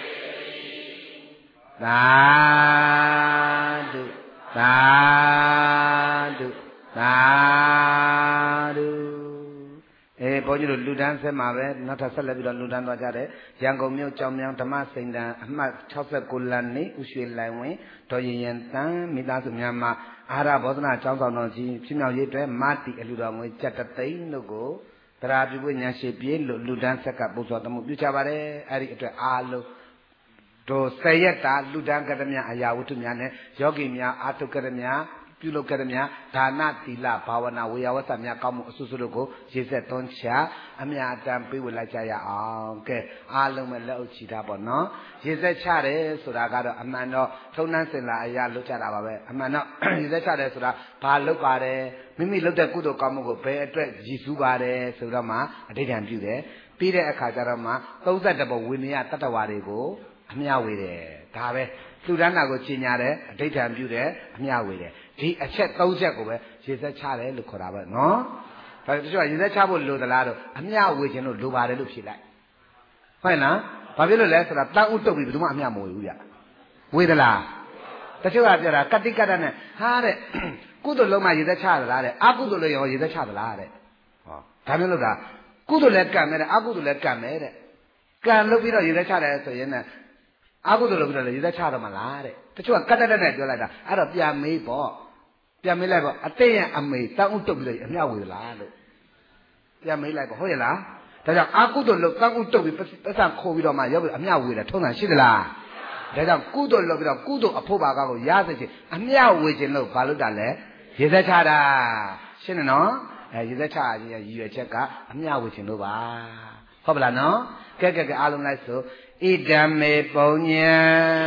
သာဓုသာဓုသာဓုအေးဘုန်းကြီးတို့လူတန်းဆက်မှာပဲနောက်ထပ်ဆက်လက်ပြီးတော့လူတန်းသွားကြတယ်ရန်ကုန်မြို့ကြောင်မြောင်ဓမ္မစိန်တန်အမှတ်၆၉လမ်းနေဥရွှေလိုင်ဝင်ဒေါ်ရင်ရင်တန်မိသားစုများမှာအာရဘောဓနာကျောင်းဆောင်တော်ကြီးဖြစ်မြောက်ရေးအတွက်မတိအလူတော်ငွေကျပ်တသိန်းတို့ကိုတရားပြုဖို့ညာရှိပြေးလို့လူတန်းဆက်ကပူဇော်တမှုပြုကြပါတယ်အဲ့ဒီအတွက်အားလုံးတို့ဆယ်ရက်တာလူတန်းကရမြအရာဝတ္ထုများနဲ့ယောဂီများအာထုကရမြပြုလုပ်ကြရမြဒါနသီလဘာဝနာဝေယဝဆများကောင်းမှုအဆုစုတို့ကိုရေဆက်သွန်းချအမြတ်အတန်ပေးဝေလိုက်ကြရအောင်ကဲအားလုံးပဲလက်အုပ်ချီတာပေါ့နော်ရေဆက်ချတယ်ဆိုတာကတော့အမှန်တော့ထုံနှန်းစင်လာအရာလုပ်ကြတာပါပဲအမှန်တော့ရေဆက်ချတယ်ဆိုတာဘာလုပ်ပါတယ်မိမိလုပ်တဲ့ကုသိုလ်ကောင်းမှုကိုဘယ်အတွက်ရည်စူးပါတယ်ဆိုတော့မှအဋ္ဌံပြုတယ်ပြီးတဲ့အခါကျတော့မှသုံး၁၁ဘုံဝိနည်းတတ္တဝါတွေကိုအမြဝေတယ်ဒါပဲလူတန်းတာကိုကြီးညာတယ်အဋ္ဌံပြုတယ်အမြဝေတယ်ဒီအချက်၃ချက်ကိုပဲရေဆက်ချတယ်လို့ခေါ်တာပဲနော်ဒါတချို့ကရေဆက်ချဖို့လိုသလားတော့အမြဝေခြင်းလို့လိုပါတယ်လို့ဖြေလိုက်ဟုတ်လားဘာဖြစ်လို့လဲဆိုတာတန်ဥတုတ်ပြီးဘယ်သူမှအမြမဝေဘူးဗျဝေသလားတချို့ကပြောတာကတိကတ္တနဲ့ဟာတဲ့ကုသိုလ်လုံးမှရေဆက်ချသလားတဲ့အကုသိုလ်လည်းရောရေဆက်ချသလားတဲ့ဟောဒါမျိုးလို့ဒါကုသိုလ်လည်းကံမယ်တဲ့အကုသိုလ်လည်းကံမယ်တဲ့ကံလုပ်ပြီးတော့ရေသက်ချတယ်ဆိုရင်လည်းအကုသိုလ်လုပ်ပြီးတော့ရေသက်ချတော့မလားတဲ့တချို့ကကတ်တက်တက်နဲ့ပြောလိုက်တာအဲ့တော့ပြန်မေးပေါ့ပြန်မေးလိုက်ပေါ့အတိတ်ရဲ့အမေတန်ဥတုတ်ပြီးတော့အမြဝေလားလို့ပြန်မေးလိုက်ပေါ့ဟုတ်ရဲ့လားဒါကြောင့်အကုသိုလ်လုပ်တန်ဥတုတ်ပြီးပတ်စံခိုးပြီးတော့မှရောက်ပြီးအမြဝေတယ်ထုံးတာရှိသလားဒါကြောင့်ကုသိုလ်လုပ်ပြီးတော့ကုသိုလ်အဖို့ပါကောက်ကိုရစေချင်အမြဝေခြင်းလို့ဘာလို့တာလဲရေသက်ချတာရှင်းတယ်နော်အဲရေသက်ချခြင်းရဲ့ရည်ရွယ်ချက်ကအမြဝေခြင်းလို့ပါဟုတ်ပလားနော်ကဲကဲကဲအားလုံးလိုက်ဆိုဣဒံမေပုံညံ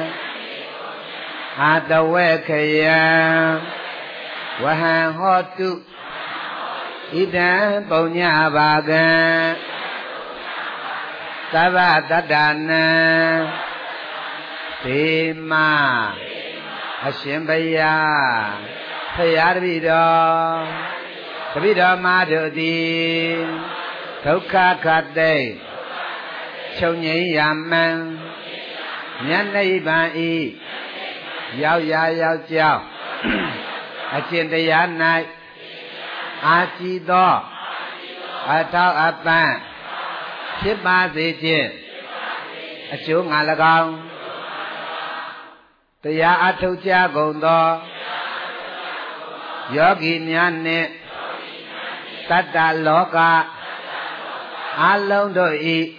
အာတဝေခယံဝဟံဟောတုဣဒံပုံညဘာကံသ Tava Tadana Dima Ashimbaya Sayarvido Savido Madhudi Thukha Kate Chonyi Yaman Nyanai Bai Yao Ya Yao Jiao Achinda Nai Achido Atao Apan Chip Ba Zi Jin Achu Ngalagong Taya Atu Cha Gong Do Yogi Nyan Tata Loka Along Do E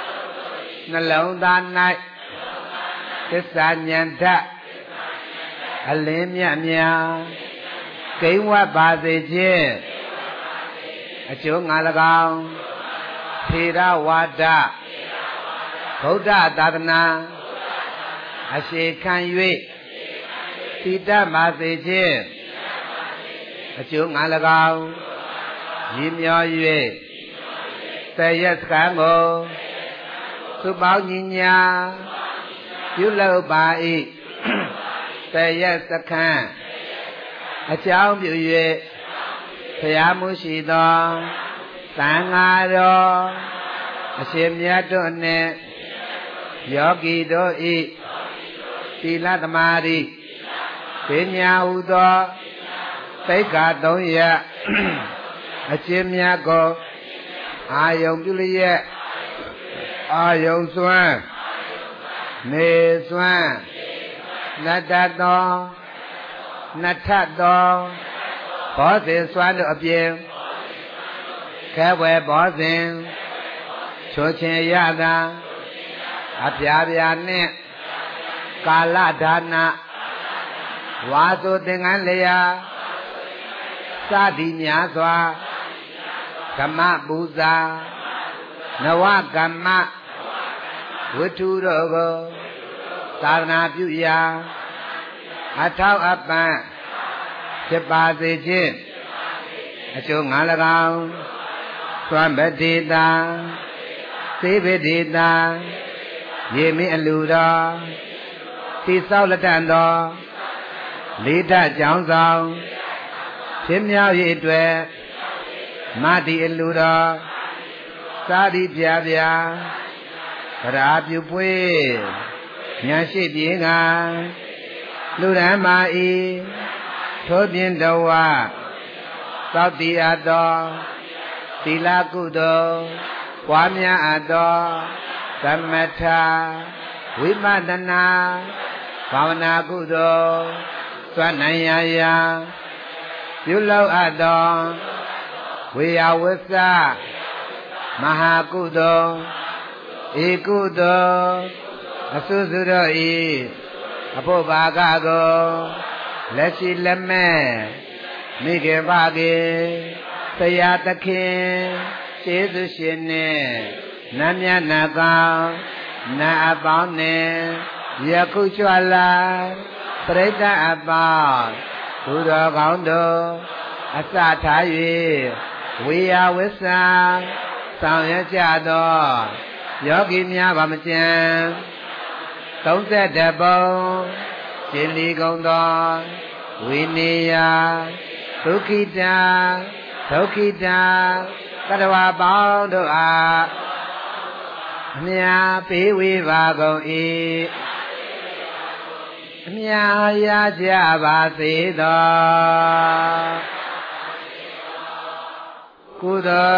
Nalong Dan Nai Tissa Nyan Ta Alim Mya Mya Kingwa Ba Zi Jin Achu Ngalagong Thira Wada Buddha Dadana Ashikan Yue Tita Ma Zi Jin Achu Ngalagong Yimyo Yue Sayas Kango Subao Nyinya Yulo Bai Sayas Sakan Achao Myu Yue Sayamushi Sangaro Ashimyato Ne Yogi Do E Sila Tamari Pinya Udo Taika Donya Ashimyako Ayong Juliet Ayong Swan Ne Swan Natato Natato Bose Swan Abiem Kawe Bozin Chochin Yada Apyabya Kala Dana Wazo Dengan Leya Sadi Nyaswa Kama Buza Nawa Kama Witu Rogo Sarna Pyuya Atau Apan Cepat Sejin Acu Ngalagong Swambadita Sividita Yemi Aluda Tisao Latando Lita Jongsong Chimyao Yitwe Mati Aluda Sadi Pyabya Rabu Pui Nyashi Pinga Ludamai Tobin Dawa Saudi Ado Sila Kudo Wamya Ado Samatha Vimadana Bhavana Kudo Swanayaya Yulo Ado Viyawasa Mahakudo Ikudo Asusuro I Apobagago Leshi Leme Mige Vage Sayatakin Jesu Shine Namya Naga Na Abane Yakuchwala Preta Abba Buddha Gaundo Asa Tayi Viya Wisa Sangya Jado Yogi Nya Bamajan Tongse Debo Chili Gaundo Viniya Tukita Tukita Kadawa Baundo A Mya Piwi Vago E Mya Yaja Vasido Kudo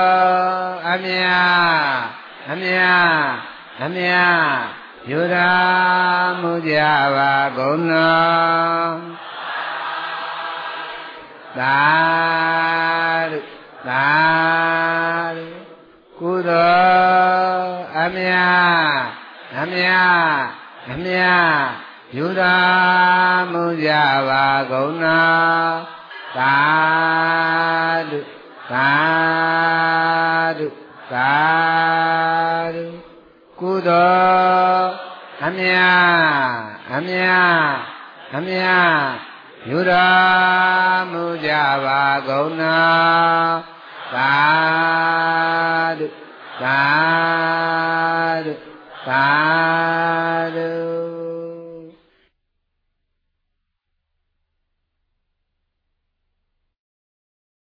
Amya Amya Amya Yura Mujava Gona Daru Daru Kudo Amya Amya Amya Yura Mujava Gona Daru Daru Daru Kudo Amya Amya Amya Yura Mujava Gona Sadhu Sadhu သာ